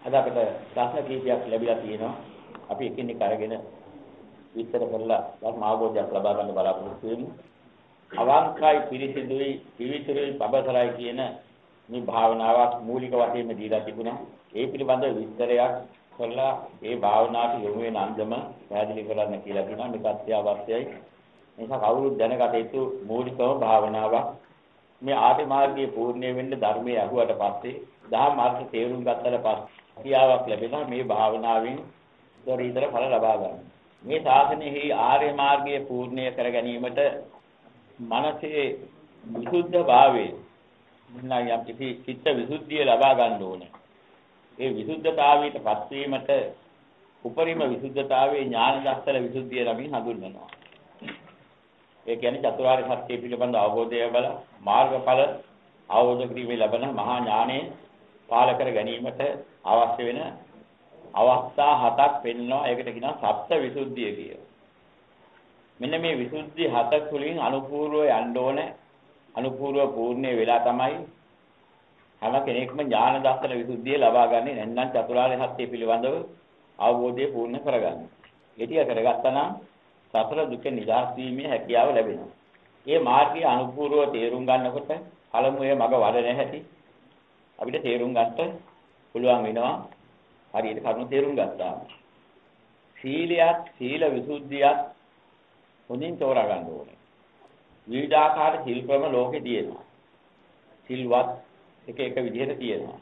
අද අපිට ප්‍රශ්න කීපයක් ලැබිලා තියෙනවා. අපි එකින් එක අරගෙන විස්තර කරලා ධර්ම අවබෝධයක් ලබා ගන්න බලාපොරොත්තු වෙමු. අවංකයි පිරිසිදුයි පිවිතුරුයි පබසරයි කියන මේ භාවනාවක් මූලික වශයෙන්ම දීලා තිබුණා. ඒ පිළිබඳව විස්තරයක් කරලා ඒ භාවනාවට යොමු වෙන අන්දම පැහැදිලි කරන්න කියලා කියනවා. මේක අත්‍යවශ්‍යයි. නිසා කවුරුත් දැනගත යුතු මූලිකම භාවනාවක්. මේ ආර්ය මාර්ගයේ පූර්ණේ වෙන්න ධර්මයේ අහුවට පස්සේ දහම් අර්ථ තේරුම් ගත්තට පස්සේ ක්‍රියාවක් ලැබෙනවා මේ භාවනාවෙන් දරිතර ඵල ලබා ගන්න. මේ ශාසනයේ ආර්ය මාර්ගයේ පූර්ණය කර ගැනීමට මනසේ විසුද්ධ භාවයේ යම් කිසි චිත්ත විසුද්ධිය ලබා ගන්න ඕනේ. ඒ විසුද්ධතාවයට පත්වීමට උපරිම විසුද්ධතාවයේ ඥාන දර්ශන විසුද්ධිය නමින් හඳුන්වනවා. ඒ කියන්නේ චතුරාර්ය සත්‍ය පිළිබඳ අවබෝධය බල මාර්ගඵල අවබෝධ කිරීමේ ලැබෙන මහා ඥානය පාල කර ගැනීමට අවශ්‍ය වෙන අවස්ථා හතක් පෙන්වනවා. ඒකට කියනවා සප්ත විසුද්ධිය කියලා. මෙන්න මේ විසුද්ධි හත තුලින් අනුපූර්ව යන්න ඕනේ. අනුපූර්ව පූර්ණේ වෙලා තමයි හැම කෙනෙක්ම ඥාන දර්ශන විසුද්ධිය ලබා ගන්නේ. නැත්නම් චතුරාර්ය සත්‍ය පිළිබඳව අවබෝධය පූර්ණ කරගන්න. ඒ ටික කරගත්තා නම් සතර දුක නිදහස් වීමේ හැකියාව ලැබෙනවා. මේ මාර්ගයේ අනුපූර්ව තේරුම් ගන්නකොට පළමුවේ මග වඩන හැටි අපිට තේරුම් ගන්න පුළුවන් වෙනවා. හරියට කරුණු තේරුම් ගත්තා. සීලයක් සීල විසුද්ධියක් හොඳින් තෝරා ගන්න ඕනේ. විවිධාකාර ශිල්පම ලෝකේ තියෙනවා. සිල්වත් එක එක විදිහට තියෙනවා.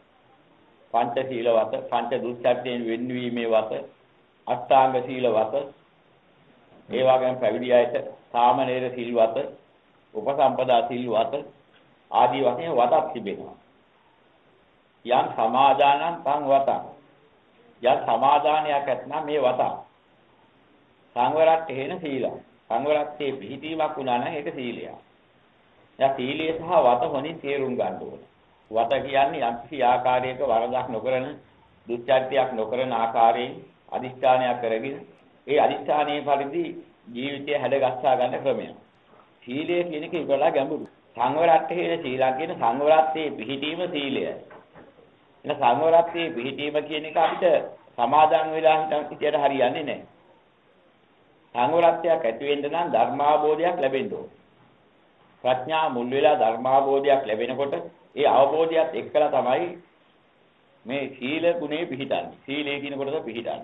පංච සීලවත, පංච දුස්චර්යයෙන් වෙන්වීමේ වත, අෂ්ටාංග සීලවත, ඒ වගේම පැවිදි අයට සාමනීර සිල්වත, උපසම්පදා සිල්වත ආදී වශයෙන් වතක් තිබෙනවා. යම් සමාදානං තං වතං. යම් සමාදානයක් ඇතනම් මේ වතක්. සංවරත් හේන සීලං. සංවරත්තේ පිහිටීමක් වුණා නම් ඒක සීලයක්. දැන් සීලය සහ වත හොනින් තේරුම් ගන්න ඕනේ. වත කියන්නේ යම් කිසි ආකාරයක වරදක් නොකරන, දුස්චර්යයක් නොකරන ආකාරයෙන් අදිෂ්ඨානයක් කරගෙන ඒ අදිෂ්ඨානයේ පරිදි ජීවිතය හැඩගස්සා ගන්න ක්‍රමයක්. සීලය කියන එක ඉවරලා ගැඹුරු. සංවරත්තේ සීලං කියන සංවරත්තේ පිහිටීම සීලයයි. එන සංවරත්තේ පිහිටීම කියන එක අපිට සමාදන් වෙලා හිටියට හරියන්නේ නැහැ. සංවරත්වයක් ඇති වෙන්න නම් ධර්මාභෝධයක් ලැබෙන්න ඕන. ප්‍රඥා මුල් වෙලා ධර්මාභෝධයක් ලැබෙනකොට ඒ අවබෝධයත් එක්කලා තමයි මේ සීල ගුණේ පිහිටන්නේ. සීලය කියන කොටස පිහිටන්නේ.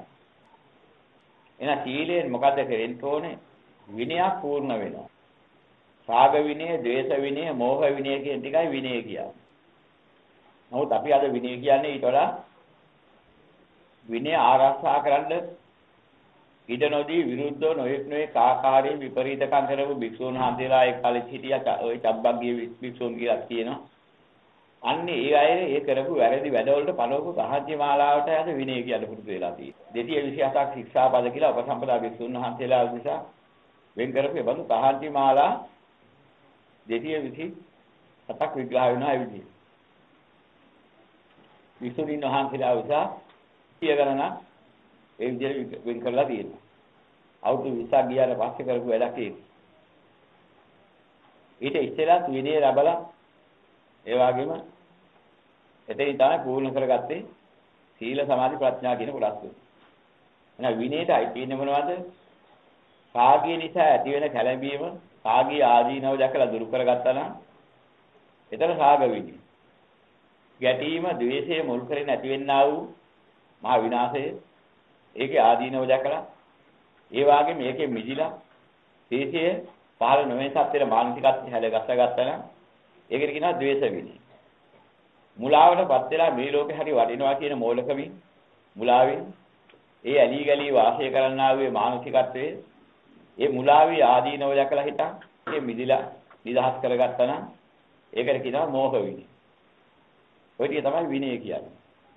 එහෙනම් සීලයෙන් මොකද කරෙන්න ඕනේ? විනයක් පූර්ණ වෙනවා. රාග විනය, ද්වේෂ විනය, මෝහ විනය කියන ටිකයි විනය කියන්නේ. නමුත් අපි අද විනය කියන්නේ ඊට වඩා විනය ආරක්ෂා කරන්න ඉඩ නොදී විරුද්ධව නොයෙක් ආකාරයේ විපරීතකම් කරපු භික්ෂුන් වහන්සේලා ඒ කාලේ හිටියා. ওই චබ්බග්ගිය භික්ෂුන් කියලා තියෙනවා. අන්නේ ඒ අය ඒ කරපු වැරදි වැඩවලට පළවපු සහජ්‍ය මාලාවට යන විනය කියලා පුරුදු වෙලා තියෙනවා. 227ක් ශික්ෂාපද කියලා උපසම්පදා භික්ෂුන් වහන්සේලා නිසා වෙන් කරපු ඒ බඳු සහජ්‍ය මාලා 227ක් විග්‍රහ වෙනවා ඒ විදිහට. විසුණු වහන්සේලා උසා සිය ගණන ඒ විදිහට වෙන් කරලා තියෙනවා. අවුරුදු 20ක් ගියාට පස්සේ කරපු වැඩක් ඒක. ඊට ඉස්සෙල්ලා විනය ලැබලා ඒ වගේම එතෙන් තමයි පූර්ණ කරගත්තේ සීල සමාධි ප්‍රඥා කියන කොටස් තුන. එහෙනම් විනයටයි තියෙන්නේ මොනවද? කාගිය නිසා ඇති වෙන කැළඹීම, කාගිය ආදීනව දැකලා දුරු කරගත්තා නම් එතන රාග විනය. ගැටීම, ද්වේෂය මුල් කරගෙන ඇතිවෙනා වූ මහා විනාශය ඒකේ ආදීනව දැකලා ඒ වාගේ මේකේ මිදිලා තේසය පහළ නොවේ සත්‍යෙට මානසිකත්වය හැදගස්සගත්තා නම් ඒකට කියනවා ද්වේෂ විනය. මුලාවටපත් වෙලා මේ ලෝකේ හරි වටිනවා කියන මෝලකමින් මුලාවෙන් ඒ ඇලී ගලී වාසය කරන්නා වූ මානසිකත්වයේ ඒ මුලාවේ ආදීනව දැකලා හිටන් ඒ මිදිලා නිදහස් කරගත්තා නම් ඒකට කියනවා මෝහ විනය. ඔය ටික තමයි විනය කියන්නේ.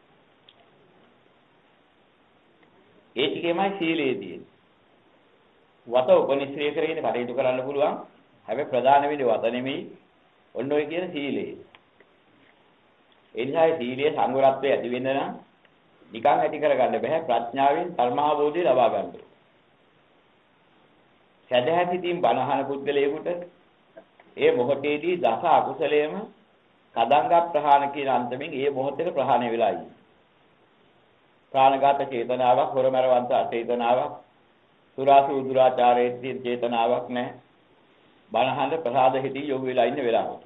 ඒ ටිකෙමයි සීලයේදී. වත උපනිශ්‍රේ කරගෙන කටයුතු කරන්න පුළුවන්. හැබැයි ප්‍රධාන වෙන්නේ වත නෙමෙයි. ඔන්න ඔය කියන සීලය. ඒ නිසා සීලයේ සංවරත්වය ඇති වෙන්න නම් නිකන් ඇති කරගන්න බෑ. ප්‍රඥාවෙන් ධර්මාභෝධය ලබා ගන්න ඕනේ. සදහැසිතින් බණහන පුද්ගලයෙකුට ඒ මොහොතේදී දස අකුසලයේම කදංග ප්‍රහාණ කියන අන්තමින් ඒ මොහොතේ ප්‍රහාණය වෙලා ඉන්නේ. ප්‍රාණඝාත චේතනාවක්, හොරමරවන්ත චේතනාවක්, සුරාසු දුරාචාරයේ චේතනාවක් නැහැ. බණහඬ ප්‍රසාද හිතී යොමු වෙලා ඉන්න වෙලාවට.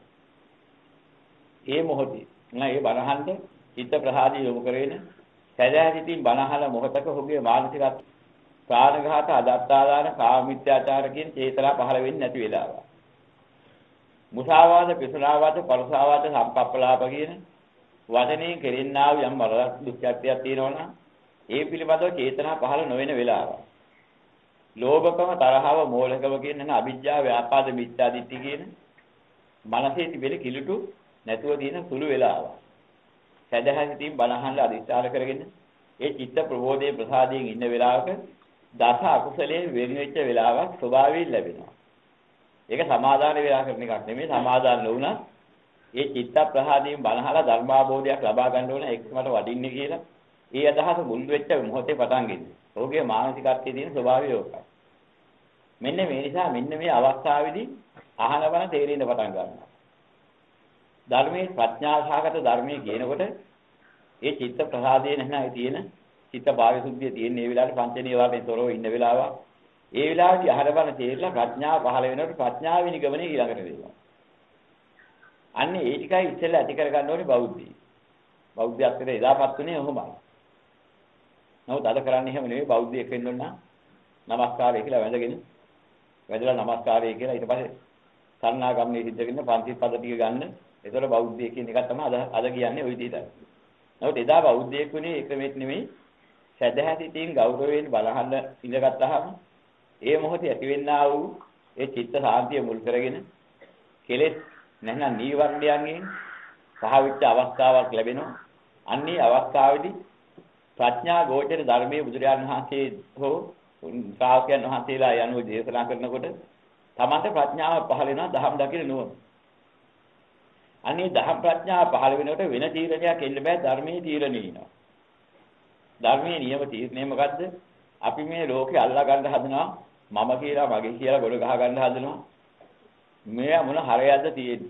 ඒ මොහොතේ ඒ බණහඬ චිත්ත ප්‍රසාදී යොමු කරගෙන සැදැහැ සිටින් බණහඬ මොහතක ඔහුගේ මානසික ප්‍රාණඝාත, අදත්තාදාන, කාමමිත්‍යාචාර කියන චේතනා පහළ වෙන්නේ නැති වෙලාව. මුසාවාද, පිසුනාවාද, පරසාවාද, සම්පප්පලාප කියන වචනේ කෙරෙන්නා වූ යම් වරදක් දුක්ඛත්වයක් තියෙනවනම් ඒ පිළිබඳව චේතනා පහළ නොවන වෙලාව. ලෝභකම, තරහව, මෝහකම කියන අවිජ්ජා, ව්‍යාපාද, මිත්‍යා දිට්ඨි කියන මනසේ තිබෙන කිලුටු නැතුව තියෙන සුළු වෙලාව. සැදැහැ සිටින් බණහඬ අදිස්ථාන කරගෙන ඒ චිත්ත ප්‍රබෝධයේ ප්‍රසාදයෙන් ඉන්න වෙලාවක දස අකුසලයේ වෙන වෙච්ච වෙලාවක් ස්වභාවයෙන් ලැබෙනවා. ඒක සමාදාන වෙලා කරන එකක් නෙමෙයි. සමාදාන නොවුණා ඒ චිත්ත ප්‍රසාදයෙන් බණහලා ධර්මාභෝධයක් ලබා ගන්න ඕන එක්කමට වඩින්නේ කියලා ඒ අදහස මුල් වෙච්ච මොහොතේ පටන් ගන්නේ. ඔහුගේ මානසිකත්වයේ තියෙන ස්වභාවය ඕකයි. මෙන්න මේ නිසා මෙන්න මේ අවස්ථාවේදී අහන බණ තේරෙන්න පටන් ගන්නවා. ධර්මයේ ප්‍රඥා සහගත ධර්මයේ කියනකොට ඒ චිත්ත ප්‍රසාදයේ නැහැ තියෙන චිත්ත පාරිශුද්ධිය තියෙන මේ වෙලාවේ පංච නීවරණේ තොරව ඉන්න වෙලාව. ඒ වෙලාවේදී අහන බණ තේරිලා ප්‍රඥාව පහළ වෙනකොට ප්‍රඥාවේ නිගමනයේ ඊළඟට වෙනවා. අන්නේ ඒ ටිකයි ඉස්සෙල්ලා ඇති කර ගන්න ඕනේ බෞද්ධය. බෞද්ධත්වයට එදාපත් උනේ ඔහොමයි. නමුත් අද කරන්නේ එහෙම නෙවෙයි. බෞද්ධයෙක් වෙන්න ඕන නම් නමස්කාරය කියලා වැඳලා නමස්කාරය කියලා ඊට පස්සේ සන්නාගම්මේ සිද්ධ කරන පන්ති පද ටික ගන්න. ඒතකොට බෞද්ධයෙක් කියන එක තමයි අද කියන්නේ ওই විදිහට. නමුත් එදා බෞද්ධයෙක් වුණේ ඒක මෙත් නෙවෙයි. සදහැ සිටින් ගෞරවයෙන් බලහන්න ඉඳගත්තාම ඒ මොහොතේ ඇතිවෙන්නා වූ ඒ චිත්ත සාන්තිය මුල් කරගෙන කෙලෙස් නැත්නම් නීවරණයන්ගෙන් පහවිච්ච අවස්ථාවක් ලැබෙනවා. අන්නේ අවස්ථාවේදී ප්‍රඥා ගෝචර ධර්මයේ බුදුරජාණන් වහන්සේ හෝ ශ්‍රාවකයන් වහන්සේලා යනුව දේශනා කරනකොට තමන්ට ප්‍රඥාව පහළ වෙනවා දහම් දකින නුවණ. අනේ දහම් ප්‍රඥාව පහළ වෙනකොට වෙන තීරණයක් එන්න බෑ ධර්මයේ තීරණේ ඉනවා. ධර්මයේ නියම තීරණය මොකද්ද? අපි මේ ලෝකේ අල්ලා ගන්න හදනවා මම කියලා මගේ කියලා ගොඩ ගහ ගන්න හදනවා. මේ මොන හරයක්ද තියෙන්නේ?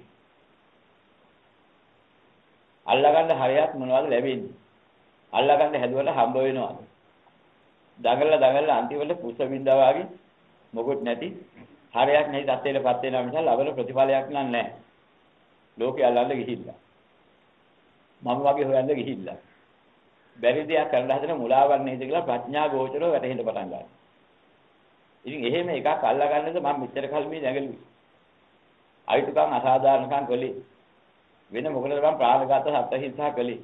අල්ලා ගන්න හරයක් මොනවද ලැබෙන්නේ? අල්ලා ගන්න හැදුවට හම්බ වෙනවද? දඟලලා අන්තිමට පුස්ස බින්දා වගේ මොකුත් නැති හරයක් නැති තත්ත්වයකටපත් වෙනවා මිසක් ලබන ප්‍රතිඵලයක් නැහැ. ලෝකේ අල්ලන්න ගිහිල්ලා. මම වගේ හොයන්න ගිහිල්ලා. බැරි දෙයක් කරන්න හදන මුලාවක් නේද කියලා ප්‍රඥා ගෝචරව වැටහෙන්න පටන් ගන්නවා. ඉතින් එහෙම එකක් අල්ලා ගන්නද මම මෙච්චර කල් මේ නැගලුවේ. අයිතුකම් අසාධාරණකම් කළේ. වෙන මොකටද මම ප්‍රාණඝාත සත්ත්වහිංසා කළේ.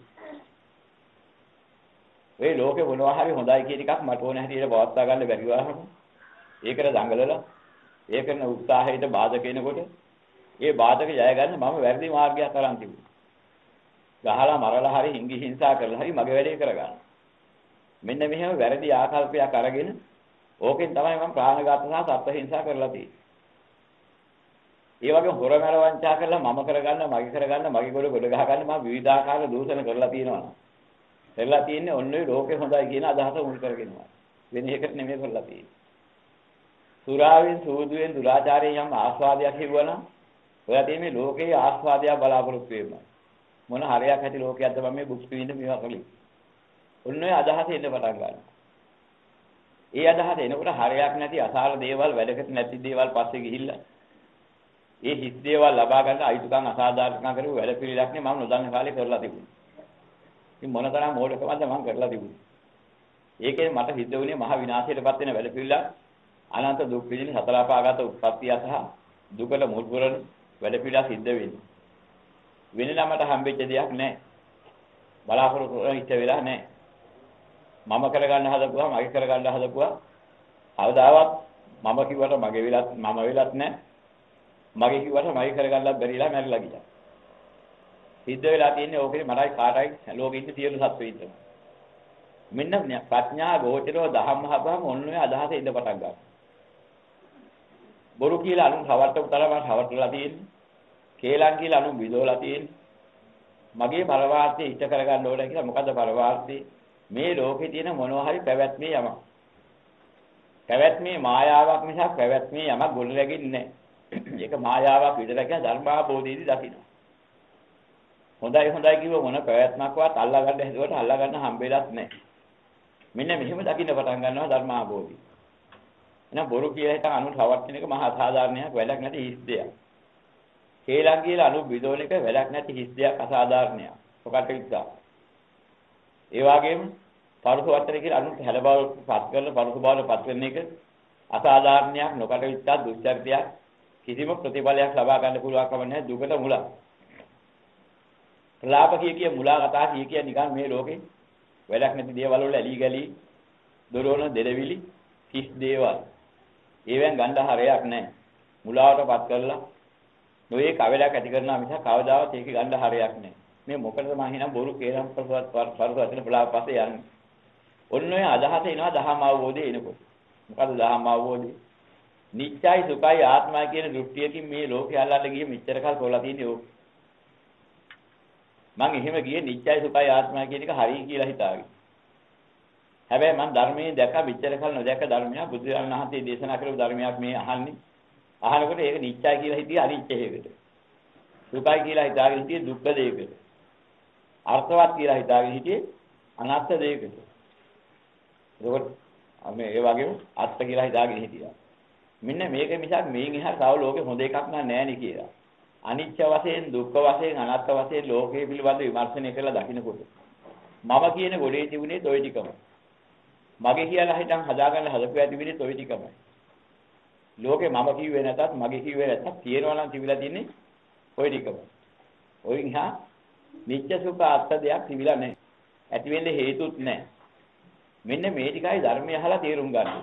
මේ ලෝකේ මොනවා හරි හොඳයි කියන එකක් මට ඕන හැටියට පවත්වා ගන්න බැරි වහම ඒකට දඟලලා ඒ කරන උත්සාහයට බාධක වෙනකොට ඒ බාධක ජය ගන්න මම වැරදි මාර්ගයක් අරන් තිබුණා. ගහලා මරලා හරි හිඟි හිංසා කරලා හරි මගේ වැඩේ කරගන්න. මෙන්න මෙහෙම වැරදි ආකල්පයක් අරගෙන ඕකෙන් තමයි මම ප්‍රාණඝාත සහ සත්ත්වහිංසා කරලා තියෙන්නේ. ඒ වගේ හොරමර වංචා කරලා මම කරගන්න මගේ කරගන්න මගේ ගොඩ ගහ ගන්න මම විවිධාකාර දූෂණ කරලා තියෙනවා. කරලා තියෙන්නේ ඔන්න ඔය ලෝකේ හොඳයි කියන අදහස මුල් කරගෙනමයි. වෙන එකකට නෙමෙයි කරලා තියෙන්නේ. සුරාවෙන් සූදුවෙන් දුරාචාරයෙන් යම් ආස්වාදයක් හිවුවනම් ඔයා තියෙන්නේ ලෝකේ ආස්වාදයක් බලාපොරොත්තු වෙනවා. මොන හරයක් ඇති ලෝකයක්ද මම මේ බුක්ස් පිටින් මේවා කළේ. ඔන්න ඔය අදහස එන්න පටන් ගන්නවා. ඒ අදහස එනකොට හරයක් නැති අසාර දේවල් වැඩකට නැති දේවල් පස්සේ ගිහිල්ලා ඒ හිස් දේවල් ලබා ගන්න අයිතුකම් අසාධාරණ කරු වැඩ පිළිලක් නේ මම නොදන්න කාලේ කරලා තිබුණා. ඉතින් මොනතරම් මෝඩකමද මම කරලා තිබුණේ. ඒකේ මට සිද්ධ වුණේ මහ විනාශයටපත් වෙන වැඩ පිළිලක් අනන්ත දුක් විඳින සතර අපාගත උත්පත්තිය සහ දුකට මුල් පුරන වැඩ පිළිලක් සිද්ධ වෙන්නේ. වෙන ළමට හම්බෙච්ච දෙයක් නැහැ. බලාපොරොත්තු වෙන ඉච්ච වෙලා නැහැ. මම කරගන්න හදපුවා මගේ කරගන්න හදපුවා අවදාවත් මම කිව්වට මගේ වෙලත් මම වෙලත් නැහැ. මගේ කිව්වට මගේ කරගන්නත් බැරිලා මැරිලා ගියා. සිද්ධ වෙලා තියෙන්නේ ඕකේ මටයි කාටයි ලෝකෙ ඉන්න සියලු සත්ත්වයින්ට. මෙන්න ප්‍රඥා ගෝචරව දහම් හබම ඔන්න ඔය අදහස ඉඳ පටන් ගන්නවා. බොරු කියලා අනුන් හවට්ටපු තරම හවට්ටලා තියෙන්නේ. කේලම් කියලා අනුන් බිඳවලා තියෙන්නේ. මගේ පරමාර්ථය ඉෂ්ට කරගන්න ඕන කියලා මොකද පරමාර්ථය? මේ ලෝකේ තියෙන මොනවා හරි පැවැත්මේ යමක්. පැවැත්මේ මායාවක් මිසක් පැවැත්මේ යමක් ගොඩ නැගින්නේ නැහැ. ඒක මායාවක් විතර කියන ධර්මාභෝධයේදී දකින්න. හොඳයි කිව්ව මොන පැවැත්මක්වත් අල්ලා ගන්න හදුවට අල්ලා ගන්න හම්බෙලත් නැහැ. මෙන්න මෙහෙම දකින්න පටන් ගන්නවා ධර්ම අවබෝධය. එහෙනම් බොරු කියලා හිතන අනුන් රවට්ටන එක මහා සාධාරණයක් වැඩක් නැති හිස් දෙයක්. කේලම් කියලා අනුන් බිදෝන එක වැඩක් නැති හිස් දෙයක් අසාධාරණයක්. ඔකට විස්සා. ඒ වගේම පරුස වට්ටන කියලා අනුන් හැල බව පත් කරලා පරුස බවල පත් වෙන එක අසාධාරණයක් නොකට විස්සා දුස්චරිතයක් කිසිම ප්‍රතිඵලයක් ලබා ගන්න පුළුවන් කම නැහැ දුකට මුලක්. ප්‍රලාප කිය මුලා කතා කිය නිකන් මේ ලෝකේ වැඩක් නැති දේවල් වල ඇලි ගලි දොරවන දෙරවිලි කිස් දේවල්. ඒවෙන් ගන්න හරයක් නැහැ. මුලාවටපත් කරලා නොයේ කවලක් ඇති කරනවා මිස කවදාවත් ඒක ගන්න හරයක් නැහැ. මේ මොකටද මම හිනා බොරු කේලම් පරසවත්න ප්‍රලාප පස්සේ යන්නේ. ඔන්න ඔය අදහස එනවා දහම අවබෝධය එනකොට. මොකද දහම අවබෝධය? නිත්‍යයි සුඛයි ආත්මයි කියන දෘෂ්ටියකින් මේ ලෝකේ අල්ලන්න ගියේ මෙච්චර කල් කොලා තියෙන්නේ ඕක. මං එහෙම ගියේ නිත්‍යයි සුඛයි ආත්මයි කියන එක හරි කියලා හිතාගෙන. හැබැයි මං ධර්මයේ දැක මෙච්චර කල් නොදැක ධර්මයක් බුදුරජාණන් වහන්සේ දේශනා කරපු ධර්මයක් මේ අහන්නේ. අහනකොට ඒක නිත්‍යයි කියලා හිතියේ අනිත්‍යයකට. සුඛයි කියලා හිතාගෙන හිටියේ දුක්ඛ දෙයකට. අර්ථවත් කියලා හිතාගෙන හිටියේ අනාත්ම දෙයකට. ඒකත් මේ ඒ වගේම අත්ත කියලා හිතාගෙන හිටියා. මෙන්න මේක මිසක් මේන් එහා තව ලෝකේ හොඳ එකක් නෑ නේ කියලා. අනිත්‍ය වශයෙන් දුක්ඛ වශයෙන් අනාත්ම වශයෙන් ලෝකයේ පිළිබඳ විමර්ශනය කරලා දකින්නකොට මම කියන ගොඩේ තිබුණේ toy ටිකම. මගේ කියලා හිතන් හදාගන්න හදපු ඇතිවිලි toy ටිකමයි. ලෝකේ මම කිව්වේ නැතත් මගේ කිව්වේ නැතත් තියෙනවා නම් තිබිලා තින්නේ toy ටිකම. ඔයින් හා නිත්‍ය සුඛ අත්ත දෙයක් තිබිලා නැහැ. ඇති වෙන්නේ හේතුත් නැහැ. මෙන්න මේ ටිකයි ධර්මය අහලා තේරුම් ගන්න.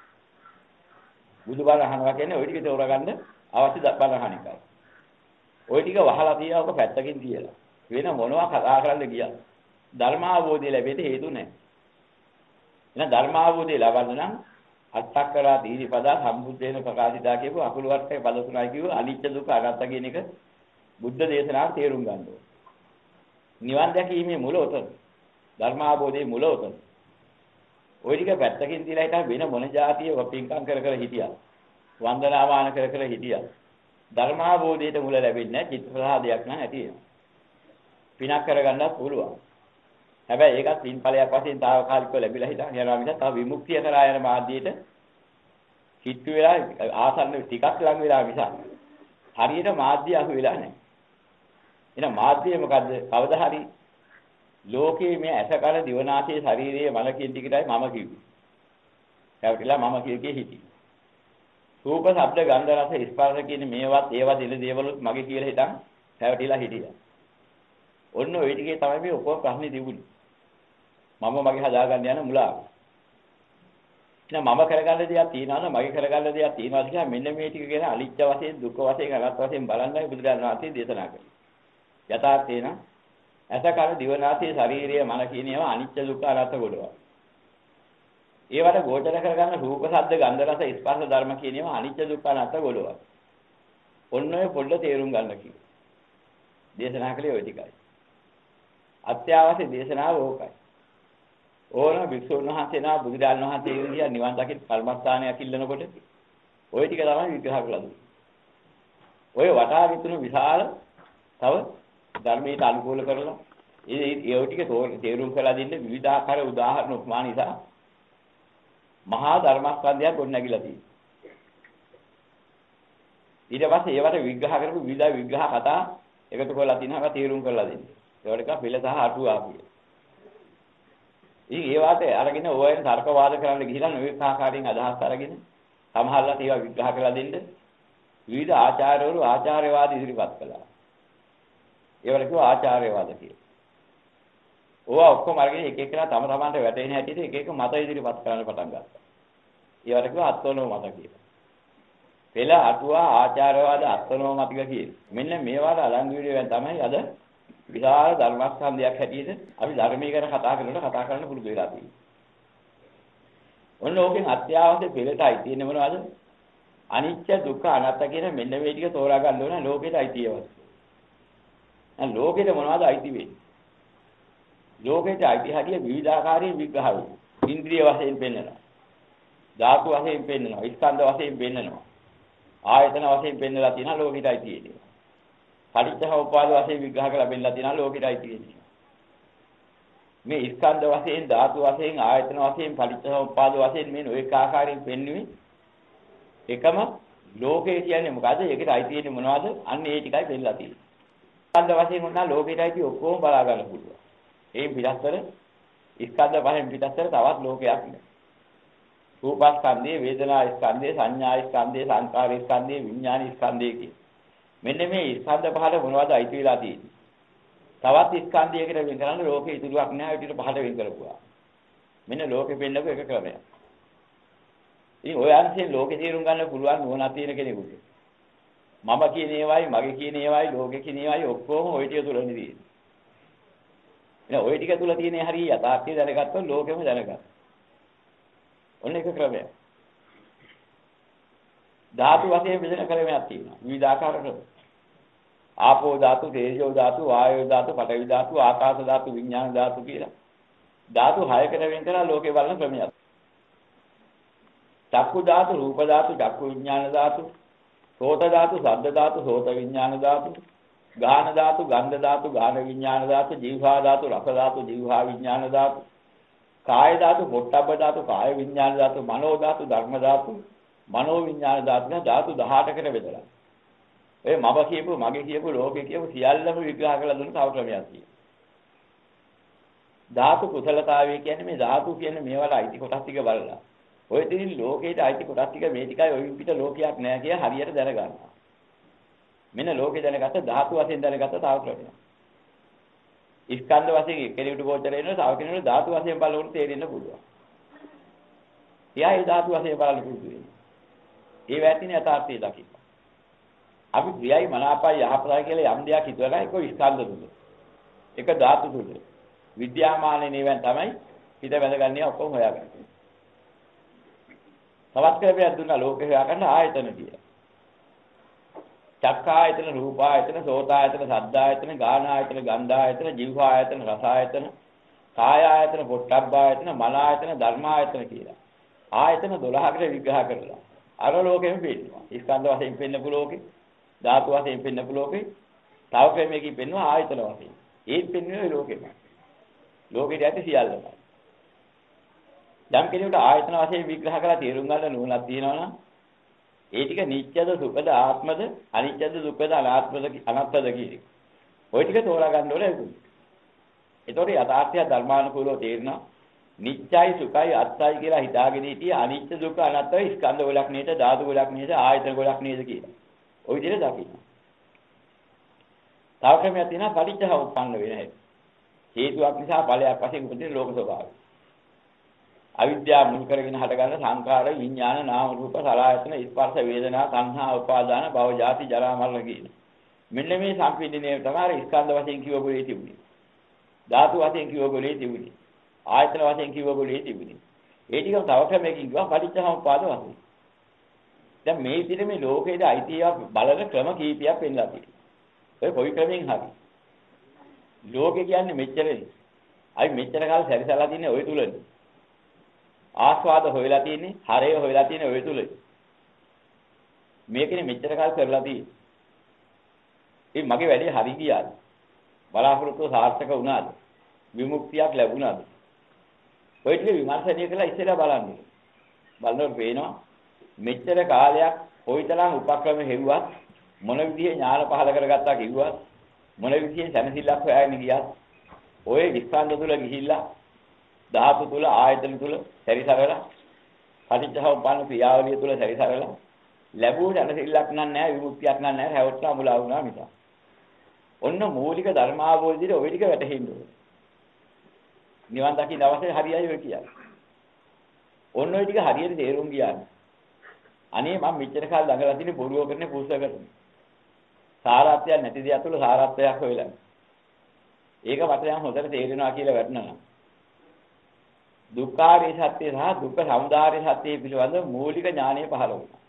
බුදුබණ අහනවා කියන්නේ ওই ටික තෝරගන්න අවශ්‍ය බණ අහන එකයි. ওই ටික වහලා තියවක පැත්තකින් තියලා. වෙන මොනවා කතා කරන්න ගියා. ධර්මාවබෝධය ලැබෙන්න හේතු නැහැ. එහෙනම් ධර්මාවබෝධය ලබන්න නම් අට්ඨකරා දීපදා සම්බුද්ධේන ප්‍රකාශිතා කියපු අකුළු වර්ගයේ පද තුනයි කියව අනිත්‍ය දුක්ඛ අනාත්ම කියන එක බුද්ධ දේශනාව තේරුම් ගන්න ඕනේ. නිවන් දැකීමේ මුල උතන. ධර්මාවබෝධයේ මුල උතන. ওই ටික පැත්තකින් තියලා හිටා වෙන මොන જાතිය පින්කම් කර කර හිටියා. වන්දනාමාන කර කර හිටියා. ධර්මාවබෝධයට මුල ලැබෙන්නේ නැහැ. චිත්ත ප්‍රසාදයක් නම් ඇති වෙනවා. පිනක් කරගන්නත් පුළුවන්. හැබැයි ඒකත් පින්ඵලයක් වශයෙන් తాවකාලිකව ලැබිලා හිටා යනවා මිස තව විමුක්තිය කරා යන මාර්ගයට කිට්ටු වෙලා ආසන්න ටිකක් ලඟ වෙලා මිස හරියට මාර්ගය අහු වෙලා නැහැ. එහෙනම් මාර්ගය මොකද්ද? කවදා හරි ලෝකයේ මේ ඇස කන දිවනාසයේ ශරීරයේ මන කියන ටිකටයි මම කිව්වේ. ඒවටලා මම කියේ හිටි. රූප, ශබ්ද, ගන්ධ, රස, ස්පර්ශ කියන මේවත් ඒවා දෙන දේවලුත් මගේ කියලා හිටන් පැවටිලා හිටියා. ඔන්න ওই ටිකේ තමයි මේ ඔක්කොම ප්‍රශ්නේ තිබුණේ. මම මගේ හදාගන්න යන මුලාව. එහෙනම් මම කරගන්න දෙයක් තියනවාද මගේ කරගන්න දෙයක් තියනවාද කියලා මෙන්න මේ ටික ගැන අනිත්‍ය වශයෙන් දුක්ඛ වශයෙන් අනාත්ම වශයෙන් බලන්නයි බුදුරජාණන් වහන්සේ දේශනා කළේ. යථාර්ථේ නම් ඇස කන දිවනාසයේ ශාරීරිය මන කියන ඒවා අනිත්‍ය දුක්ඛ අනාත්ම කොටවා. ඒවට ගෝචර කරගන්න රූප ශබ්ද ගන්ධ රස ස්පර්ශ ධර්ම කියන ඒවා අනිත්‍ය දුක්ඛ අනාත්ම කොටවා. ඔන්න ඔය පොඩ්ඩ තේරුම් ගන්න කිව්වා. දේශනා කළේ ওই ටිකයි. අත්‍යවශ්‍ය දේශනාව ඕකයි. ඕන වික්ෂුන් වහන්සේලා බුදුරජාණන් වහන්සේ ඉන්දියා නිවන් දකින්න කර්මස්ථානයක් ඉල්ලනකොට ওই ටික තමයි විග්‍රහ කළා දුන්නේ. ඔය වටා විතුණු විශාල තව ධර්මයට අනුකූල කරලා ඒ ටික තේරුම් කරලා දෙන්න විවිධාකාර උදාහරණ උපමා නිසා මහා ධර්මස්කන්ධයක් ගොඩනැගිලා තියෙනවා. ඊට පස්සේ ඒවට විග්‍රහ කරපු විග්‍රහ කතා එකතු කරලා තිනවා තේරුම් කරලා දෙන්න. ඒවට එක පිළ සහ අටුවා කිය. ඉතින් ඒ වාතේ අරගෙන ඕවෙන් තර්ක වාද කරන්න ගිහිලා නොයෙක් ආකාරයෙන් අදහස් අරගෙන සමහරවිට ඒවා විග්‍රහ කරලා දෙන්න විවිධ ආචාර්යවරු ආචාර්යවාද ඉදිරිපත් කළා. ඒවට කිව්වා ආචාර්යවාද කියලා. ඕවා ඔක්කොම අරගෙන එක එකලා තම තමන්ට වැටෙන හැටියට එක එක මත ඉදිරිපත් කරන්න පටන් ගත්තා. ඒවට කිව්වා අත්වනෝ මත කියලා. පෙළ අටුවා ආචාර්යවාද අත්වනෝ මතික කියලා. මෙන්න මේවාට අලං වීඩියෝෙන් තමයි අද විශාල ධර්මස්කන්ධයක් හැටියට අපි ධර්මී ගැන කතා කරන්න පුරුදු වෙලා තියෙන්නේ. ඔන්න ඕකෙන් අත්‍යවශ්‍ය පෙළටයි තියෙන්නේ මොනවද? අනිත්‍ය දුක්ඛ අනාත්ම කියන මෙන්න මේ ටික තෝරා ගන්න ඕන ලෝකෙට අයිතියවත්. දැන් ලෝකෙට මොනවද අයිති වෙන්නේ? ලෝකෙට අයිති හැටිය විවිධාකාරයෙන් විග්‍රහ වෙනවා. ඉන්ද්‍රිය වශයෙන් පෙන්වනවා. ධාතු වශයෙන් පෙන්වනවා. ස්කන්ධ වශයෙන් පෙන්වනවා. ආයතන වශයෙන් පෙන්වලා තියෙනවා ලෝකෙට අයිති වෙන්නේ. පටිච්චසමුප්පාද වශයෙන් විග්‍රහ කරලා පෙන්නලා තියෙනවා ලෝකෙට අයිති වෙන්නේ. මේ ස්කන්ධ වශයෙන් ධාතු වශයෙන් ආයතන වශයෙන් පටිච්චසමුප්පාද වශයෙන් මේ නොඑක ආකාරයෙන් පෙන්වන්නේ එකම ලෝකය කියන්නේ මොකද්ද? ඒකට අයිති වෙන්නේ මොනවද? අන්න ඒ ටිකයි පෙන්නලා තියෙන්නේ. ස්කන්ධ වශයෙන් උනා ලෝකයට අයිති ඔක්කොම බලා ගන්න පුළුවන්. ඒ පිටස්තර ස්කන්ධ පහෙන් පිටස්තර තවත් ලෝකයක් නෑ. රූපස්කන්ධය, වේදනා ස්කන්ධය, සංඥා ස්කන්ධය, සංකාර ස්කන්ධය, විඥාන ස්කන්ධය කිය. මෙන්න මේ ස්කන්ධ පහල මොනවද අයිති වෙලා තියෙන්නේ? තවත් ස්කන්ධයකට වෙන් කරන්න ලෝකෙ ඉතුරුක් නෑ ඒ විදිහට පහල වෙන් කරපුවා. මෙන්න ලෝකෙ පෙන්නපු එක ක්‍රමයක්. ඉතින් ඔය අංශයෙන් ලෝකෙ තේරුම් ගන්න පුළුවන් නුවණක් තියෙන කෙනෙකුට. මම කියන ඒවායි, මගේ කියන ඒවායි, ලෝකෙ කියන ඒවායි ඔක්කොම ওই ටික තුලනේ තියෙන්නේ. එහෙනම් ওই ටික තුල තියෙන හරිය යථාර්ථය දැනගත්තොත් ලෝකෙම දැනගන්න. ඔන්න එක ක්‍රමයක්. ධාතු වශයෙන් බෙදෙන ක්‍රමයක් තියෙනවා. විවිධාකාර ක්‍රම. ආපෝ ධාතු, තේජෝ ධාතු, වායෝ ධාතු, පඨවි ධාතු, ආකාශ ධාතු, විඥාන ධාතු කියලා. ධාතු 6කට වෙන් කරලා ලෝකේ බලන ක්‍රමයක්. චක්කු ධාතු, රූප ධාතු, චක්කු විඥාන ධාතු, සෝත ධාතු, ශබ්ද ධාතු, සෝත විඥාන ධාතු, ගාහන ධාතු, ගන්ධ ධාතු, ගාහන විඥාන ධාතු, જીවහා ධාතු, රස ධාතු, જીවහා විඥාන ධාතු, කාය ධාතු, පොට්ටබ්බ ධාතු, කාය විඥාන ධාතු, මනෝ ධාතු, ධර්ම ධාතු, මනෝ විඥාන ධාතු නේ ධාතු 18කට බෙදලා. ඔය මම කියපු, මගේ කියපු, ලෝකේ කියපු සියල්ලම විග්‍රහ කරලා දුන්න තව ක්‍රමයක් තියෙනවා. ධාතු කුසලතාවය කියන්නේ මේ ධාතු කියන්නේ මේවල අයිති කොටස් ටික බලලා. ඔය දෙනින් ලෝකේට අයිති කොටස් ටික මේ ටිකයි ඔය පිට ලෝකයක් නෑ කිය හරියට දැනගන්නවා. මෙන්න ලෝකේ දැනගත්ත ධාතු වශයෙන් දැනගත්ත තව ක්‍රමයක්. ස්කන්ධ වශයෙන් කෙනෙකුට ගෝචර වෙනවා, තව කෙනෙකුට ධාතු වශයෙන් බලනකොට තේරෙන්න පුළුවන්. එයා ඒ ධාතු වශයෙන් බලන්න පුරුදු වෙනවා. ඒ වැටින යථාර්ථය දකින්න. අපි ප්‍රියයි මනාපයි යහපතයි කියලා යම් දෙයක් හිතවලා ඒක ස්කන්ධ තුල. ඒක ධාතු තුල. විද්‍යාමානයේ නේවන් තමයි හිත වැදගන්නේ ඔක්කොම හොයාගන්නේ. තවත් ක්‍රමයක් දුන්නා ලෝකේ හොයාගන්න ආයතන කියලා. චක්කායතන, රූපායතන, සෝතායතන, සද්ධායතන, ගානායතන, ගන්ධායතන, જીවහායතන, රසායතන, කායායතන, පොට්ටබ්බායතන, මනායතන, ධර්මායතන කියලා. ආයතන 12කට විග්‍රහ කරලා අර ලෝකෙම පෙන්නනවා. ස්කන්ධ වශයෙන් පෙන්නපු ලෝකේ, ධාතු වශයෙන් පෙන්නපු ලෝකේ, තව ක්‍රමයකින් පෙන්වනවා ආයතන වශයෙන්. ඒත් පෙන්වන්නේ ලෝකෙම. ලෝකෙට ඇති සියල්ලම. යම් කෙනෙකුට ආයතන වශයෙන් විග්‍රහ කරලා තේරුම් ගන්න නුවණක් තියෙනවා නම් ඒ ටික නිත්‍යද සුඛද ආත්මද අනිත්‍යද දුක්ඛද අනාත්මද අනත්තද කියන ඔය ටික තෝරා ගන්න ඕනේ ඒක. ඒතකොට යථාර්ථය ධර්මානුකූලව තේරෙනවා. නිත්‍යයි සුඛයි අත්තයි කියලා හිතාගෙන හිටියේ අනිත්‍ය දුක්ඛ අනාත්ම ස්කන්ධ ගොඩක් නේද ධාතු ගොඩක් නේද ආයතන ගොඩක් නේද කියලා. ඔය විදිහට දකින්න. තව ක්‍රමයක් තියෙනවා පටිච්චසමුප්පන්න වෙන හැටි. හේතුවක් නිසා ඵලයක් වශයෙන් උපදින ලෝක ස්වභාවය. අවිද්‍යාව මුල් කරගෙන හටගන්න සංඛාර විඥාන නාම රූප සලආයතන ස්පර්ශ වේදනා සංහා උපාදාන භව ජාති ජරා මරණ කියන මෙන්න මේ සංපීඩනයේ තමයි ස්කන්ධ වශයෙන් කිව්ව ගොලේ තිබුණේ ධාතු වශයෙන් කිව්ව ගොලේ තිබුණේ ආයතන වශයෙන් කිව්ව ගොලේ තිබුණේ ඒ ටිකම තව ක්‍රමයකින් කිව්වා පටිච්චසමුප්පාද වශයෙන් දැන් මේ විදිහට මේ ලෝකයේ අයිතිය බලන ක්‍රම කීපයක් වෙන්නලා තියෙනවා ඔය කොයි ක්‍රමෙන් හරි ලෝකේ කියන්නේ මෙච්චරනේ අයි මෙච්චර කාල සැරිසලා තින්නේ ඔය තුලනේ ආස්වාද හොයලා තියෙන්නේ හරය හොයලා තියෙන්නේ ඔය තුලයි මේකනේ මෙච්චර කාල කරලා තියෙන්නේ ඒ මගේ වැඩේ හරි ගියාද බලාපොරොත්තු සාර්ථක වුණාද විමුක්තියක් ලැබුණාද ඔය ටික විමර්ශනය කරලා ඉස්සෙල්ලා බලනකොට පේනවා මෙච්චර කාලයක් කොයිතරම් උපක්‍රම හෙව්වත් මොන විදිහේ ඥාන පහල කරගත්තා කිව්වත් මොන විදිහේ සැනසෙල්ලක් හොයාගෙන ගියත් ඔය විස්කන්ධ තුල ගිහිල්ලා ධාතු තුල ආයතන තුල සැරිසරලා පටිච්චසමුප්පන්න ක්‍රියාවලිය තුල සැරිසරලා ලැබුණ දැනසිල්ලක් නැහැ විමුක්තියක් නැහැ හැවට්ටා මුලා වුණා මිස. ඔන්න මූලික ධර්මාවබෝධයේදී ඔය ටික වැටහෙන්න ඕනේ. නිවන් දකින්න අවශ්‍ය හරියයි ඔය කියන්නේ. ඔන්න ඔය ටික හරියට තේරුම් ගියානේ. අනේ මම මෙච්චර කාල ළඟලා තියෙන බොරුව කරන්නේ පුස්තකකට. සාරාර්ථයක් නැති දෙයක් තුල සාරාර්ථයක් හොයලා. ඒක මට දැන් හොඳට තේරෙනවා කියලා වැටෙනවා. දුක්ඛාරිය සත්‍ය සහ දුක්ඛ සමුදය සත්‍ය පිළිබඳ මූලික ඥානය පහළ වුණා.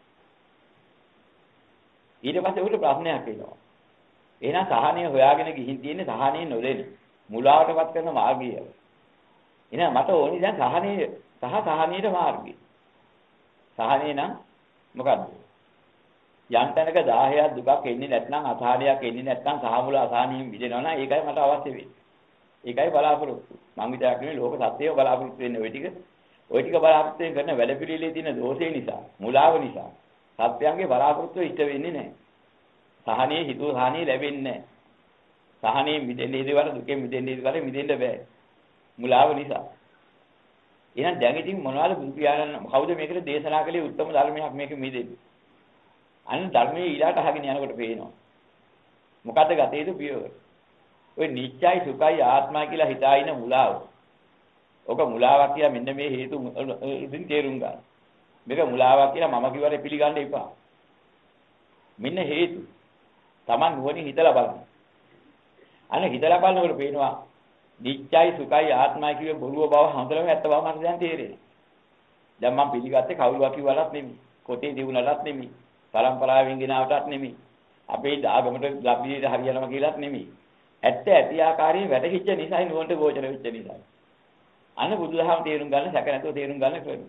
ඊට පස්සේ උට ප්‍රශ්නයක් එනවා. එහෙනම් සහනය හොයාගෙන ගිහින් තියෙන්නේ සහනය නොදෙන මුලාවටපත් කරන මාර්ගය. එහෙනම් මට ඕනි දැන් සහනීයට මාර්ගය. සහනය නම් මොකද්ද? යම් තැනක 10ක් දුකක් එන්නේ නැත්නම් අසහනයක් එන්නේ නැත්නම් සහමුල අසහනියෙන් මිදෙනවා නම් ඒකයි මට අවශ්‍ය වෙන්නේ. ඒකයි බලාපොරොත්තු. මං විතරක් නෙවෙයි ලෝක සත්‍යය බලාපොරොත්තු වෙන්නේ ওই ටික බලාපොරොත්තු වෙන කරන වැඩ පිළිවිලේ තියෙන දෝෂේ නිසා, මුලාව නිසා සත්‍යයන්ගේ බලාපොරොත්තු ඉෂ්ට වෙන්නේ නැහැ. සහනේ හිතුව සහනේ ලැබෙන්නේ නැහැ. සහනේ මිදෙන්න ඉදවර දුකෙන් මිදෙන්න ඉදවර මිදෙන්න බෑ. මුලාව නිසා. එහෙනම් දැන් ඉතින් මොනවද බුදු පියාණන් කවුද මේකට දේශනා කළේ උත්තම ධර්මයක් මේක මිදෙන්න. අන්න ධර්මයේ ඊළාට අහගෙන යනකොට පේනවා. මොකද්ද ගතේ යුතු පියවර? ඔය නිත්‍යයි සුඛයි ආත්මයි කියලා හිතා ඉන මුලාව. ඔක මුලාවක් කියලා මෙන්න මේ හේතු ඉතින් තේරුම් ගන්න. මේක මුලාවක් කියලා මම කිව්වට පිළිගන්න එපා. මෙන්න හේතු. Taman නුවණින් හිතලා බලන්න. අනේ හිතලා බලනකොට පේනවා නිත්‍යයි සුඛයි ආත්මයි කියන බොරුව බව හඳුනම ඇත්ත බව මට දැන් තේරෙනවා. දැන් මම පිළිගත්තේ කවුරුවා කිව්වලත් නෙමෙයි. පොතේ දිනුනලත් නෙමෙයි. පරම්පරාවෙන් ගෙනාවටත් නෙමෙයි. අපේ ආගමට ලබ්ධියට හරියනවා කියලාත් නෙමෙයි. ඇත්ත ඇති ආකාරයෙන් වැටහිච්ච නිසායි නුවණට ගෝචර වෙච්ච නිසායි. අන්න බුදුදහම තේරුම් ගන්න සැක නැතුව තේරුම් ගන්න ක්‍රම.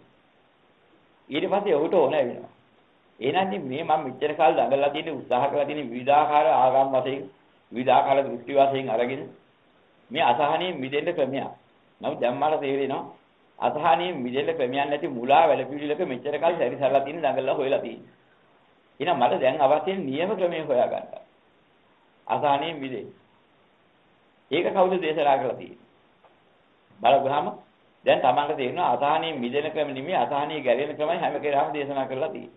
ඊට පස්සේ ඔහුට ඕන වෙනවා. එහෙනම් මේ මම මෙච්චර කාල දඟලලා තියෙන උත්සාහ කරලා තියෙන විවිධාකාර ආගම් වශයෙන් විවිධාකාර දෘෂ්ටි වශයෙන් අරගෙන මේ අසහනයෙන් මිදෙන්න ක්‍රමයක්. නමුත් දැන් මට තේරෙනවා අසහනයෙන් මිදෙන්න ක්‍රමයක් නැති මුලා වැළපිළිලක මෙච්චර කාල සැරිසරලා තියෙන දඟලලා හොයලා තියෙන්නේ. එහෙනම් මට දැන් අවශ්‍ය නියම ක්‍රමය හොයා ගන්න. අසහනයෙන් මිදෙන්න. ඒක කවුද දේශනා කරලා තියෙන්නේ? බලගහම දැන් Tamanට තේරෙනවා අසහනයෙන් මිදෙන ක්‍රම නෙමෙයි අසහනයේ ගැලෙන ක්‍රමයි හැම කෙනාම දේශනා කරලා තියෙන්නේ.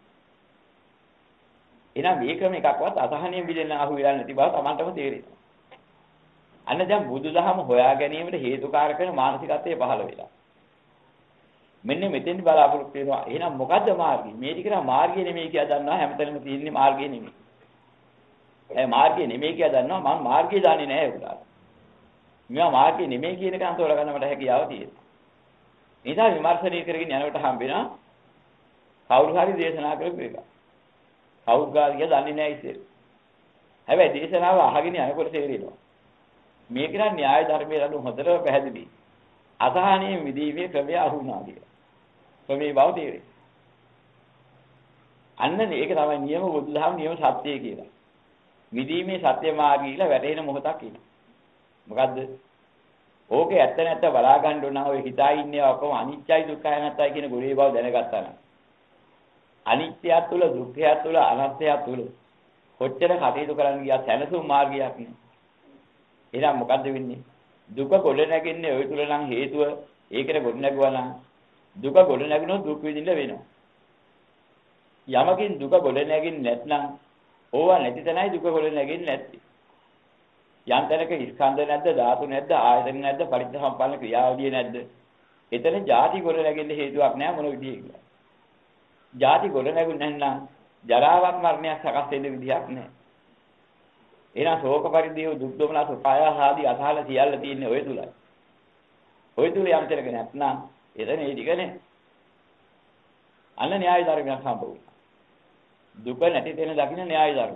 එහෙනම් මේ ක්‍රම එකක්වත් අසහනයෙන් මිදෙන්න අහු වෙලා නැති බව Tamanටම තේරෙනවා. අන්න දැන් බුදුදහම හොයා ගැනීමට හේතුකාරක වෙන මානසිකත්වයේ පහළ වෙලා. මෙන්න මෙතෙන් බලාපොරොත්තු වෙනවා. එහෙනම් මොකද්ද මාර්ගය? මේ ටික නා මාර්ගය නෙමෙයි කියලා දන්නවා හැමතැනම තියෙන්නේ මාර්ගය නෙමෙයි. මාර්ගය නෙමෙයි කියලා දන්නවා මම මාර්ගය දන්නේ නැහැ උදාට. මේවා මාර්ගය නෙමෙයි කියන එක අන්තෝල ගන්න මට හැකියාව තියෙනවා. නිසා විමර්ශනය කරගෙන යනකොට හම්බෙනවා කවුරු හරි දේශනා කරපු එක. කවුරු ගාලිය දන්නේ නැහැ ඉතින්. හැබැයි දේශනාව අහගෙන යනකොට තේරෙනවා. මේක නම් න්‍යාය ධර්මයේ අනුව හොඳට පැහැදිලි. අසහනීය විදීමේ ක්‍රමය අහුණා කියලා. ක්‍රමේ බව තේරෙයි. අන්න මේක තමයි නියම බුදුදහම නියම සත්‍යය කියලා. විදීමේ සත්‍ය මාර්ගය කියලා වැටෙන මොහොතක් ඉන්න. මොකද්ද? ඕකේ ඇත්ත නැත්ත බලා ගන්න ඕන ඔය හිතා ඉන්නේ ඔක්කොම අනිත්‍යයි දුක්ඛයි නැත්තයි කියන ගුණේ බව දැනගත්තා නම්. අනිත්‍යය තුළ දුක්ඛය තුළ අනාත්මය තුළ කොච්චර කටයුතු කරන්න ගියත් සැනසුම් මාර්ගයක් නේ. එහෙනම් මොකද්ද වෙන්නේ? දුක ගොඩ නැගෙන්නේ ඔය තුල නම් හේතුව ඒකට ගොඩ නැගුවා නම් දුක ගොඩ නැගුණොත් දුක් විඳින්න වෙනවා. යමකින් දුක ගොඩ නැගින්නේ නැත්නම් ඕවා නැති තැනයි දුක ගොඩ නැගින්නේ නැත්තේ. යම් තැනක ස්කන්ධ නැද්ද ධාතු නැද්ද ආයතන නැද්ද පරිච්ඡේසම්පන්න ක්‍රියාවලිය නැද්ද? එතන ಜಾති ගොඩ නැගෙන්න හේතුවක් නැහැ මොන විදිහකින්ද? ಜಾති ගොඩ නැගුණ නැත්නම් ජරාවක් මරණයක් සකස් වෙන්න විදිහක් නැහැ. එහෙනම් ශෝක පරිදේව දුක් දොමනස පායහ ආදී අසහල සියල්ල තියෙන්නේ ඔය තුලයි. ඔය තුල යම් තැනක නැත්නම් එතන ඒ ටිකනේ. අන්න න්‍යාය ධර්මයක් හම්බ වුණා. දුක නැති තැන දකින්න න්‍යාය ධර්ම.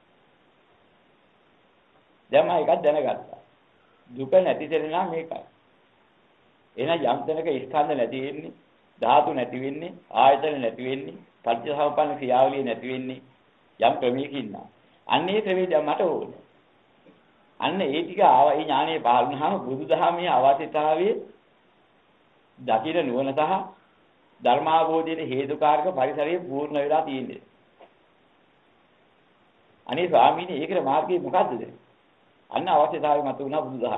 දැන් මම එකක් දැනගත්තා. දුක නැති තැන නම් මේකයි. එහෙනම් යම් තැනක ස්කන්ධ නැති වෙන්නේ, ධාතු නැති වෙන්නේ, ආයතන නැති වෙන්නේ, පටිච්චසමුප්පන්න ක්‍රියාවලිය නැති වෙන්නේ යම් ක්‍රමයකින් නා. අන්න ඒ ක්‍රමයේ දැන් මට ඕනේ. අන්න ඒ ටික ආවා ඒ ඥානයේ පහළ වුණාම බුදුදහමේ අවශ්‍යතාවයේ දකින නුවණ සහ ධර්මාභෝධයේ හේතුකාරක පරිසරයේ පූර්ණ වෙලා තියෙන්නේ. අනේ ස්වාමීනි ඒකේ මාර්ගය මොකද්ද? අන්න අවශ්‍යතාවය මත වුණා බුදුදහම.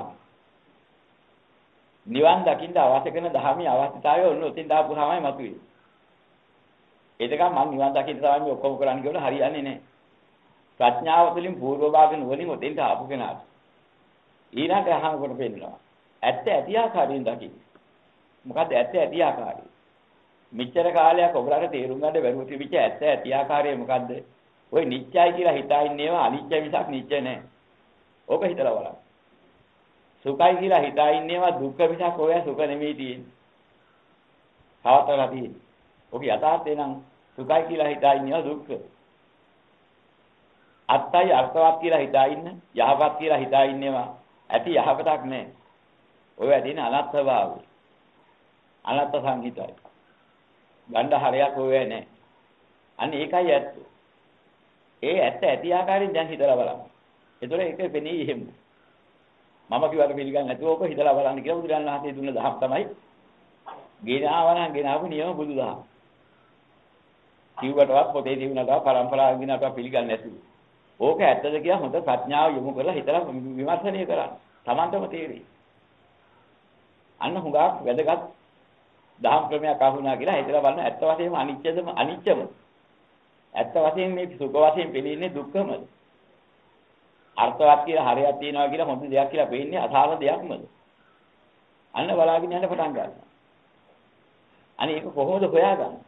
නිවන් දකින්න අවශ්‍ය කරන ධර්මයේ අවශ්‍යතාවය ඔන්න උතින් දාපුවාමයි මතුවේ. එතකම මම නිවන් දකින්න තමයි මේ ඔක්කොම කරන්නේ කියලා හරියන්නේ නැහැ. ප්‍රඥාව තුළින් පූර්ව භාග නුවණින් උතින්ට ආපු කෙනාට. ඊළඟට අහනකොට පෙන්නනවා. ඇත්ත ඇති ආකාරයෙන් දකින්න. මොකද්ද ඇත්ත ඇති ආකාරය? මෙච්චර කාලයක් ඔබලාට තේරුම් ගන්න බැරුව තිබිච්ච ඇත්ත ඇති ආකාරය මොකද්ද? ඔය නිත්‍යයි කියලා හිතා ඉන්නේවා අනිත්‍ය මිසක් නිත්‍ය නැහැ. ඕක හිතලා බලන්න. සුඛයි කියලා හිතා ඉන්නේවා දුක්ඛ මිසක් ඔය සුඛ නෙමෙයි තියෙන්නේ. තවතලා තියෙන්නේ. ඔක යථාර්ථය නම් සුඛයි කියලා හිතා ඉන්නේවා දුක්ඛ. අත්තයි අර්ථවත් කියලා හිතා ඉන්න යහපත් කියලා හිතා ඉන්නේවා ඇති යහපතක් නැහැ. ඔය ඇදින අනත්ත භාවය. අනත්ත සංහිතයි. ගණ්ඩ හරයක් ඔය නැහැ. අන්න ඒකයි ඇත්ත. ඒ ඇත්ත ඇති ආකාරයෙන් දැන් හිතලා බලන්න. ඒතර ඒක පෙනී එහෙම. මම කිව්වට පිළිගන්නේ නැතුව ඔක හිතලා බලන්න කියලා බුදුරජාණන් වහන්සේ දුන්න දහම් තමයි ගෙනාවනම් ගෙනාවු නියම බුදුදහම. කිව්වටවත් පොතේ තිබුණාට පරම්පරාවෙන් ගිනකට පිළිගන්නේ නැතුව. ඕක ඇත්තද කියලා හොඳ ප්‍රඥාව යොමු කරලා හිතලා විමර්ශනය කරන්න. Tamanටම තේරෙයි. අන්න හුඟක් වැදගත් දහම් ක්‍රමයක් අහුණා කියලා හිතලා බලන්න ඇත්ත වශයෙන්ම අනිච්චම. ඇත්ත වශයෙන් මේ සුඛ වශයෙන් පිළිින්නේ දුක්ඛමද? අර්ථවත් කියලා හරයක් තියනවා කියලා හොඳ දෙයක් කියලා පෙන්නේ අසාර දෙයක්මද? අන්න බලාගෙන යන්න පටන් ගන්නවා. අනේ ඒක කොහොමද හොයාගන්නේ?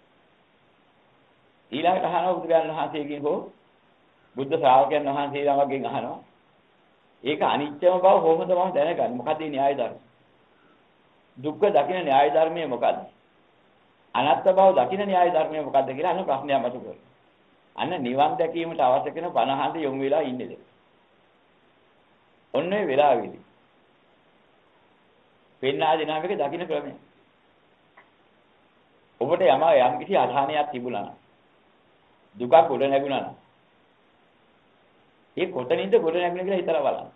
ඊළඟට අහනවා බුදුරජාණන් වහන්සේගෙන් හෝ බුද්ධ ශ්‍රාවකයන් වහන්සේලාගෙන් අහනවා. ඒක අනිත්‍යම බව කොහොමද මම දැනගන්නේ? මොකද මේ න්‍යාය ධර්ම? දුක්ඛ දකින්න න්‍යාය ධර්මයේ මොකද්ද? අනාත්ම බව දකින්න න්‍යාය ධර්මයේ මොකද්ද කියලා අන්න ප්‍රශ්නයක් මතු කරනවා. අන්න නිවන් දැකීමට අවශ්‍ය කරන බණහන්ද යොමු වෙලා ඉන්නේද? ඔන්න ඒ වෙලාවේදී පෙන්නා දෙනා මේක දකින්න ක්‍රමය. ඔබට යම් කිසි අධානයක් තිබුණා නම් දුකක් ගොඩ නැගුණා නම් ඒ කොතනින්ද ගොඩ නැගුණේ කියලා හිතලා බලන්න.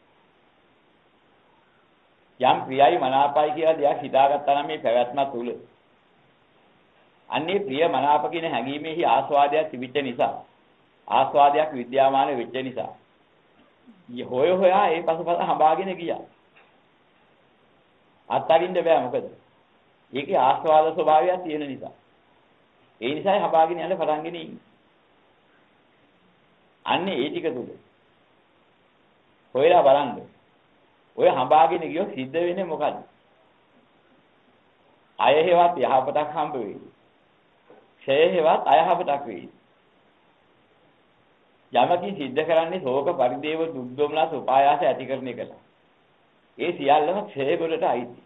යම් ප්‍රියයි මනාපයි කියලා දෙයක් හිතාගත්තා නම් මේ පැවැත්ම තුල අන්නේ ප්‍රිය මනාප කියන හැඟීමේහි ආස්වාදයක් තිබිච්ච නිසා ආස්වාදයක් විද්‍යාමාන වෙච්ච නිසා හොය හොයා ඒ පසුපස හඹාගෙන ගියා. අත්හරින්න බෑ මොකද? ඒකේ ආස්වාද ස්වභාවයක් තියෙන නිසා. ඒ නිසායි හඹාගෙන යන්න පටන්ගෙන ඉන්නේ. අන්නේ ඒ ටික තුල හොයලා බලන්න. ඔය හඹාගෙන ගියොත් සිද්ධ වෙන්නේ මොකද්ද? අයහෙවත් යහපතක් හම්බ වෙයි. ඡේහෙවත් අයහපතක් වෙයි. යමකින් සිද්ධ කරන්නේ ශෝක පරිදේව දුක් දුම්නස් උපායාස ඇති කරන එකල. ඒ සියල්ලම ඡේ වලට අයිති.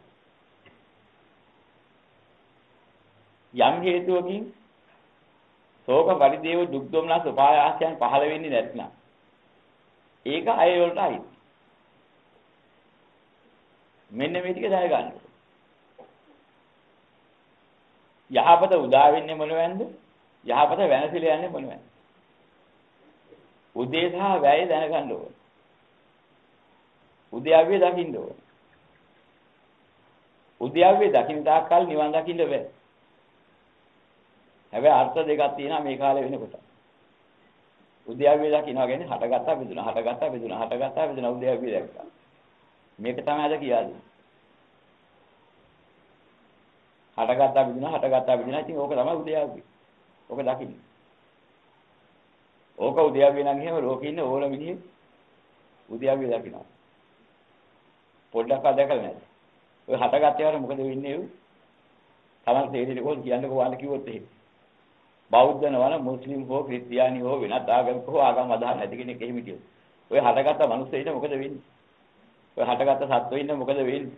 යම් හේතුවකින් ශෝක පරිදේව දුක් දුම්නස් උපායාසයන් පහළ වෙන්නේ නැත්නම් ඒක අය වලට අයිති. මෙන්න මේ ටික දැනගන්න. යහපත උදා වෙන්නේ මොනවෙන්ද? යහපත වෙනසිලා යන්නේ මොනවෙන්ද? උදේ සහ වැය දැනගන්න ඕන. උද්‍යව්‍ය දකින්න ඕන. උද්‍යව්‍ය දකින්න තාක්කල් නිවන් දකින්න බෑ. හැබැයි අර්ථ දෙකක් තියෙනවා මේ කාලේ වෙනකොට. උද්‍යව්‍ය දකින්නවා කියන්නේ හටගත්තා බෙදුණා, හටගත්තා බෙදුණා, හටගත්තා බෙදුණා උද්‍යව්‍ය දැක්කා. මේක තමයි අද කියන්නේ. හටගත්තා බෙදුණා, හටගත්තා බෙදුණා. ඉතින් ඕක තමයි උද්‍යව්‍ය. ඕක දකින්න. ඕක උද්‍යව්‍ය නම් එහෙම ලෝකේ ඉන්න ඕන මිනිහෙක් උද්‍යව්‍ය දකින්නවා. පොඩ්ඩක් අදකලා නැද්ද? ඔය හටගත්තේ වර මොකද වෙන්නේ උ? තමන් තේරෙන්නේ කොහොමද කියන්නකෝ වань කිව්වොත් එහෙම. බෞද්ධ නවන මුස්ලිම් හෝ ක්‍රිස්තියානි හෝ වෙනත් ආගමක හෝ ආගම් අදහන් නැති කෙනෙක් එහෙම කියනවා. ඔය හටගත්ත මිනිස්සෙයිට මොකද වෙන්නේ? ඔය හටගත්ත සත්වෙයින්ට මොකද වෙන්නේ?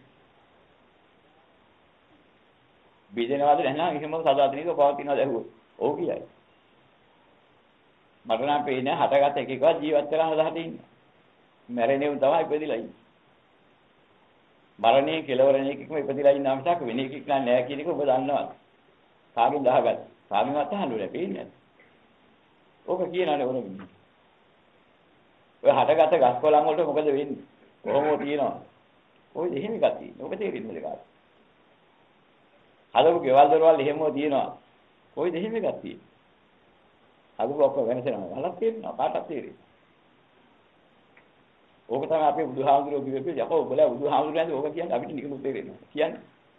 බීජනවාද නැත්නම් එහෙම සදාතනික පවතිනවද ඇහුවොත්. ඔව් කියයි. මට නම් පේන්නේ හටගත්ත එකකවත් ජීවත් වෙලා හදහට ඉන්නේ. මැරෙන්නේ තමයි ඉපදිලා ඉන්නේ. මරණයේ කෙලවරණ එකකම ඉපදිලා ඉන්න අමසක් වෙන එකක් නෑ කියන එක ඔබ දන්නවද? කාගෙන් දහගත්ත? කාගෙන්වත් අහන්නේ පේන්නේ. ඕක කියනනේ ඕන මිනිහ. ඔය හටගත්ත ගස් කොළන් වලට මොකද වෙන්නේ? කොහොමද තියනවා? ඔය එහෙම එකක් තියෙනවා. ඔබ තේරෙන්නේ නැද? හදපු ගෙවල් දොරවල් එහෙමම තියෙනවා. කොයිද එහෙම එකක් තියෙන්නේ? හදපු ඔක්කොම වෙනසනවා. හලක් තියෙනවා. කාටවත් තේරෙන්නේ. ඕක තමයි අපේ බුදුහාමුදුරුවෝ කිව්වේ යකෝ ඔබලා බුදුහාමුදුරුවෝ ඕක කියන්නේ අපිට නිකන් තේරෙන්නේ. කියන්නේ.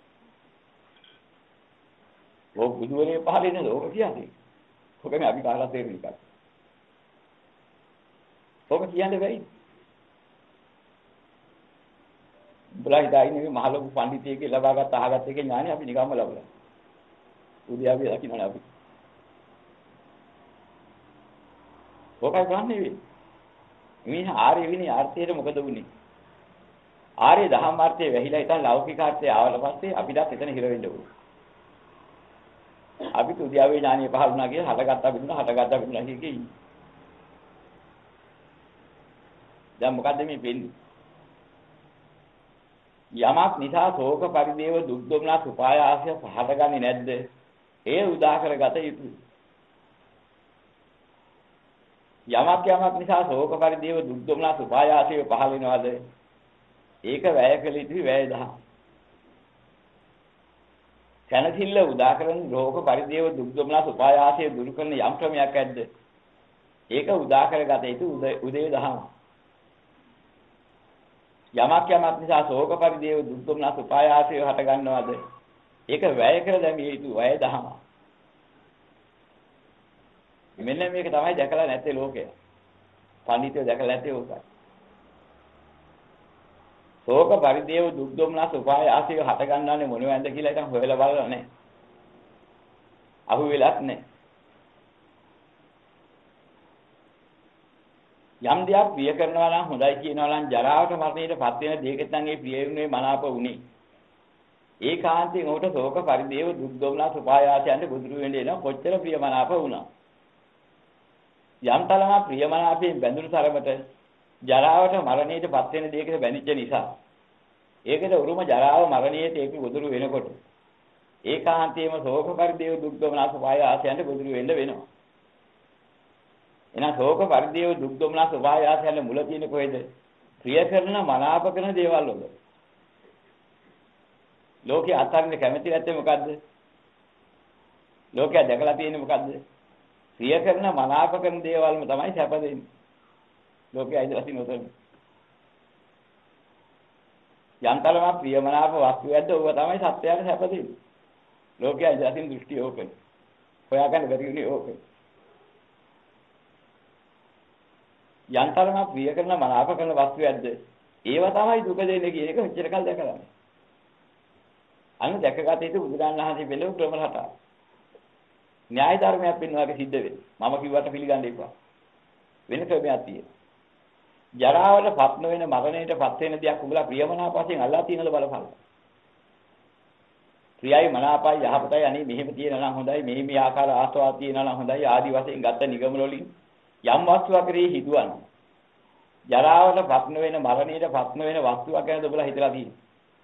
ඕක බුදුවරේ පහලේ නේද ඕක කියන්නේ. ඕකනේ අපි කාටවත් තේරෙන්නේ නැහැ. ඕක කියන්නේ බැරි. බුලයි දායිනේ මහලොකු පඬිතියෙක්ගේ ලබාගත් අහගත් එකේ ඥානෙ අපි නිකම්ම ලබලා. උද්‍යව්‍ය දකින්නනේ අපි. ඕකයි ගන්නෙ වෙන්නේ. මේ ආර්ය විනී අර්ථයට මොකද වුනේ? ආර්ය දහම් අර්ථයේ වැහිලා ඉතින් ලෞකික අර්ථය ආවට පස්සේ අපිට එතන හිර වෙන්න ඕනේ. අපි උද්‍යව්‍ය ඥානිය පහළ වුණා කියලා හටගත්තා බින්දුනා කිය ඉන්නේ. දැන් මොකද්ද මේ වෙන්නේ? යමක් නිසා ශෝක පරිදේව දුක් දුම්නස් උපායාසය පහදගන්නේ නැද්ද? ඒ උදා කරගත යුතුයි. යමක් නිසා ශෝක පරිදේව දුක් දුම්නස් උපායාසය පහල වෙනවද? ඒක වැය කළ යුතුයි වැය දහම්. කනසිල්ල උදා කරන රෝග පරිදේව දුක් දුම්නස් උපායාසය දුරු කරන යම් ක්‍රමයක් ඇද්ද? ඒක උදා කරගත යුතු උදේ දහම්. යමක් නිසා ශෝක පරිදේව දුක් දුම්නස් උපායාසය හට ගන්නවද? ඒක වැය කර දැමිය යුතු වැය දහම. මෙන්න මේක තමයි දැකලා නැත්තේ ලෝකය. පඬිතුයෝ දැකලා නැත්තේ ඕකයි. ශෝක පරිදේව දුක් දුම්නස් උපායාසය හට ගන්නවන්නේ මොනවද කියලා ඉතින් හොයලා බලලා නැහැ. අහු වෙලත් නැහැ. යම් දෙයක් ප්‍රිය කරනවා නම් හොඳයි කියනවා නම් ජරාවට මරණයටපත් වෙන දෙයකට නම් ඒ ප්‍රියුනේ මනාප වුණේ. ඒකාන්තයෙන් උට ශෝක පරිදේව දුක් දුම්නස් උපායාසයන්ට ගොදුරු වෙන්න එන කොච්චර ප්‍රියමනාප වුණා. යම් තරම ප්‍රියමනාපයෙන් බැඳුණු තරමට ජරාවට මරණයටපත් වෙන දෙයකට බැඳිච්ච නිසා ඒකද උරුම ජරාව මරණයට ඒක ගොදුරු වෙනකොට ඒකාන්තයෙන්ම ශෝක පරිදේව දුක් දුම්නස් උපායාසයන්ට ගොදුරු වෙන්න වෙනවා. එහෙනම් ශෝක පරිදේව දුක් දුම්නස් උපායාසයන් මුල තියෙන්නේ කොහෙද? ප්‍රිය කරන මනාප කරන දේවල් වල. ලෝකේ අත්හරින්න කැමති නැත්තේ මොකද්ද? ලෝකයා දැකලා තියෙන්නේ මොකද්ද? ප්‍රිය කරන මනාප කරන දේවල්ම තමයි සැප දෙන්නේ. ලෝකයා ඉඳලා තියෙන උතන. යන්තරම ප්‍රියමනාප වස්තුවක්ද ඕව තමයි සත්‍යයට සැප දෙන්නේ. ලෝකයා ඉඳලා තියෙන දෘෂ්ටි ඕකයි. හොයාගන්න බැරි වුණේ ඕකයි. යන්තරම ප්‍රිය කරන මනාප කරන වස්තුවක්ද ඒව තමයි දුක දෙන්නේ කියන එක මෙච්චර කල් දැකලා නැහැ. අන්න දැකගත යුතු බුදුරණන් වහන්සේ බෙලව ක්‍රම රටාව. න්‍යාය ධර්මයක් වෙනවාගේ සිද්ධ වෙන්නේ. මම කිව්වට පිළිගන්න එපා. වෙන ක්‍රමයක් තියෙනවා. ජරාවට පත් නොවන මරණයටපත් වෙන දෙයක් උඹලා ප්‍රියමනාප වශයෙන් අල්ලා තියනද බලපං. ප්‍රියයි මනාපයි යහපතයි අනේ මෙහෙම තියෙනවා නම් හොඳයි මේ ආකාර ආස්වාද තියෙනවා නම් හොඳයි ආදි වශයෙන් ගත්ත නිගමන වලින් යම් වස්තුවක් කරේ හිතුවන. ජරාවට පත් නොවන මරණයටපත් නොවන වස්තුවක් ගැනද ඔබලා හිතලා තියෙන්නේ.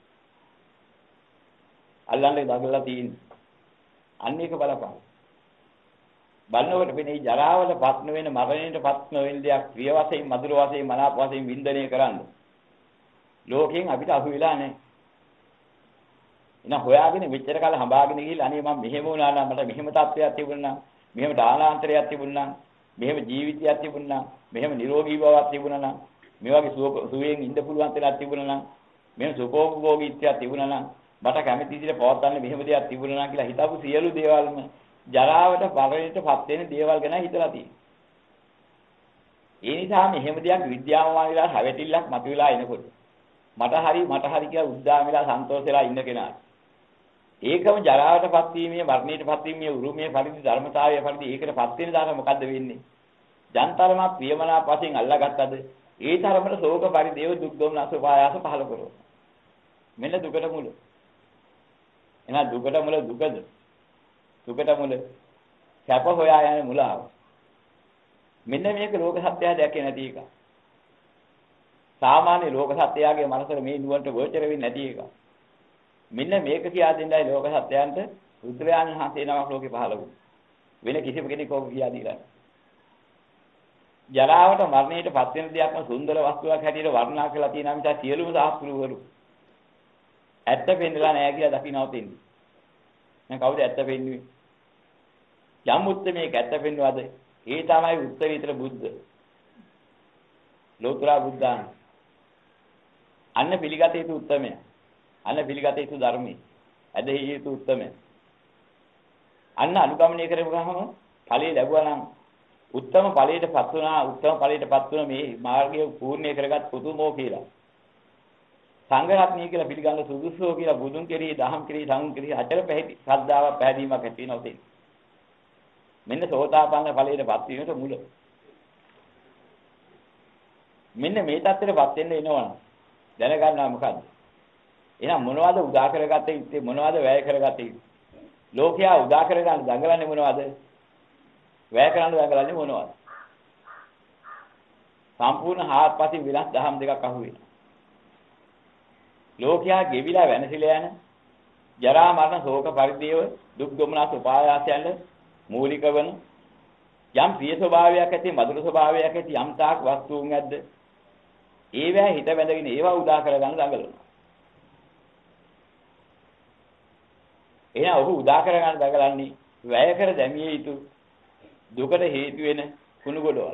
අල්ලන්නේ දඟලලා තියෙන්නේ. අන්න ඒක බලපං. බලනකොට මේ ජරාවල පත්න වෙන මරණයට පත්න වෙන දෙයක් ප්‍රිය වශයෙන් මధుර වශයෙන් මනාප වශයෙන් වින්දනය කරන්න. ලෝකයෙන් අපිට අහු වෙලා නැහැ. එහෙනම් හොයාගෙන මෙච්චර කාල හඹාගෙන ගිහිල්ලා අනේ මම මෙහෙම වුණා නම් මට මෙහෙම තත්ත්වයක් තිබුණා නම් මෙහෙම දානාන්තරයක් තිබුණා නම් මෙහෙම ජීවිතයක් තිබුණා නම් මෙහෙම නිරෝගී බවක් තිබුණා නම් මේ වගේ සුවයෙන් ඉන්න පුළුවන් තැනක් තිබුණා නම් මෙහෙම සුඛෝපභෝගීත්වයක් තිබුණා නම් මට කැමති විදිහට පවත්වන්න මෙහෙම දෙයක් තිබුණා නම් කියලා හිතපු සියලු දේවල්ම ජරාවට පරණයටපත් වෙන දේවල් ගැන හිතලා තියෙනවා. ඒ නිසා මෙහෙම දෙයක් විද්‍යාමාන වෙලා හැවටිල්ලක් මතුවලා එනකොට මට හරි කියලා උද්දාම වෙලා සන්තෝෂ වෙලා ඉන්න කෙනා. ඒකම ජරාවටපත් වීමේ මරණයටපත් වීමේ උරුමයේ පරිදි ධර්මතාවයේ පරිදි ඒකටපත් වෙන දාන මොකද්ද වෙන්නේ? ජන්තරම ප්‍රියමනාප වශයෙන් අල්ලාගත්තද ඒ තරමට ශෝක පරිදේව දුක් දුම්නස් උපායාස පහල කරනවා. මෙන්න දුකට මුල. එහෙනම් දුකට මුල දුකද? දුකට මුල සැප හොයා යන මුලාව. මෙන්න මේක ලෝක සත්‍යය දැකේ නැති එක. සාමාන්‍ය ලෝක සත්‍යයගේ මනසට මේ නුවණට ගෝචර වෙන්නේ නැති එක. මෙන්න මේක කියා දෙන්නයි ලෝක සත්‍යයන්ට රුද්‍රයන් හසේ නමක් ලෝකේ පහළ වුනේ. වෙන කිසිම කෙනෙක් ඕක කියා දීලා නැහැ. ජරාවට මරණයටපත් වෙන දෙයක්ම සුන්දර වස්තුවක් හැටියට වර්ණනා කරලා තියෙනා මිස සියලුම සාස්ත්‍රවරු ඇත්ත පෙන්නලා නැහැ කියලා දකින්නව තියෙන්නේ. දැන් කවුද ඇත්ත පෙන්වන්නේ? යම් උත්තරමේක ඇත්ත පෙන්වවද? ඒ තමයි උත්තරීතර බුද්ධ. ලෝතර බුද්ධාන. අන්න පිළිගත යුතු උත්තරමය. අන්න පිළිගත යුතු ධර්මයි. ඇදහිය යුතු උත්තරමය. අන්න අනුගමනය කරපුවාම ඵලයේ ලැබුවා නම් උත්තම ඵලයටපත් වුණා, උත්තම ඵලයටපත් වුණ මේ මාර්ගය පූර්ණේ කරගත් පුදුමෝ කියලා. සංඝ රත්නය කියලා පිළිගන්න සුදුසුෝ කියලා බුදුන් කෙරෙහි දහම් කෙරෙහි සංඝ කෙරෙහි අචල පැහැදිලි ශ්‍රද්ධාවක් පැහැදීමක් ඇති වෙනවා තියෙන්නේ. මෙන්න සෝතාපන්න ඵලයටපත් වීමට මුල. මෙන්න මේ தත්ත්වයටපත් වෙන්න එනවනම් දැනගන්නවා මොකද්ද? එහෙනම් මොනවද උදා කරගත්තේ ඉතින් මොනවද වැය කරගත්තේ? ලෝකයා උදා කරගන්න දඟලන්නේ මොනවද? වැය කරන්න දඟලන්නේ මොනවද? සම්පූර්ණ හාත්පසින් විනාශ දහම් දෙකක් අහුවෙනවා. ලෝකයා ගෙවිලා වෙනසිලා යන ජරා මරණ ශෝක පරිදේව දුක් දුම්නස් උපායාසයන් මූලික වන යම් ප්‍රිය ස්වභාවයක් ඇති මధుර ස්වභාවයක් ඇති යම් තාක් වස්තුන් ඇද්ද ඒවැ හිත බැඳගෙන ඒවා උදා කරගන්න දඟලනවා. එහෙනම් ඔහු උදා කරගන්න දඟලන්නේ වැය කර දැමිය යුතු දුකට හේතු වෙන කුණු ගොඩවල්.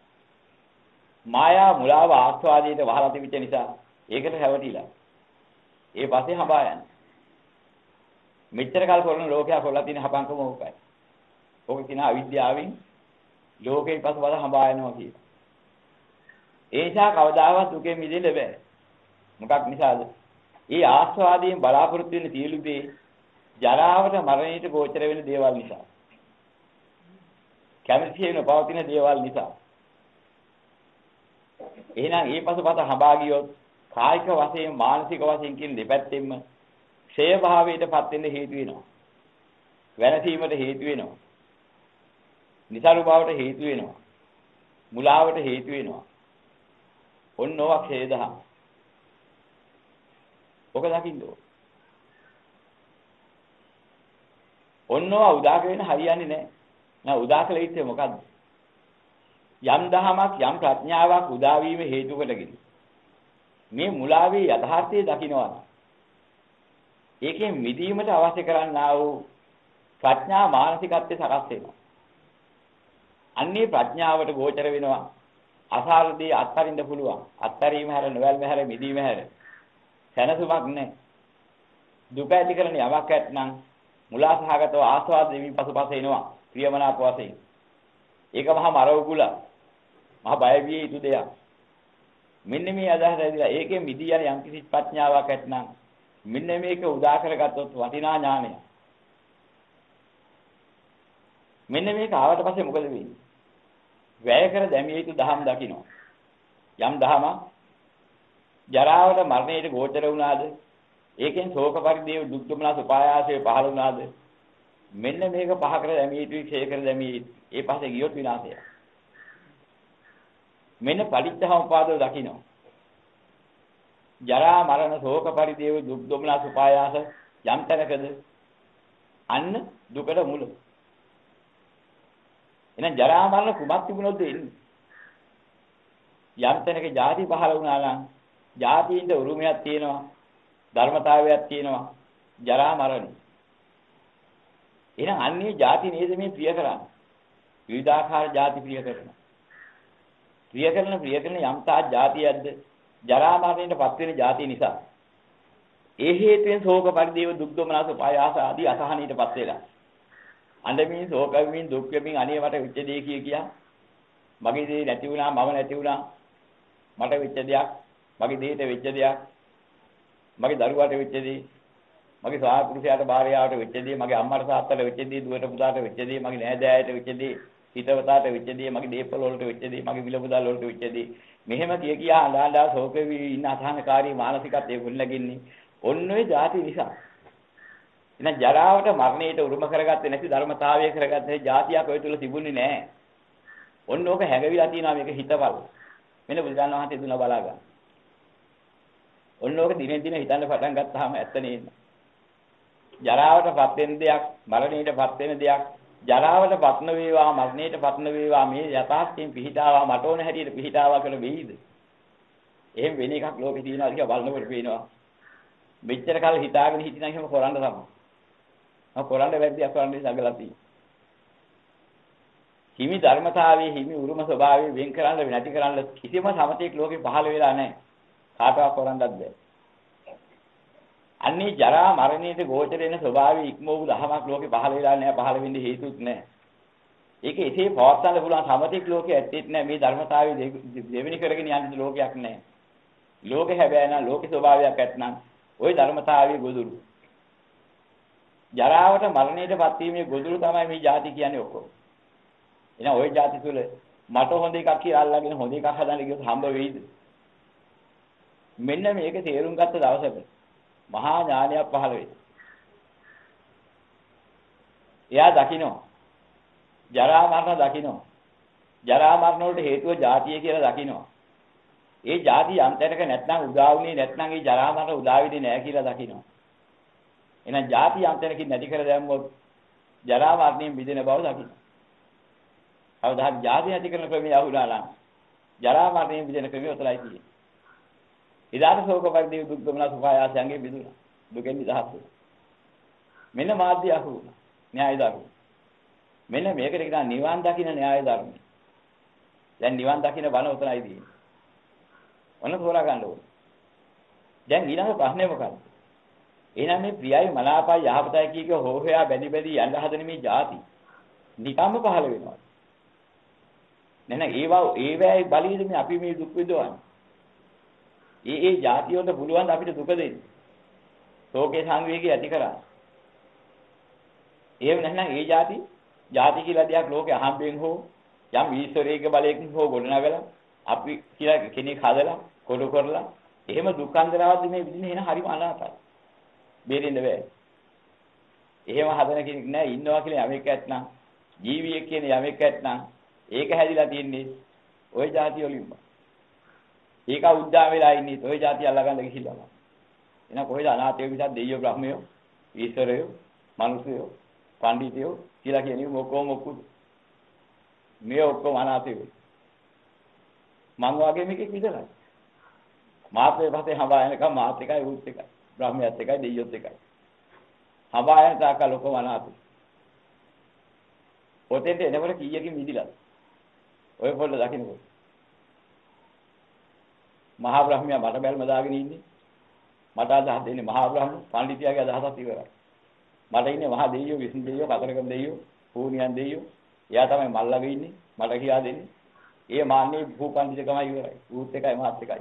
මායා මුලාව ආස්වාදයට වහලා තිබෙච්ච නිසා ඒකට හැවටිලා. ඒ පස්සේ හඹා යන්නේ. මෙච්චර කල් කරන ලෝකයා කරලා තියෙන හපංකම ඕකයි. ඕක කියන අවිද්‍යාවෙන් ලෝකේ පස්සවල හඹා යනවා කියන. ඒ නිසා කවදාවත් දුකෙන් මිදෙන්න බෑ. මොකක් නිසාද? ඒ ආස්වාදයෙන් බලාපොරොත්තු වෙන සියලු දේ ජරාවට මරණයට ගෝචර වෙන දේවල් නිසා. කැමති වෙන පවතින දේවල් නිසා. එහෙනම් ඒ පසුපස හඹා ගියොත් කායික වශයෙන් මානසික වශයෙන් කියන දෙපැත්තෙන්ම ක්ෂය භාවයටපත් වෙන්න හේතු වෙනවා. වෙනසීමට හේතු වෙනවා. නිසරු බවට හේතු වෙනවා. මුලාවට හේතු වෙනවා. ඔන්නෝවා ක්ෂය දහම්. ඔක දකින්න ඕන. ඔන්නෝවා උදාක වෙන හරියන්නේ නැහැ. නෑ උදාකල ඉන්නේ මොකද්ද? යම් දහමක් යම් ප්‍රඥාවක් උදා වීම හේතු කොටගෙන මේ මුලාවේ යථාර්ථය දකින්නවා. ඒකෙන් මිදීමට අවශ්‍ය කරන්නා වූ ප්‍රඥා මානසිකත්වයේ සකස් වෙනවා. අන්නේ ප්‍රඥාවට ගෝචර වෙනවා. අසාරදී අත්හරින්න පුළුවන්. අත්හැරීම හැර නොවැල්ම හැර මිදීම හැර සැනසුමක් නැහැ. දුක ඇති කරන යමක් ඇත්නම් මුලාසහගතව ආස්වාද දෙමින් පසුපස එනවා. ප්‍රියමනාප වශයෙන්. ඒක මහා මරවුකුල. මහා බය විය යුතු දෙයක්. මෙන්න මේ අදහස ඇදලා ඒකෙන් මිදී යන යම් කිසි ප්‍රඥාවක් ඇත්නම් මෙන්න මේක උදා කරගත්තොත් වටිනා ඥානය. මෙන්න මේක ආවට පස්සේ මොකද වෙන්නේ? වැය කර දැමිය යුතු දහම් දකින්න. යම් දහමක් ජරාවට මරණයට ගෝචර වුණාද? ඒකෙන් ශෝක පරිදේව දුක් දුමනස් උපායාසය පහළ වුණාද? මෙන්න මේක පහ කර දැමිය යුතුයි, ක්ෂය කර දැමිය යුතුයි. ඒ පස්සේ ගියොත් විනාශය. මෙන්න පටිච්චසමුපාදව දකින්න. ජරා මරණ ශෝක පරිදේව දුක් දුමනස් උපායාස යම් තැනකද අන්න දුකට මුල. එහෙනම් ජරා මරණ කුමක් තිබුණොත් එන්නේ? යම් තැනක ජාති පහළ වුණා නම් ජාතියින්ද උරුමයක් තියෙනවා, ධර්මතාවයක් තියෙනවා, ජරා මරණ. එහෙනම් අන්නේ ಜಾති නේද මේ ප්‍රිය කරන්නේ. විවිධාකාර ಜಾති ප්‍රිය කරනවා. ප්‍රිය කරන යම් තා ಜಾතියක්ද ජරා මරණයටපත් වෙන ಜಾති නිසා. ඒ හේතුවෙන් ශෝක පරිදේව දුක් දොමනස උපායාස ආදී අසහනයටපත් වෙලා. අඬමින් ශෝක වෙමින් දුක් වෙමින් අනේ මට වෙච්ච දේ කියා. මගේ දේ නැති වුණා, මම නැති වුණා. මට වෙච්ච දෙයක්, මගේ දේට වෙච්ච දෙයක්, මගේ දරුවාට වෙච්ච දේ, මගේ ස්වාමි පුරුෂයාට භාර්යාවට වෙච්ච දේ, මගේ අම්මට තාත්තට වෙච්ච දේ, දුවට පුතාට වෙච්ච දේ, මගේ නෑදෑයට වෙච්ච දේ, හිතවතාට වෙච්ච දේ, මගේ දීපල වලට වෙච්ච දේ, මගේ මිල මුදල් වලට වෙච්ච දේ. මෙහෙම කියා අඬා ශෝක වී ඉන්න අසහනකාරී මානසිකත්වයේ ගොඩනගින්නේ ඔන්න ඔය ಜಾති නිසා. එහෙනම් ජරාවට මරණයට උරුම කරගත්තේ නැති ධර්මතාවය කරගත්තේ ಜಾතියක් ඔය තුල තිබුණේ නැහැ. ඔන්න ඕක හැඟවිලා තියෙනවා මේක හිතවල. මෙන්න බුදුරජාණන් වහන්සේ දුන්නා බලා ගන්න. ඔන්න ඕක දිනෙන් දින හිතන්න පටන් ගත්තාම ඇත්ත නේද? ජරාවටපත් වෙන දෙයක්, මරණයටපත් වෙන දෙයක්, ජරාවටපත් නොවේවා, මරණයටපත් නොවේවා මේ යථාර්ථයෙන් පිහිටාවා මට ඕන හැටියට පිහිටාවා කියලා වෙයිද? එහෙම වෙන එකක් ලෝකේ තියෙනවා කියලා බලනකොට පේනවා. මෙච්චර කාල හිතාගෙන හිටිනා කියම කරන්න තමයි. මම කරන්න බැරිද කරන්නේ දඟලලා තියෙන්නේ. හිමි ධර්මතාවයේ හිමි උරුම ස්වභාවයේ වෙන් කරන්න නැති කරන්න කිසිම සමතේක ලෝකේ පහළ වෙලා නැහැ. කාටවත් කරන්නත් බැහැ. අන්නේ ජරා මරණයට ගෝචර වෙන ස්වභාවයේ ඉක්මවපු දහමක් ලෝකේ පහළ වෙලා නැහැ, පහළ වෙන්න හේතුත් නැහැ. ඒක එසේ පවත්වන්න පුළුවන් සමතේක ලෝකේ ඇත්තෙත් නැහැ. මේ ධර්මතාවයේ දෙවෙනි කරගෙන යන්න ලෝකයක් නැහැ. ලෝකේ හැබැයි නම් ලෝකේ ස්වභාවයක් ඇත්නම් ওই ධර්මතාවයේ ගොදුරු. ජරාවට මරණයටපත් වීමේ ගොදුරු තමයි මේ ಜಾති කියන්නේ ඔක්කොම. එහෙනම් ওই ಜಾති තුල මට හොඳ එකක් කියලා අල්ලගෙන හොඳ එකක් හදන්න ගියොත් හම්බ වෙයිද? මෙන්න මේක තේරුම් ගත්ත දවසක මහා ඥානයක් පහළ වෙයි. එයා දකිනවා. ජරා මරණ දකිනවා. ජරා මරණ වලට හේතුව ಜಾතිය කියලා දකිනවා. ඒ ಜಾති යම් තැනක නැත්නම් උදා වුණේ නැත්නම් ඒ ජරා මරණ උදා වෙන්නේ නැහැ කියලා දකිනවා. එහෙනම් ಜಾති යම් තැනකින් නැති කර දැම්මොත් ජරා මරණයෙන් මිදෙන බව දකිනවා. අවදාහක් ಜಾති නැති කරන ක්‍රමය අහුලා නම් ජරා මරණයෙන් මිදෙන ක්‍රමය උතලයි තියෙන්නේ. ඉදාට ශෝක පරිදේ දුක් දුමන සුඛායාසයන්ගේ මිදුණා. දුකෙන් නිදහස් වුණා. මෙන්න මාධ්‍ය අහු වුණා. න්‍යාය ධර්ම. මෙන්න මේකට කියනවා නිවන් දකින්න න්‍යාය ධර්ම. දැන් නිවන් දකින්න බණ උතනයි තියෙන්නේ. ඔන්න තෝරා ගන්න ඕනේ. දැන් ඊළඟ ප්‍රශ්නේ මොකක්ද? එහෙනම් මේ ප්‍රියයි මනාපයි යහපතයි කීක හොහොයා බැඳි බැඳි යන්න හදන මේ જાති නිකම්ම පහළ වෙනවා. නැත්නම් ඒවැයි බලීද මේ අපි මේ දුක් විඳවන්නේ. ඒ જાති වලට පුළුවන් අපිට දුක දෙන්න. ශෝකේ සංවේගය ඇති කරා. එහෙම නැත්නම් ඒ ಜಾති කියලා දෙයක් ලෝකේ අහම්බෙන් හෝ යම් ඊශ්වරයක බලයකින් හෝ ගොඩනගලා අපි කියලා කෙනෙක් හදලා කොටු කරලා එහෙම දුක්ඛන්දරාවද මේ විදිහේ එන හරිම අනාතයි. බේරෙන්න බෑ. එහෙම හදන කෙනෙක් නෑ ඉන්නවා කියලා යමෙක් ඇත්නම් ජීවියෙක් කියන යමෙක් ඇත්නම් ඒක හැදිලා තින්නේ ওই જાති වලින්ම. ඒක උද්දා වෙලා ඉන්නේ ওই જાති අල්ලගන්න ගිහිල්ලා. එහෙනම් කොහෙද අනාථයෝ විතර දෙයියෝ බ්‍රහ්මයෝ ඊශ්වරයෝ මිනිසයෝ පඬිතුයෝ කියලා කියන්නේ මොකද? මේ ඔක්කොම අනාථයෝ. මං වගේ මේකෙක් විතරයි. මාත්‍රේ පස්සේ හඹා යනකම් මාත් එකයි උත් එකයි. බ්‍රහ්මයාත් එකයි දෙයියොත් එකයි. හඹා යන තාක ලොකම අනාථයෝ. ඔතෙන්ට එනකොට කීයකින් මිදිලාද? ඔය පොල්ල දකින්නකො. මහා බ්‍රහ්මයා මට බැල්ම දාගෙන ඉන්නේ. මට අදහස් දෙන්නේ මහා බ්‍රහ්ම පඬිතියාගේ අදහසක් ඉවරයි. මට ඉන්නේ මහා දෙයියෝ විසුණු දෙයියෝ කතරගම දෙයියෝ පූර්ණියන් දෙයියෝ. එයා තමයි මල්ලගේ ඉන්නේ. මට කියා දෙන්නේ. ඒ මාන්නේ භූපඬිතකමයි ඉවරයි. ඌත් එකයි මාත් එකයි.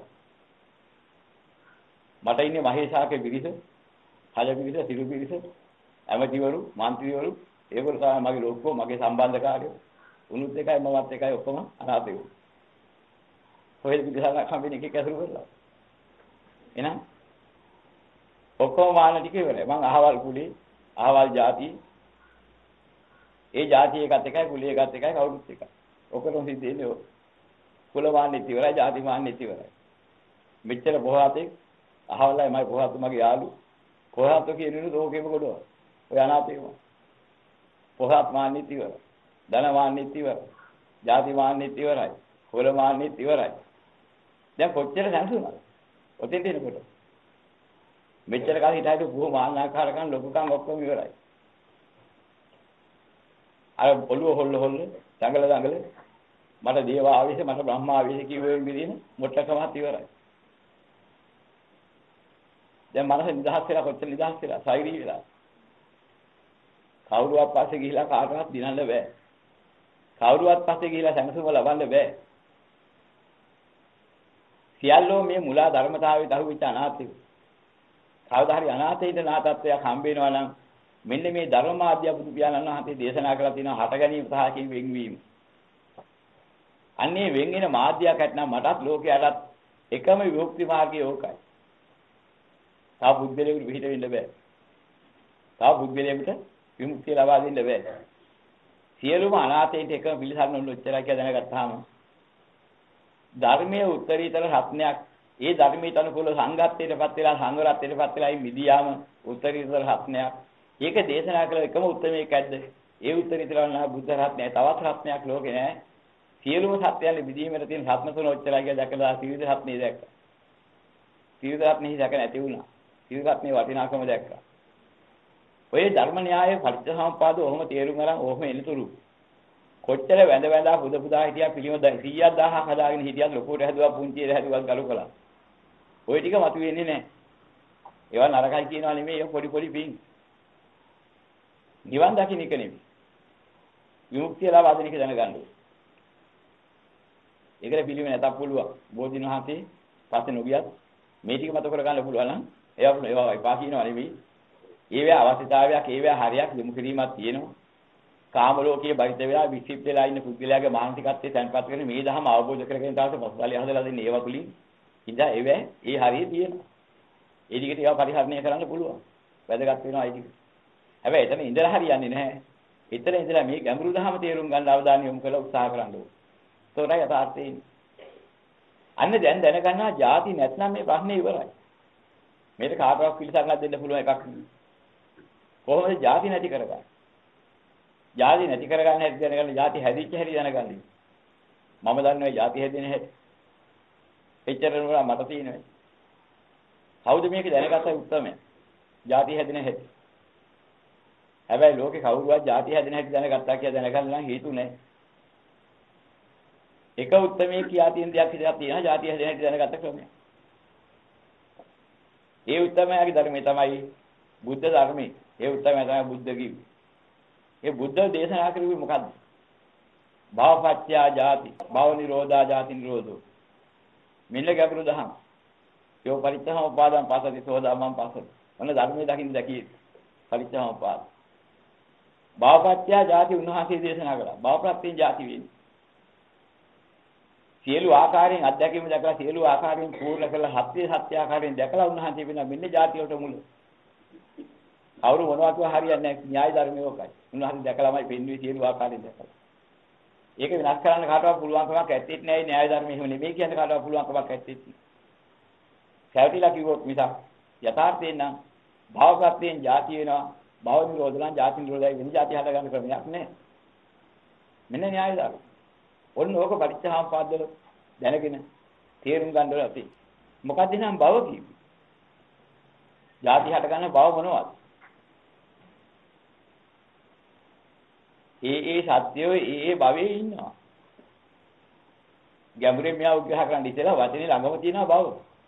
මට ඉන්නේ මහේශාකේ පිරිස, හය පිරිස, සිරු පිරිස, ඇමතිවරු, മന്ത്രിවරු, ඒගොල්ලෝ තමයි මගේ ලොක්කෝ, මගේ සම්බන්ධකාරයෝ. උනුත් එකයි මමත් එකයි ඔක්කොම අනාථයෝ. කොහෙද පිටසක් හම්බෙන්නේ එකෙක් ඇසුරු කරලා. එහෙනම් ඔක්කොම මාන ටික ඉවරයි. මං අහවල් කුලේ, අහවල් ಜಾති. ඒ ಜಾති එකත් එකයි, කුලේ එකත් එකයි, කවුරුත් එකයි. ඔක්කොම සිද්ධ වෙන්නේ කුල මාන්නෙත් ඉවරයි, ಜಾති මාන්නෙත් ඉවරයි. මෙච්චර බොහෝතේ අහවලයි මයි බොහෝතු මගේ යාළු. කොහොමද කියනනේ ඕකේම කොටව. ඔය අනාථයම. බොහෝත් මාන්නෙත් ඉවරයි. ධන මාන්නෙත් ඉවරයි. ಜಾති මාන්නෙත් ඉවරයි. කුල මාන්නෙත් ඉවරයි. දැන් කොච්චර සංසුනද? ඔතෙන් දෙනකොට. මෙච්චර කාලේ හිටාയിട്ട് බොහෝ මාන්නාකාරකම් ලොකුකම් ඔක්කොම ඉවරයි. අර ඔළුව හොල්ල දඟල මට දේව ආවේශ මට බ්‍රහ්ම ආවේශ කිව්වෙ විදිහින් මොට්ටකමත් ඉවරයි. දැන් මනස නිදහස් වෙලා කොච්චර නිදහස් වෙලා සෛරී වෙලා. කවුරුවත් පස්සේ ගිහිලා කාටවත් දිනන්න බෑ. කවුරුවත් පස්සේ ගිහිලා සැනසුම ලබන්න බෑ. සියල්ලෝ මේ මුලා ධර්මතාවයේ දහුවිච්ච අනාථය. කවදා හරි අනාථයින්ට නාතත්වයක් හම්බ වෙනවා නම් මෙන්න මේ ධර්මාද්‍ය බුදු පියාණන් වහන්සේ දේශනා කළා තියෙනවා හට ගැනීම සහ වෙන්වීම. අන්නේ වෙන් වෙන මාධ්‍යයක් ඇතනම් මටත් ලෝකයටත් එකම විමුක්ති මාර්ගය ඕකයි. තා බුද්ධලෙකට පිට වෙන්න බෑ. තා බුද්ධලෙකට විමුක්තිය ලබා දෙන්න බෑ. සියලුම අනාථයින්ට එකම පිළිසරණ උන් ඔච්චරයි කියලා දැනගත්තාම ධර්මයේ උත්තරීතර රත්නයක් ඒ ධර්මයට අනුකූල සංගතයටපත් වෙලා සංවරත්වයටපත් වෙලා මිදියාම උත්තරීතර රත්නයක්. ඒක දේශනා කළ එකම උත්තරමේක ඇද්ද? ඒ උත්තරීතර වුණා බුද්ධ රත්නය. තවත් රත්නයක් ලෝකේ නැහැ. සියලුම සත්‍යයන් මිදීමේට තියෙන රත්න තුන ඔච්චරයි කියලා දැකලා ත්‍රිවිධ රත්නේ දැක්කා. ත්‍රිවිධ රත්නේ දැක නැති වුණා. ත්‍රිවිධ රත්නේ වටිනාකම දැක්කා. ඔය ධර්ම න්‍යාය පරිච්ඡසම්පාද ඔහොම තේරුම් අරන් ඔහොම එනතුරු කොච්චර වැඳ පුදා හිටියා පිළිම 100,000ක් හදාගෙන හිටියත් ලොකුට හැදුවා පුංචියට හැදුවා ගලු කළා. ওই ටික මතුවෙන්නේ නැහැ. ඒවා නරකයි කියනවා නෙමෙයි ඒ පොඩි පිං. නිවන් දකින්න එක නෙමෙයි. විමුක්තිය ලබා දෙන එක දැනගන්න ඕනේ. ඒකට පිළිම නැතක් පුළුවන්. බෝධින් වහන්සේ පස්සේ නොගියත් මේ ටික මත කරගන්න පුළුවන් නම් ඒවා එපා කියනවා නෙමෙයි. ඒවැ අවශ්‍යතාවයක් ඒවැ හරියක් යොමු කිරීමක් තියෙනවා. කාම ලෝකයේ බරිත වෙලා විචිප්ත වෙලා ඉන්න පුද්ගලයාගේ මානසිකත්වයේ තැන්පත් කරගෙන මේ දහම අවබෝධ කරගෙන තාම පස්වලිය හදලා දෙන්නේ ඒවා පිළින්. ඉතින් ඒවැ ඒ හරිය තියෙනවා. ඒ ටිකට ඒවා පරිහරණය කරන්න පුළුවන්. වැදගත් වෙනවා ඒ ටික. හැබැයි එතන ඉඳලා හරියන්නේ නැහැ. එතන ඉඳලා මේ ගැඹුරු දහම තේරුම් ගන්න අවධානය යොමු කරලා උත්සාහ කරන්න ඕනේ. ඒතරයි යථාර්ථය. අන්න දැන් දැනගන්නවා ಜಾති නැත්නම් මේ ප්‍රශ්නේ ඉවරයි. මේක කාටවත් පිළිසරණක් දෙන්න පුළුවන් එකක් නෙවෙයි. කොහොමද ಜಾති නැති කරගන්නේ? ಜಾති නැති කරගන්න හැටි දැනගන්න ಜಾති හැදිච්ච හැටි දැනගන්න. මම දන්නවා ಜಾති හැදෙන හැටි. එච්චර නුඹලා මට තියෙනවා. කවුද මේක දැනගත්ත උත්තරමය? ಜಾති හැදෙන හැටි. හැබැයි ලෝකේ කවුරුවත් ಜಾති හැදෙන හැටි දැනගත්තා කියලා දැනගන්න නම් හේතු නැහැ. එක උත්තරමේ කියා තියෙන දෙයක් හිතලා තියෙනවා ಜಾති හැදෙන හැටි දැනගත්ත ක්‍රමය. ඒ උත්තරමයාගේ ධර්මයේ තමයි බුද්ධ ධර්මයේ. ඒ උත්තරමයා තමයි බුද්ධ කිව්වේ. ඒ බුද්ධ දේශනා කරුවේ මොකද්ද? භවපත්‍යා ජාති, භව නිරෝධා ජාති නිරෝධෝ. මෙන්න ගැඹුරු දහම්. යෝ පරිච්ඡේදම උපාදාන පාසති සෝදාමම් පාසති. ඔන්න ධර්මයේ දකින්න දැකිය. පරිච්ඡේදම උපාද. භවපත්‍යා ජාති උන්වහන්සේ දේශනා කළා. භවප්‍රත්‍යයෙන් ජාති වෙන්නේ. සියලු ආකාරයෙන් අධ්‍යක්ීම දැකලා සියලු ආකාරයෙන් පූර්ණ කළ සත්‍ය ආකාරයෙන් දැකලා උන්වහන්සේ වෙන මෙන්න ජාති වලට මුල. කවුරු මොනවද කියව හරියන්නේ නැහැ. න්‍යාය ධර්මයේ ඔකයි. උන්වහන්සේ දැකලාමයි පෙන්වන්නේ සියලු ආකාරයෙන් දැකලා. ඒක විනාශ කරන්න කාටවත් පුළුවන් කමක් ඇත්තෙත් නැහැ. න්‍යාය ධර්මයේ එහෙම නෙමෙයි කියන්නේ කාටවත් පුළුවන් කමක් ඇත්තෙත් නැහැ. සැවටිලා කිව්වොත් මිසක් යථාර්ථයෙන් නම් භවප්‍රත්‍යයෙන් ජාති වෙනවා. භව නිරෝධලන් ජාති නිරෝධයි වෙන ජාති හද ගන්න ක්‍රමයක් නැහැ. මෙන්න න්‍යාය ධර්ම. ඔන්න ඕක පරිච්ඡාම්පාදවල දැනගෙන තේරුම් ගන්න ඕනේ අපි. මොකක්ද නම් භව කියන්නේ? ජාති හට ගන්න භව මොනවද? ඒ සත්‍යයේ භවයේ ඉන්නවා. ගැඹුරින් මෙයා උග්‍රහ කරන්න ඉතලා වචනේ ළඟම තියෙනවා භව.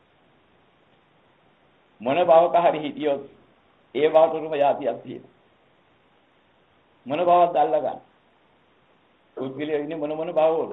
මොන භවක හරි හිටියොත් ඒ භවතුරුම જાතියක් තියෙනවා. මොන භවක්ද අල්ල ගන්න? උද්ගලිය ඉන්නේ මොන භවවල?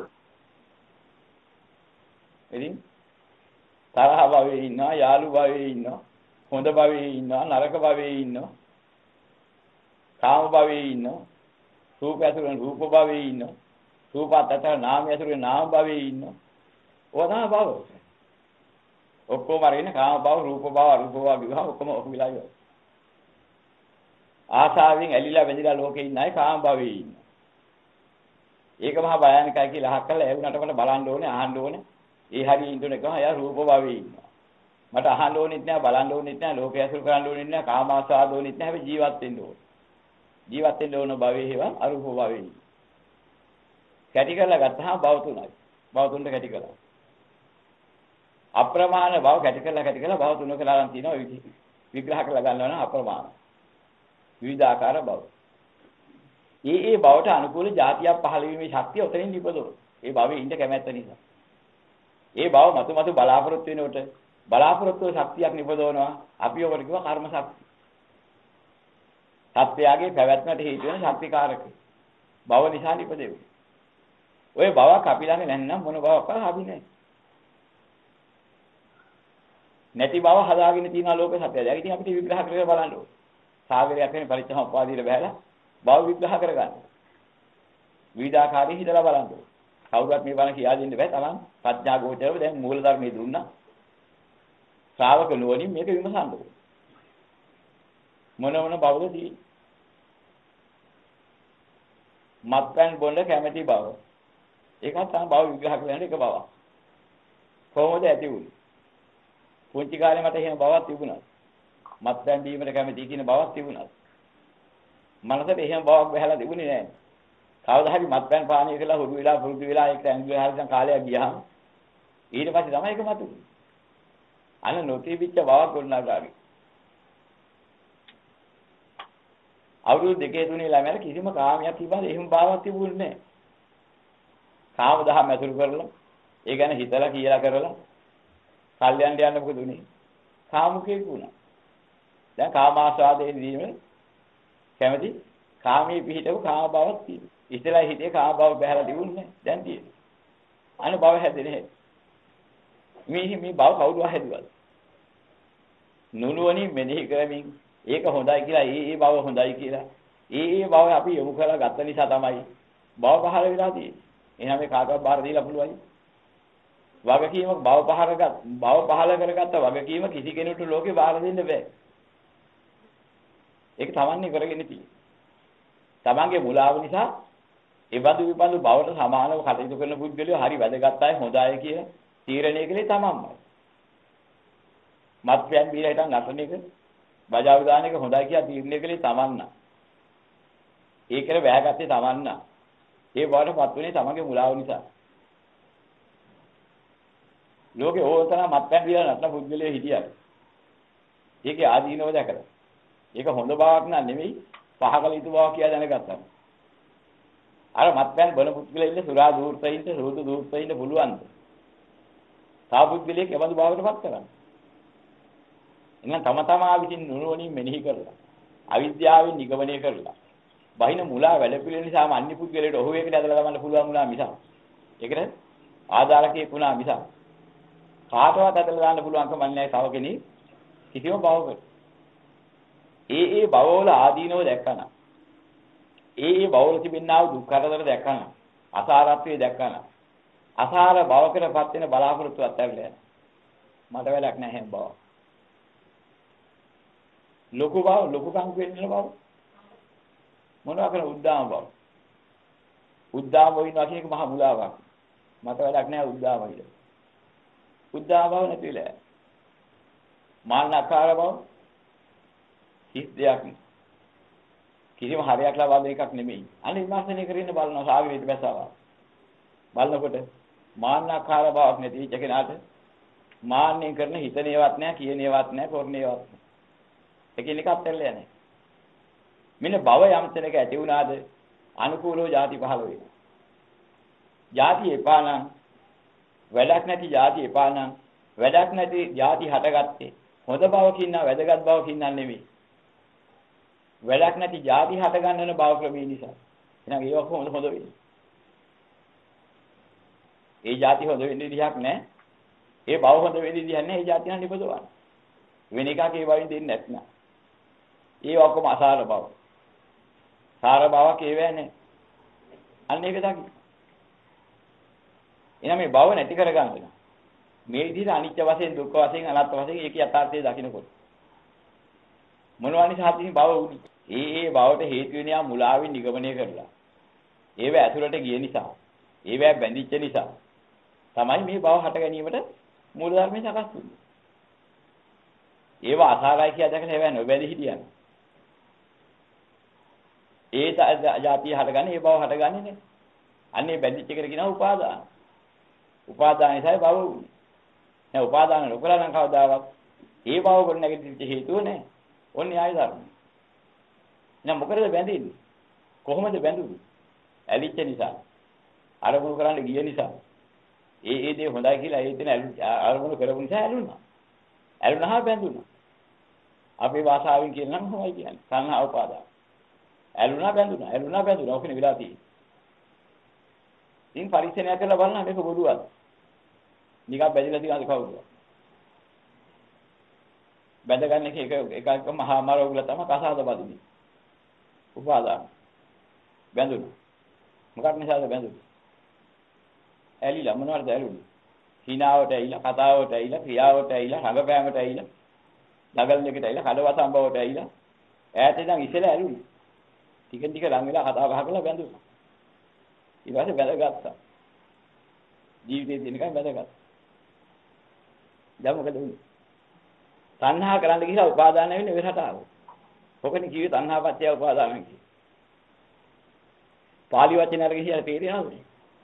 එදින් තරහ භවයේ ඉන්නවා, යාළු භවයේ ඉන්නවා, හොඳ භවයේ ඉන්නවා, නරක භවයේ ඉන්නවා, කාම භවයේ ඉන්නවා, රූප ඇසුරෙන් රූප භවයේ ඉන්නවා, රූපත් අතර නාම ඇසුරෙන් නාම භවයේ ඉන්නවා. ඕවා තමයි භව. ඔක්කොම අරගෙන කාම භව, රූප භව, අරූප භව විවාහ ඔක්කොම ඔහු විලා ඉවරයි. ආශාවෙන් ඇලිලා වැදිලා ලෝකේ ඉන්න අය කාම භවයේ ඉන්නවා. ඒක මහා භයානකයි කියලා අහක් කළා. ඒ වුණාට මට බලන්න ඕනේ, අහන්න ඕනේ. ඒ හරිය ඉඳුන එකම එයා රූප භවයේ ඉන්නවා. මට අහන්න ඕනෙත් නෑ, බලන්න ඕනෙත් නෑ, ලෝකය ඇසුරු කරන්න ඕනෙත් නෑ, කාම ආසාද ඕනෙත් නෑ. හැබැයි ජීවත් වෙන්න ඕනේ. ජීවත් වෙන්න ඕන භවයේ හේවා අරූප භවයේ. කැටි කරලා ගත්තාම භව තුනයි. භව තුනට කැටි කරලා. අප්‍රමාණ භව කැටි කරලා භව තුනක ලාරන් තියෙනවා විග්‍රහ කරලා ගන්නවා නම් අප්‍රමාණ. විවිධාකාර භව. ඒ භවට අනුකූල જાතියක් පහළ වීමේ ශක්තිය උතරින් නිපදවන. ඒ භවයේ ඉන්න කැමැත්ත නිසා. ඒ භව මතු බලාපොරොත්තු වෙනකොට බලාපොරොත්තු ශක්තියක් නිපදවනවා. අපි ඔකට කියව කර්ම ශක්තිය. සත්‍යයගේ පැවැත්මට හේතු වෙන ශක්තිකාරක. භව නිසා නිපදෙවි. ඔය භවයක් අපි ළඟ නැත්නම් මොන භවයක් ආවි නැහැ. නැති භව හදාගෙන තියෙන ලෝක සත්‍යය. ඒක ඉතින් අපිට විග්‍රහ කරලා බලන්න ඕනේ. සාගරයක් වෙන පරිච්ඡම උපාදීල බහැලා භව විග්‍රහ කරගන්න. විවිධාකාරී හිතලා බලන්න ඕනේ. කවුරුත් මේ බණ කියා දෙන්න බෑ. Taman ප්‍රඥා ගෝචරව දැන් මූල ධර්මයේ දුන්නා. ශ්‍රාවක නුවණින් මේක විමසන්න ඕනේ. මොන භවද තියෙන්නේ? මත්පැන් බොන්න කැමැති බව. ඒකත් තමයි භව විග්‍රහ කරන්න එක බවක්. කොහොමද ඇති වුනේ? පුංචි කාලේ මට එහෙම බවක් තිබුණා. මත්පැන් බීමට කැමැති කියන බවක් තිබුණා. මනසට එහෙම බවක් බහැලා තිබුණේ නැහැ. කවදා හරි මත්පැන් පානය කළා හුරු වෙලා පුරුදු වෙලා ඒක ඇඟිලි හරියන් කාලයක් ගියාම ඊට පස්සේ තමයි ඒක මතුනේ. අන්න නොතිබිච්ච බවක් ගොඩනගාගි. අවුරුදු 2-3 ළමයාට කිසිම කාමයක් තිබ්බද එහෙම බවක් තිබුණේ නැහැ. කාම දහම ඇසුරු කරලා ඒ ගැන හිතලා කියලා කරලා කල්යන්ට යන්න මොකද උනේ? කාමුකෙක් වුණා. දැන් කාම ආස්වාදයෙන් දීමේ කැමති කාමී පිහිටව කාම බවක් තියෙනවා. ඉතලා හිතේ කාම බව බහැලා තිබුණේ දැන් තියෙනවා. අන බව හැදෙන්නේ. මේ බව කවුරු හැදුවද? නුනුවණින් මෙනෙහි කරමින් ඒක හොඳයි කියලා ඒ බව හොඳයි කියලා ඒ බව අපි යොමු කරලා ගත්ත නිසා තමයි බව පහළ වෙලා තියෙන්නේ. එහෙනම් මේ කාටවත් බාර දීලා පුළුවන්ද? වගකීම බව පහළ කරගත්ත වගකීම කිසි කෙනෙකුට ලෝකේ බාර දෙන්න බෑ. ඒක තමන්නේ කරගෙන තියෙන්නේ. තමන්ගේ මුලාව නිසා ඒ බඳු විපඳු බවට සමානව කටයුතු කරන පුද්ගලයෝ හරි වැදගත් අය හොඳ අය කියලා තීරණය කළේ තමන්මයි. මත්පැන් බීලා හිටන් නටන එක බජාව දාන එක හොඳයි කියලා තීරණය කළේ තමන්නා. ඒකේ වැහගත්තේ තමන්නා. ඒ බවටපත් වෙන්නේ තමන්ගේ මුලාව නිසා. ලෝකේ ඕන තරම් මත්පැන් බීලා නටන පුද්ගලයෝ හිටියා. ඒකේ ආදීනව දැකලා. ඒක හොඳ බවක් නෑ නෙමෙයි පහකල යුතු බව කියලා දැනගත්තා. අර මත්පැන් බල පුද්ගලයා ඉන්න සුරා දූර්තයින්ට සෝදු දූර්තයින්ට පුළුවන්ද? තා පුද්ගලයෙක් එවඳු භාවයටපත් කරන්න. එහෙනම් තම තමා විසින් නුවණින් මෙනෙහි කරලා අවිද්‍යාවෙන් නිගමනය කරලා බහින මුලා වැඩපිළිවෙල නිසා අන්‍ය පුද්ගලයාට ඔහු එකට ඇදලා ගන්න පුළුවන් වුණා මිසක්. ඒකට ආදාරකයක් වුණා මිසක්. කාටවත් ඇදලා දාන්න පුළුවන්කම නැහැ තව කෙනෙක් කිසිම භවයකට. ඒ භවවල ආදීනව දැක්කන. ඒ භවවල තිබෙනා වූ දුක් කරදර දැක්කන. අසාරත්වයේ දැක්කන. අසාර භවකටපත් වෙන බලාපොරොත්තු අත්හැරලා යනවා. මට වැඩක් නැහැ බව. ලොකු බව ලොකු කම් වෙන්න බව. මොනවා කරන උද්දාම බව. උද්දාම වෙනවා කියන එක මහා මුලාවක්. මට වැඩක් නැහැ උද්දාම විදියට. උද්දාම බව නැතිලා. මාන්නකාර බව කිස් දෙයක් කිසිම හරයක් ලබා දෙන එකක් නෙමෙයි. අනේ විමර්ශනය කරගෙන බලනවා සාගරයට බැසවා. බලනකොට මාන්නකාර බවක් නැති කෙනාට මාන්නය කරන හිතනේවත් නැහැ, කියනේවත් නැහැ, කරනේවත් නැහැ. එකිනෙක අත්හැරලා යන්නේ. මෙන්න භව යම් තැනක ඇති වුණාද අනුකූලව ಜಾති පහළ වෙනවා. ಜಾති එපා නම් වැඩක් නැති ಜಾති එපා නම් වැඩක් නැති ಜಾති හටගත්තේ හොඳ බවකින් නා වැදගත් බවකින් නා නෙමෙයි. වැඩක් නැති ಜಾති හට ගන්නන බව ක්‍රමී නිසා. එහෙනම් ඒක කොහොමද හොඳ වෙන්නේ? ඒ ಜಾති හොඳ වෙන්නේ විදිහක් නැහැ. ඒ බව හොඳ වෙන්නේ විදිහක් නැහැ. ඒ ಜಾති නම් නිපදවන්න. වෙන එකක් ඒ වයින් දෙන්නේ නැත්නම්. ඒ ඔක්කොම අසාර බව. සාර බවක් ඒවැ නැහැ. අන්න ඒක දකි. එහෙනම් මේ බව නැති කරගන්න. මේ විදිහට අනිත්‍ය වශයෙන් දුක්ඛ වශයෙන් අනාත්ම වශයෙන් ඒකේ යථාර්ථය දකින්නකොට මොනවා නිසාද බව උනේ? ඒ බවට හේතු වෙන යා මුලාවෙන් නිගමනය කරලා. ඒව ඇතුළට ගිය නිසා, ඒව බැඳිච්ච නිසා තමයි මේ බව හට ගැනීමට මූල ධර්මය සකස් වෙන්නේ. ඒව අසාරයි කියලා දැකලා ඒව නොබැඳි හිටියන. ඒ જાතිය හටගන්නේ ඒ බව හටගන්නේ නේ. අන්නේ බැඳිච්ච එකට කියනවා උපාදාන. උපාදාන නිසායි බව උනේ. දැන් උපාදාන නොකරලා නම් කවදාවත් ඒ බව ගොඩ නැගිටිච්ච හේතුව නැහැ. ඔන්නේ ආය ධර්ම. එහෙනම් මොකටද බැඳින්නේ? කොහොමද බැඳුනේ? ඇලිච්ච නිසා. අරමුණු කරන්න ගිය නිසා. ඒ දේ හොඳයි කියලා ඒ දෙන අරමුණු කරපු නිසා ඇලුනා. ඇලුනහම බැඳුනා. අපේ භාෂාවෙන් කියනවා නම් හොයි කියන්නේ. සංහා උපාදාන. ඇලුනා බැඳුනා. ඇලුනා බැඳුනා. ඔකනේ වෙලා තියෙන්නේ. ඉතින් පරීක්ෂණය කරලා බලන්න මේක බොරුවක්ද? නිකන් බැඳිලා තියෙනවද කවුද? බැඳ ගන්න එක මහා මාරෝගල තමයි කසාද බදින්නේ. උපාදාන. බැඳුනා. මොකක් නිසාද බැඳුනේ? ඇලිලා මොනවද ඇලුනේ? හිනාවට ඇවිල්ලා, කතාවට ඇවිල්ලා, ක්‍රියාවට ඇවිල්ලා, රඟපෑමට ඇවිල්ලා, දගල් එකට ඇවිල්ලා, කඩවසම්බවට ඇවිල්ලා, ඈත ඉඳන් ඉස්සෙල්ලා ඇලුනේ. ටික ටික ලඟ වෙලා කතා බහ කරලා බැඳුනා. ඊට පස්සේ බැඳගත්තා. ජීවිතේ දිනකම් බැඳගත්තා. දැන් මොකද වුනේ? තණ්හා කරන්න ගිහලා උපාදාන වෙන්නේ වෙරට ආව. ඔකනේ කිව්වේ තණ්හාපත්‍ය උපාදාන කියන්නේ. පාලි වචනවල කියලා තේරෙනවද?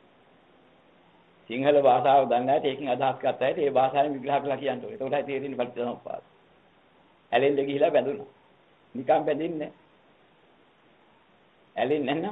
සිංහල භාෂාව දන්නේ නැති එකකින් අදහස් ගත්ත ඇයි ඒ භාෂාවෙන් විග්‍රහ කරලා කියන්න ඕනේ. ඒකටයි තේරෙන්නේ පරිත්‍යාසම්පාද. ඇලෙන්න ගිහිලා බැඳුණා. නිකන් බැඳින්නේ නැහැ. ඇලෙන්නේ නැත්නම්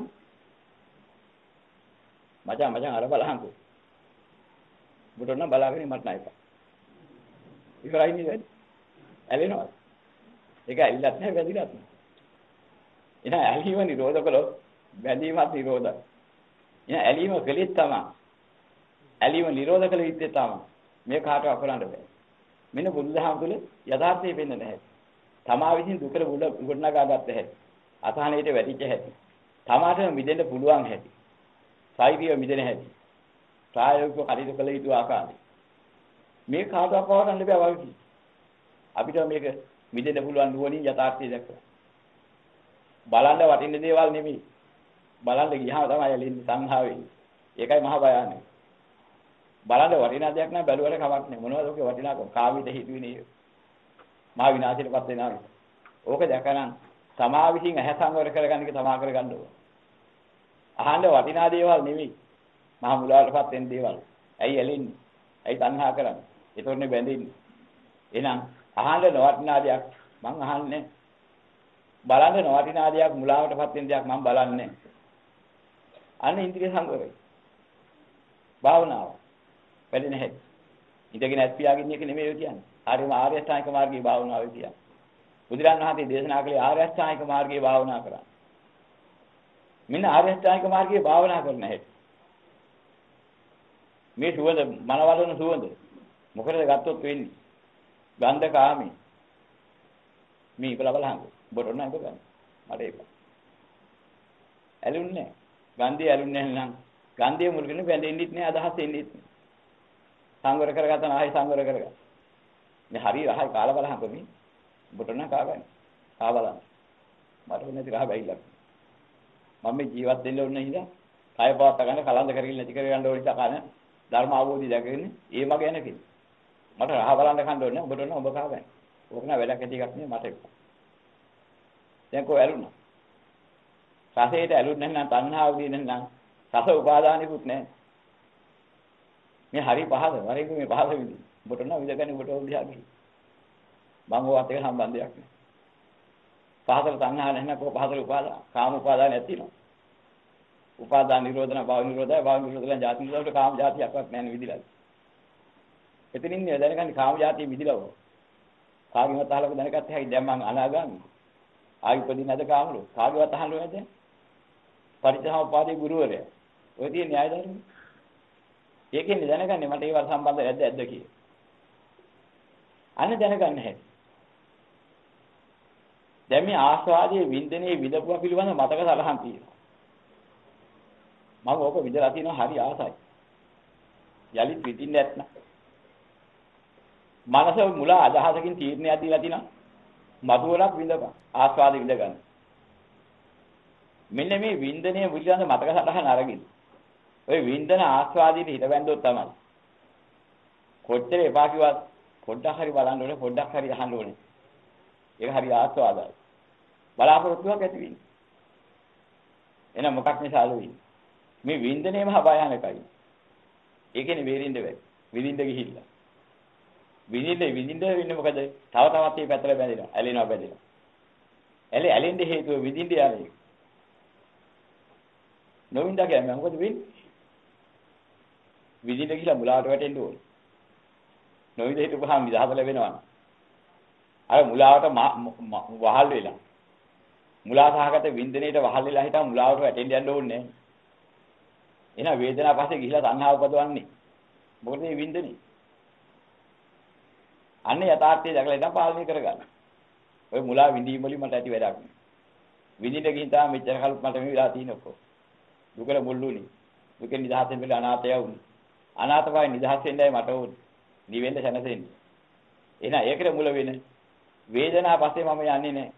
මචං අර බලහන්කෝ. බුදුන් නම් බලාගෙන මට නෑ. ඉවරයි නේද? ඇලෙනවා. ඒක ඇලිලත් නැහැ බැඳිලත් නැහැ. එහෙනම් ඇලීම නිරෝධ කළොත් බැඳීමත් නිරෝධයි. එහෙනම් ඇලීම කලෙත් තමයි. ඇලීම නිරෝධ කළ යුත්තේ තමයි. මේ කාටවත් කරන්න බෑ. මෙන්න බුදුදහම තුළ යථාර්ථය වෙන්නේ නැහැ. තමා විසින් දුකට ගොඩනගා ගත්ත හැටි. අසහනයට වැටිච්ච හැටි. තමාටම මිදෙන්න පුළුවන් හැටි. සායිතිය මිදෙන හැටි. ප්‍රායෝගිකව කටයුතු කළ යුතු ආකාරය. මේ කාටවත් පවරන්න බෑ වගේ. අපිට මේක මිදෙන්න පුළුවන් නුවණින් යථාර්ථය දැක්කා. බලන්න වටින දේවල් නෙමෙයි. බලන්න ගියාම තමයි එළින් සංහා වෙන්නේ. ඒකයි මහා භයානක. බලන්න වටිනා දෙයක් නම් බැලුවට කමක් නැහැ. මොනවද ඔකේ වටිනාකම? කාමීට හිතුවේ මහා විනාශයටපත් වෙනවා. ඕක දැකනම් තමා විසින් ඇහැ සංවර කරගන්න එක තමා කරගන්න ඕන. අහන්න වටිනා දේවල් නෙමෙයි. මහා මුලාවටපත් වෙන දේවල්. ඇයි එළින්නේ? ඇයි තණ්හා කරන්නේ? ඒතොරනේ බැඳින්නේ. එහෙනම් අහන්න නොවටිනා දෙයක් මං අහන්නේ. බලන්න නොවටිනා දෙයක් මුලාවටපත් වෙන දෙයක් මං බලන්නේ. අන්න ඉන්ද්‍රිය සංවරය. භාවනාව. වැඩි නැහැ. ඉඳගෙන ඇස් පියාගෙන ඉන්න එක නෙමෙයි කියන්නේ. හරිම ආර්ය අෂ්ටාංගික මාර්ගයේ භාවනාව කියන්නේ. බුදුරන් වහන්සේ දේශනා කළේ ආර්ය අෂ්ටාංගික මාර්ගයේ භාවනා කරා. මෙන්න ආර්ය අෂ්ටාංගික මාර්ගයේ භාවනා කරන හැටි. මේ සුවඳ මනවලන සුවඳ මොකටද ගත්තොත් වෙන්නේ? ගන්ධ කාමී. මේ ඉබල බලහන්. බොරොන්න එක ගන්න. මට ඒක. ඇලුන්නේ. ගන්ධය ඇලුන්නේ නැත්නම් ගන්ධය මුල්ගෙන බැඳෙන්නෙත් නෑ අදහස් එන්නෙත් නෑ. සංවර කරගත්තා නම් ආයි සංවර කරගන්න. මේ හරි රහයි කාලා බලහන් කොමි. බොරොන්න කා ගන්න. කා බලන්න. මට නැති රහ බැයිලා. මම මේ ජීවත් වෙන්න ඕන නිසා කය පවත් ගන්න කලන්ද කරගෙන නැති කර ගන්න ඕන නිසා කන ධර්ම අවබෝධය දැකගෙන ඒ මග යන කෙනෙක්. මට රහ බලන්න කන්න ඕනේ ඔබට ඕන ඔබ කා ගන්න. ඕක නා වැඩක් ඇති එකක් නෙමෙයි මට ඒක. දැන් කො ඇලුනා. රසයට ඇලුන්නේ නැත්නම් තණ්හාව දින නැත්නම් රස උපාදානිකුත් නැහැ. මේ හරි පහද වරින් මේ පහද විදි. ඔබට ඕන විදගන්නේ ඔබට ඕන දිහා ගිහින්. මම ඔයත් එක සම්බන්ධයක් නෑ. පහතර තණ්හා නැත්නම් කො පහතර උපාදාන කාම උපාදාන නැතිනවා. උපාදාන නිරෝධන භව නිරෝධය භව නිරෝධන ජාති නිරෝධ කාම ජාතියක්වත් නැහැ විදිලා. එතනින් නේ දැනගන්නේ කාම ජාතිය විදිලව. කාගෙවත් අහලක දැනගත්තේ හැයි දැන් මං අනාගාමී. ආයි උපදින නැද කාමලෝ. කාගෙවත් අහන්නේ නැද? පරිත්‍යාගපාදී ගුරුවරයා. ඔය තියෙන න්‍යාය ධර්ම. ඒකෙන් දැනගන්නේ මට ඒවට සම්බන්ධ ඇද්ද කියලා. අන්න දැනගන්න හැටි. දැන් මේ ආස්වාදයේ වින්දනයේ විදපුවා පිළිබඳ මතක සලහන් තියෙනවා. මම ඕක විදලා තියෙනවා හරි ආසයි. යලිත් විඳින්න නැත්නම්. මනස මුල අදහසකින් තීරණයක් දීලා තිනා. මතුවරක් විඳපන්. ආස්වාද විඳ ගන්න. මෙන්න මේ වින්දනයේ පිළිබඳ මතක සලහන් අරගෙන. ඔය වින්දන ආස්වාදයේ හිත බැඳුවොත් තමයි. කොච්චර එපා කිව්වත් පොඩ්ඩක් හරි බලන්න ඕනේ පොඩ්ඩක් හරි අහන්න ඕනේ. ඒක හරි ආස්වාදයි. බලාපොරොත්තුවක් ඇති වෙන්නේ. එහෙනම් මොකක් නිසාද වෙන්නේ? මේ වින්දනයේම භයානකයි. ඒකනේ වේරින්ද වෙයි. විඳින්න ගිහිල්ලා. විඳින්න වෙන්නේ මොකද? තව තවත් මේ පැත්තට බැඳෙනවා. ඇලෙනවා බැඳෙනවා. ඇලෙන්න හේතුව විඳින්න යන්නේ. නොවින්ද කියන්නේ මොකද වෙන්නේ? විඳින්න ගිහිල්ලා මුලාවට වැටෙන්න ඕනේ. නොවින්ද හිටපුවාම විදහාත ලැබෙනවා. අර මුලාවට වහල් වෙලා. මුලා සහගත වින්දනයේට වහල් වෙලා හිටා මුලාවට වැටෙන්න යන්න ඕනේ නැහැ. එහෙනම් වේදනාව පස්සේ ගිහිලා සංහාව උපදවන්නේ. මොකද මේ වින්දනේ? අන්න යථාර්ථය දැකලා ඉතින් පාලනය කරගන්න. ඔය මුලා විඳීම වලින් මට ඇති වැඩක් නෑ. විඳින්න ගිහින් තමයි මෙච්චර කල් මට මේ වෙලා තියෙන ඔක්කොම. දුකල මුල්ලුනේ. දුකෙන් නිදහසෙන් වෙලා අනාථය වුනේ. අනාථපයි නිදහස් වෙන්නයි මට ඕනේ. නිවෙන්න සැනසෙන්නේ. එහෙනම් ඒකට මුල වෙන වේදනාව පස්සේ මම යන්නේ නෑ.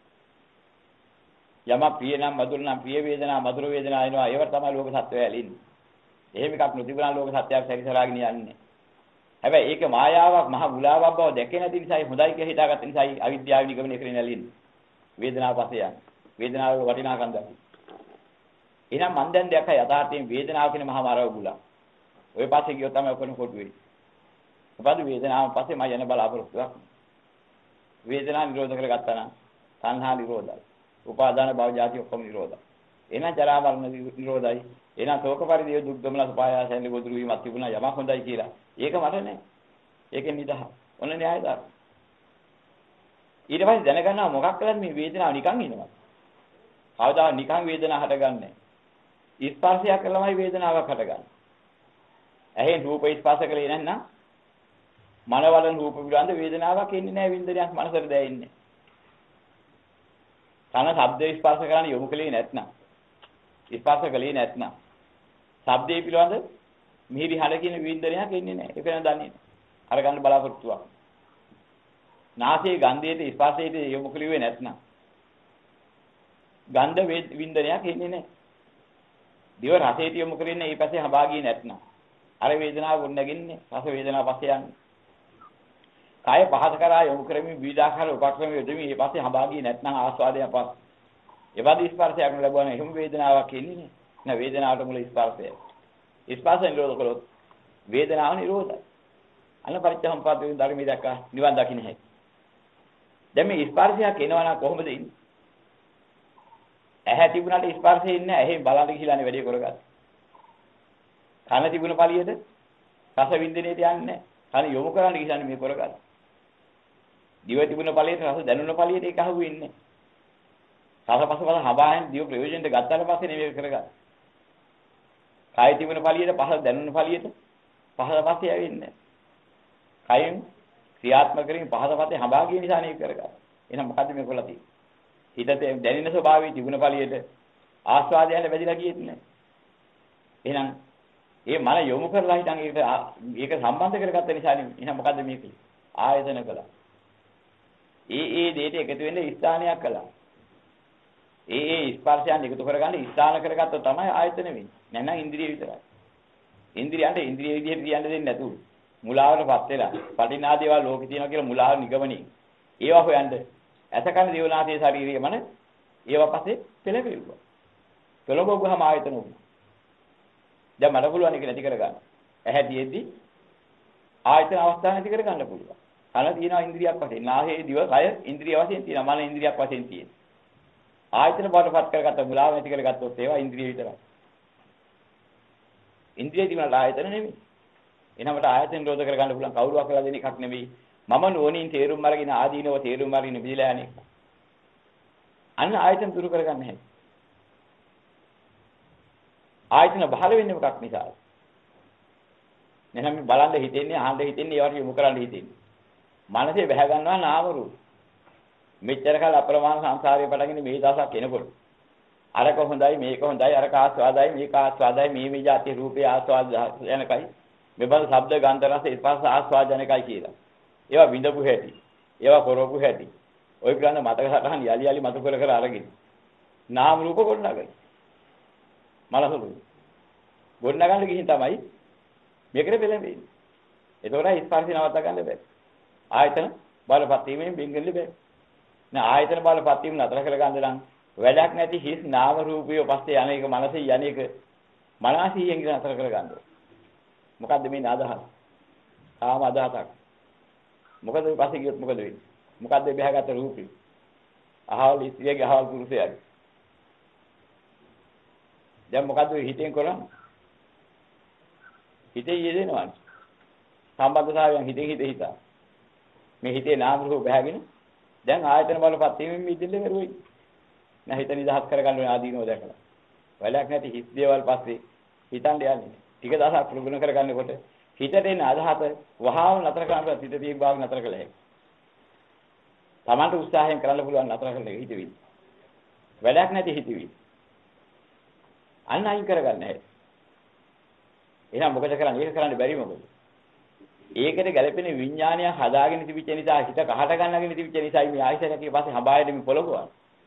යම ප්‍රිය නම් මధుර නම් ප්‍රිය වේදනා මధుර වේදනා එනවා ඒවට තමයි ලෝක සත්‍යය ඇලින්නේ. එහෙම එකක් නොතිබුණා ලෝක සත්‍යයක් සැරිසරාගෙන යන්නේ. හැබැයි ඒක මායාවක් මහ මුලාවක් බව දැකේ නැති නිසායි හොඳයි කියලා හිතාගත්ත නිසායි අවිද්‍යාව නිගමනය කරගෙන ඇලින්නේ. වේදනාව පස්සේ යන්නේ. වේදනාවේ වටිනාකම් දකි. එහෙනම් මන් දැන් දැක්ක යථාර්ථයෙන් වේදනාව කියන මහා මාරව බුලා. ඔය පස්සේ ගියොත් තමයි ඔකන කොට වෙන්නේ. මොකද වේදනාව පස්සේ මම යන බලාපොරොත්තුවක්. වේදනාව නිරෝධ කරගත්තා නම් සංහා නිරෝධයි. උපාදාන භව ජාති ඔක්කොම නිරෝධයි. එහෙනම් ජරා මරණ නිරෝධයි. එහෙනම් ශෝක පරිදේ දුක් දොමනස පායාසයෙන් ගොදුරු වීමක් තිබුණා යමක් හොඳයි කියලා. ඒක මට නෑ. ඒකෙන් නිදහස්. ඔන්න න්‍යාය ධර්ම. ඊට පස්සේ දැනගන්නවා මොකක් කළත් මේ වේදනාව නිකන් ඉනවා. කවදා නිකන් වේදනාව හටගන්නේ. ස්පර්ශයක් කළාමයි වේදනාවක් හටගන්නේ. ඇහෙන් රූප ස්පර්ශ කළේ නැත්නම් මනවලන රූප පිළිබඳ වේදනාවක් එන්නේ නැහැ වින්දනයක් මනසට දැනෙන්නේ. කන ශබ්ද ස්පර්ශ කරන්නේ යොමු කලේ නැත්නම් ස්පර්ශ කලේ නැත්නම් ශබ්දේ පිළිබඳ මිහිරි හඬ කියන වින්දනයක් එන්නේ නැහැ. ඒක නේද දන්නේ. අරගන්න බලාපොරොත්තුවක්. නාසයේ ගන්ධයේ ස්පර්ශයේ යොමු කලේ නැත්නම් ගන්ධ වින්දනයක් එන්නේ නැහැ. දිව රසයට යොමු කරන්නේ මේ පැසේ හඹාගියේ නැත්නම් අර වේදනාව ගොඩ නැගින්නේ රස වේදනාව පස්සේ යන්නේ. කාය පහත කරා යොමු කරමින් විවිධාකාර උපක්‍රම යොදමින් මේ පස්සේ හඹාගියේ නැත්නම් ආස්වාදය පස්. එවදී ස්පර්ශයක් ලැබුවා නම් එහෙම වේදනාවක් එන්නේ නැහැ. නැ වේදනාවට මුල ස්පර්ශය. ස්පර්ශ නිරෝධ කළොත් වේදනාව නිරෝධයි. අන්න පරිච්ඡම්පාද ධර්මයේ දැක්ක නිවන් දකින්න හැකියි. දැන් මේ ස්පර්ශයක් එනවා නම් කොහොමද ඉන්නේ? ඇහැ තිබුණාට ස්පර්ශය ඉන්නේ නැහැ. ඇහෙන් බලන්න ගිහිලානේ වැඩේ කරගත්තේ. කන තිබුණ පළියට රස වින්දනයේට යන්නේ නැහැ. කන යොමු කරන්න ගිහිලානේ මේ කරගත්තේ. දිව තිබුණ පළියට රස දැනුණ පළියට ඒක අහුවෙන්නේ නැහැ. රසපසවල හබායෙන් දිව ප්‍රයෝජනෙට ගත්තාට පස්සේ නෙමෙයි කරගත්තේ. කාය තිබුණ පළියට පහස දැනුණ පළියට පහස පස්සේ ඇවෙන්නේ නැහැ. කයෙන් ක්‍රියාත්මක කරමින් පහස පස්සේ හබා ගිය නිසා නේ කරගත්තේ. එහෙනම් මොකද්ද මේ කොල්ලා තියෙන්නේ? හිතේ දැනෙන ස්වභාවය තිබුණ පළියට ආස්වාදයන්ට වැදිලා ගියෙත් නැහැ. එහෙනම් ඒ මන යොමු කරලා හිටන් ඒක සම්බන්ධ කරගත්ත නිසා නේ. එහෙනම් මොකද්ද මේක? ආයතන කළා. ඒ දෙයට එකතු වෙන්න ස්ථානයක් කළා. ඒ ස්පර්ශයන් එකතු කරගන්න ස්ථාන කරගත්තොත් තමයි ආයතන වෙන්නේ. නැත්නම් ඉන්ද්‍රිය විතරයි. ඉන්ද්‍රියන්ට ඉන්ද්‍රිය විදිහට කියන්න දෙන්නේ නැතුව මුලාවටපත් වෙලා පටිනාදේවා ලෝකේ තියෙනවා කියලා මුලාව නිගමනයි. ඒවා හොයන්න ඇසකන දේවනාසේ ශාරීරිය මන ඒවා පස්සේ පෙළපෙළුවා. පෙළඹුවාම ආයතන උනේ. දැන් මට පුළුවන් ඒක නැති කරගන්න. ඇහැ තියෙද්දි ආයතන අවස්ථා නැති කරගන්න පුළුවන්. කන තියෙනවා ඉන්ද්‍රියක් වශයෙන්. නාසය දිව කය ඉන්ද්‍රිය වශයෙන් තියෙනවා. මන ඉන්ද්‍රියක් වශයෙන් තියෙනවා. ආයතන බාටපත් කරගත්ත මුලාව නැති කරගත්තොත් ඒවා ඉන්ද්‍රිය විතරයි. ඉන්ද්‍රිය තිබුණාට ආයතන නෙමෙයි. එනකට ආයතන නිරෝධ කරගන්න පුළුවන් කවුරුවක් කියලා දෙන එකක් නෙමෙයි. මම නෝනින් තේරුම් අරගෙන ආදීනව තේරුම් අරගෙන බිදලා යන්නේ. අන්න ආයතන දුරු කරගන්න හැටි. ආයතන බහල වෙන්නේ මොකක් නිසාද? එහෙනම් බලන්න හිතෙන්නේ අහන්න හිතෙන්නේ ඒවට යොමු කරන්න හිතෙන්නේ. මනසේ බැහැ ගන්නවා නාම රූප. මෙච්චර කාල අප්‍රමාණ සංසාරේ පටගෙන මේ දවසක් එනකොට අරක හොඳයි මේක හොඳයි අරක ආස්වාදයි මේක ආස්වාදයි මේ જાති රූපේ ආස්වාද යනකයි මෙබඳු ශබ්ද ගන්ධ රස ස්පර්ශ ආස්වාද යනකයි කියලා. ඒවා විඳපු හැටි. ඒවා කරපු හැටි. ওই ග්‍රන්ථ මතක සටහන් යලි යලි මතු කර කර අරගෙන. නාම රූප ගොඩනගයි. මනසලු. ගොඩනගන්න ගිහින් තමයි මේකට පෙළඹෙන්නේ. ඒතකොට ස්පර්ශය නවත්ත ගන්න බෑ. ආයතන බලපත් වීමෙන් බින්ගල්ලි බෑ. නෑ ආයතන බලපත් වීම නතර කර ගන්න නම් වැඩක් නැති හිස් නාම රූපිය පස්සේ යන එක මනසේ යන එක මනසියෙන් නතර කර ගන්න. මොකද්ද මේ අදහස? කාම අදහසක්. මොකද මේ පස්සේ ගියොත් මොකද වෙන්නේ? මොකද්ද බහැගත රූපේ? අහවල් ඉස්තියගේ අහවල් පුරුෂයාගේ. දැන් මොකද්ද හිතෙන් කරන්නේ? හිතේ යෙදෙනවා. සම්බන්ධතාවයන් හිතා. මේ හිතේ නාම රූප බහැගෙන දැන් ආයතන බලපත් වීමෙන් මිදෙන්න බැරුවයි. නැහ හිත නිදහස් කරගන්න ඕන ආදීනෝ දැකලා. වැඩක් නැති හිස් දේවල් පස්සේ හිතන්න යන්නේ. ටික දවසක් ප්‍රගුණ කරගන්නකොට හිතට එන අදහස වහාම නතර කරන්න හිත පියක් භාග නතර කළ හැකියි. Tamanට උත්සාහයෙන් කරන්න පුළුවන් නතර කරන්න හිතවිලි. වැඩක් නැති හිතවිලි. අන්න අයින් කරගන්න හැටි. එහෙනම් මොකද කරන්නේ? ඒක කරන්න බැරි මොකද? ඒකට ගැළපෙන විඥානය හදාගෙන තිබිච්ච නිසා හිත කහට ගන්නගෙන තිබිච්ච නිසා මේ ආයතනයේ පස්සේ හඹායෙදි මේ පොළගුවා.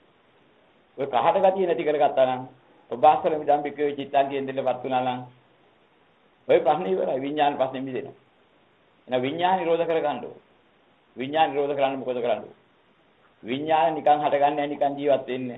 ඔය කහට ගතිය නැති කරගත්තා නම් ඔබාස්තර මිදම්බිකේ චිත්තන් කියන දෙලපත් වුණා නම් ඔය ප්‍රශ්නේ ඉවරයි විඥාන ප්‍රශ්නේ මිදෙනවා. එහෙනම් විඥාන නිරෝධ කරගන්න ඕන. විඥාන නිරෝධ කරන්න මොකද කරන්නේ? විඥාන නිකන් හටගන්නේ නැහැ නිකන් ජීවත් වෙන්නේ.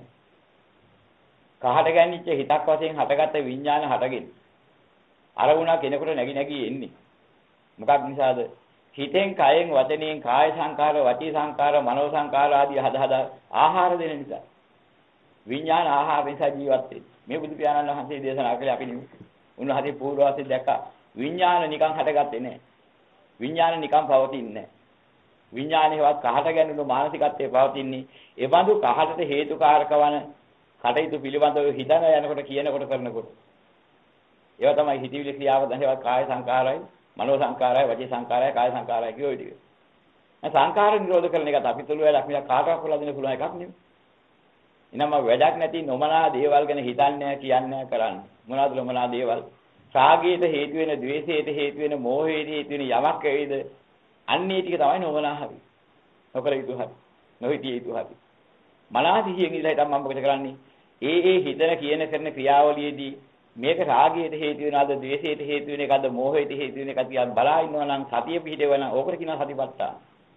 කහට ගැන්නිච්ච හිතක් වශයෙන් හටගත්ත විඥාන හටගෙන අර වුණා කෙනෙකුට නැగి එන්නේ. මොකක් නිසාද? හිතෙන් කයෙන් වචනයෙන් කාය සංකාර වචී සංකාර මනෝ සංකාර ආදී හදා ආහාර දෙන නිසා. විඥාන ආහාර නිසා ජීවත් වෙන්නේ. මේ බුදු පියාණන් වහන්සේ දේශනා කළේ අපි උන්වහන්සේ පූර්වවාසයේ දැක්ක විඥාන නිකන් හටගත්තේ නැහැ. විඥාන නිකන් පවතින්නේ නැහැ. විඥානේවත් කහට ගැනුණු මානසිකත්වයේ පවතින්නේ. ඒ බඳු කහටට හේතුකාරක වන කටයුතු පිළිබඳව හිතන යනකොට කියනකොට කරනකොට. ඒවා තමයි හිතවිලි ක්‍රියාව දැනවත් කාය සංකාරයි, මනෝ සංකාරයි, වචී සංකාරයි, කාය සංකාරයි කියෝ ඉතින්. මේ සංකාර නිරෝධ කරන එකත් අපි තුල වැඩක් නෙවෙයි කාටවත් කොලා දෙන්න පුළුවන් එකක් නෙවෙයි. එනම වැඩක් නැති නොමනා දේවල් ගැන හිතන්නේ කියන්නේ කරන්නේ. මොනවාද නොමනා දේවල්? රාගයට හේතු වෙන, ද්වේෂයට හේතු වෙන, මෝහයට හේතු වෙන යමක් වේද? අන්නේ ටික තමයි නොමනා හරි. නොකර යුතු හරි. නොහිතිය යුතු හරි. මනසිහියෙන් ඉඳලා හිටන් මම මොකද කරන්නේ? ඒ හිතන කියන කරන ක්‍රියාවලියේදී මේක රාගයට හේතු වෙනවද, ද්වේෂයට හේතු වෙන එකද, මෝහයට හේතු වෙන එකද කියලා බලා ඉන්නවා නම් සතිය පිහිටවන ඕකට කියනවා සතිපට්ඨාන.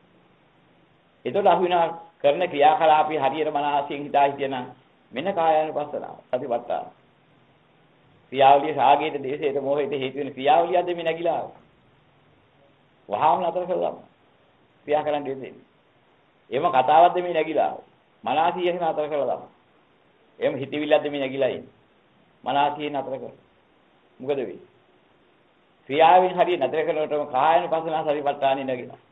ඒතකොට අහුවිනා කරන ක්‍රියාකලාපي හරියට මනසින් හිතා හිටියනම් මෙන්න කායानुපස්සනාව සතිපට්ඨාන. ක්‍රියාවලිය රාගයට, ද්වේෂයට, මෝහයට හේතු වෙන ක්‍රියාවලියද මේ නැగిලා. වහාම නතර කළා. ක්‍රියා කරන්න දෙන්නේ. එහෙම කතාවක්ද මේ නැగిලා. මනසිය නතර කරලා දාන්න. එහෙම හිතවිල්ලක්ද මේ නැగిලා ඉන්නේ. මනසිය නතර කර. මොකද වෙන්නේ? ක්‍රියාවෙන් හරිය නතර කරනකොටම කායනුපස්සනා සතිපට්ඨානෙ නැගිනවා.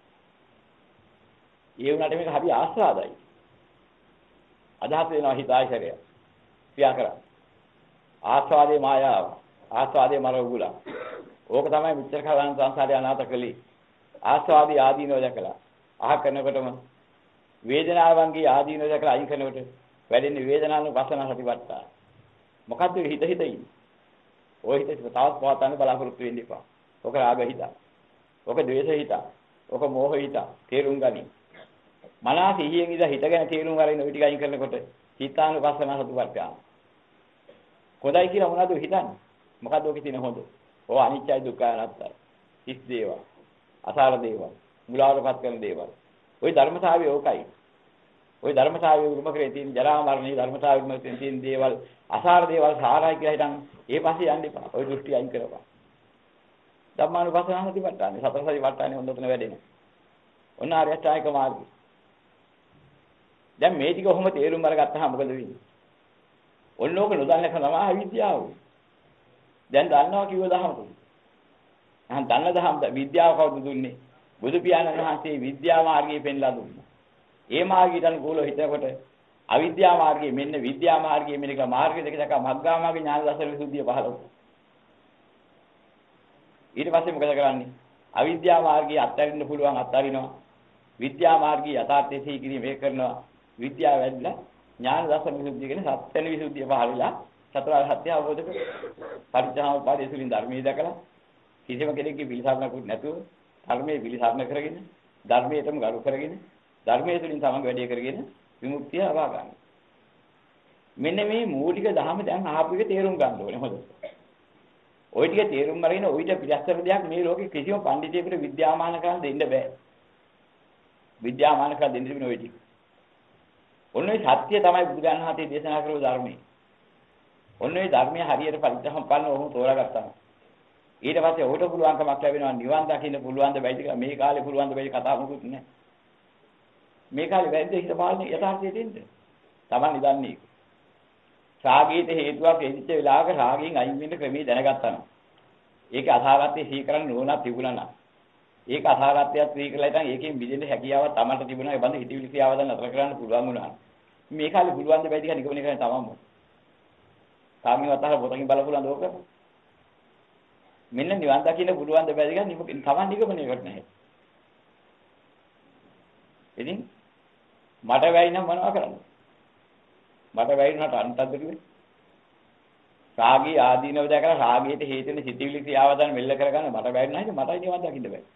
ඒ වුණාට මේක හරි ආස්වාදයි. අදහස් වෙනවා හිත ආයතරය. ක්‍රියා කරා. ආස්වාදේ මායාව. ආස්වාදේ මර උගුල. ඕක තමයි මෙච්චර කාලයන් සංසාරේ අනාථ කළේ. ආස්වාදී ආදීනෝ දැකලා. අහ කරනකොටම වේදනාවන්ගේ ආදීනෝ දැකලා අයින් කරනකොට වැඩෙන්නේ වේදනානුපස්සනා සතිපට්ඨාන. මොකද්ද හිත ඉන්නේ? ඔය හිත තවත් පවත්වන්න බලාපොරොත්තු වෙන්න එපා. ඔක රාග හිත. ඔක ද්වේෂ හිත. ඔක මෝහ හිත. තේරුම් ගනි. මනස සිහියෙන් ඉඳ හිතගෙන තේරුම් ගන්න ඔය ටික අයින් කරනකොට හිතානුපස්සනා සතිපට්ඨාන. කොදයි කියලා මොනවද හිතන්නේ? මොකද්ද ඔකේ තියෙන හොඳ? ඕ අනිත්‍යයි දුක්ඛයි අනාත්තයි. හිස් දේවල්. අසාර දේවල්. මුලාවටපත් කරන දේවල්. ওই ධර්මතාවය ඕකයි. ওই ධර්මතාවය උරුම කරේ තියෙන ජරා මරණේ ධර්මතාවය උරුම කරේ තියෙන දේවල් අසාර දේවල් සාරයි කියලා හිතන් ඒ පස්සේ යන්න එපා. ওই දෘෂ්ටි අයින් කරපන්. ධම්මානුපස්සනා සතිපට්ඨානේ සතර සතිපට්ඨානේ හොඳටම වැඩෙනවා. ඔන්න ආර්ය අෂ්ටාංගික මාර්ගය. දැන් මේ ටික ඔහොම තේරුම් අරගත්තාම මොකද වෙන්නේ? ඔන්න ඕක නොදන්නක තමයි අවිද්‍යාව. දැන් දන්නවා කිව්ව දහමද? අහන් දන්න දහම විද්‍යාව කවුද දුන්නේ? බුදු පියාණන් වහන්සේ විද්‍යා මාර්ගය පෙන්ලා දුන්නා. ඒ මාර්ගයට අනුකූලව හිතනකොට අවිද්‍යා මාර්ගයේ මෙන්න විද්‍යා මාර්ගයේ මෙන්න කියලා මාර්ග දෙක දක්වා මග්ගා මාර්ග ඥාන දර්ශන විසුද්ධිය පහළ වුණා. ඊට පස්සේ මොකද කරන්නේ? අවිද්‍යා මාර්ගයේ අත්හරින්න පුළුවන් අත්හරිනවා. විද්‍යා මාර්ගයේ යථාර්ථයේ සිහි කිරීම මේ කරනවා. විද්‍යාව වැඩිලා ඥාන දර්ශන විසුද්ධිය කියන සත්‍යන විසුද්ධිය පහළ වෙලා චතුරාර්ය සත්‍ය අවබෝධ කරගන්නවා. පරිත්‍යාගපාදී සුලින් ධර්මයේ දැකලා කිසිම කෙනෙක්ගේ පිළිසරණකුත් නැතුව ධර්මයේ පිළිසරණ කරගෙන ධර්මයටම ගරු කරගෙන ධර්මයේ තුලින් තමන්ගේ වැඩේ කරගෙන විමුක්තිය ලබා ගන්න. මෙන්න මේ මූලික ධර්ම දැන් අහපු එක තේරුම් ගන්න ඕනේ හොඳට. ওই ටික තේරුම් අරගෙන ඔయిత පිළිස්සර දෙයක් මේ ලෝකේ කිසිම පඬිතුයෙකුට විද්‍යාමාන කරන්න දෙන්න බෑ. විද්‍යාමාන කරලා දෙන්න තිබුණ ওই ටික. ඔන්න ඔය සත්‍ය තමයි බුදුගාන හතේ දේශනා කරපු ධර්මයේ. ඔන්න ඔය ධර්මයේ හරියට පරිත්‍යාගපන්න ඔහොම තෝරාගත්තා. ඊට පස්සේ ඔහුට පුළුවන්කමක් ලැබෙනවා නිවන් දකින්න පුළුවන් ද බැයිද කියලා මේ කාලේ පුළුවන් ද බැයි කතා මොකුත් නැහැ. මේ කාලේ වැද්ද හිත පාලනේ යථාර්ථයේ තියෙන්නේ. Taman නිදන්නේ. රාගීත හේතුවක් එදිච්ච වෙලාවක රාගයෙන් අයින් වෙන්න ක්‍රමී දැනගත්තා නම්. ඒක අසහාගතේ සිහි කරන්න නෝනා තිබුණා නම්. ඒක අසහාගතයක් සිහි කරලා ඉතින් ඒකෙන් මිදෙන්න හැකියාවක් Tamanට තිබුණා. ඒ බඳ හිතවිලි ක්‍රියාව දැන් නතර කරන්න පුළුවන් වුණා. මේ කාලේ පුළුවන් ද බැයිද කියලා නිගමනය කරන්න තමන්ම. තාමිය වතහර පොතකින් බලපුවාද ඕක? මෙන්න නිවන් දකින්න පුළුවන් ද බැරිද කියලා තමන් නිගමනය කරන්නේ නැහැ. ඉතින් මට වැයි නම් මොනවා කරන්නේ? මට වැයි වුණාට අන්තද්ද කිව්වේ. රාගී ආදීනව දැකලා රාගයට හේතු වෙන සිතිවිලි ක්‍රියාවදන් මෙල්ල කරගන්න මට වැයි නැහැ මටයි නිවන් දකින්න බෑ.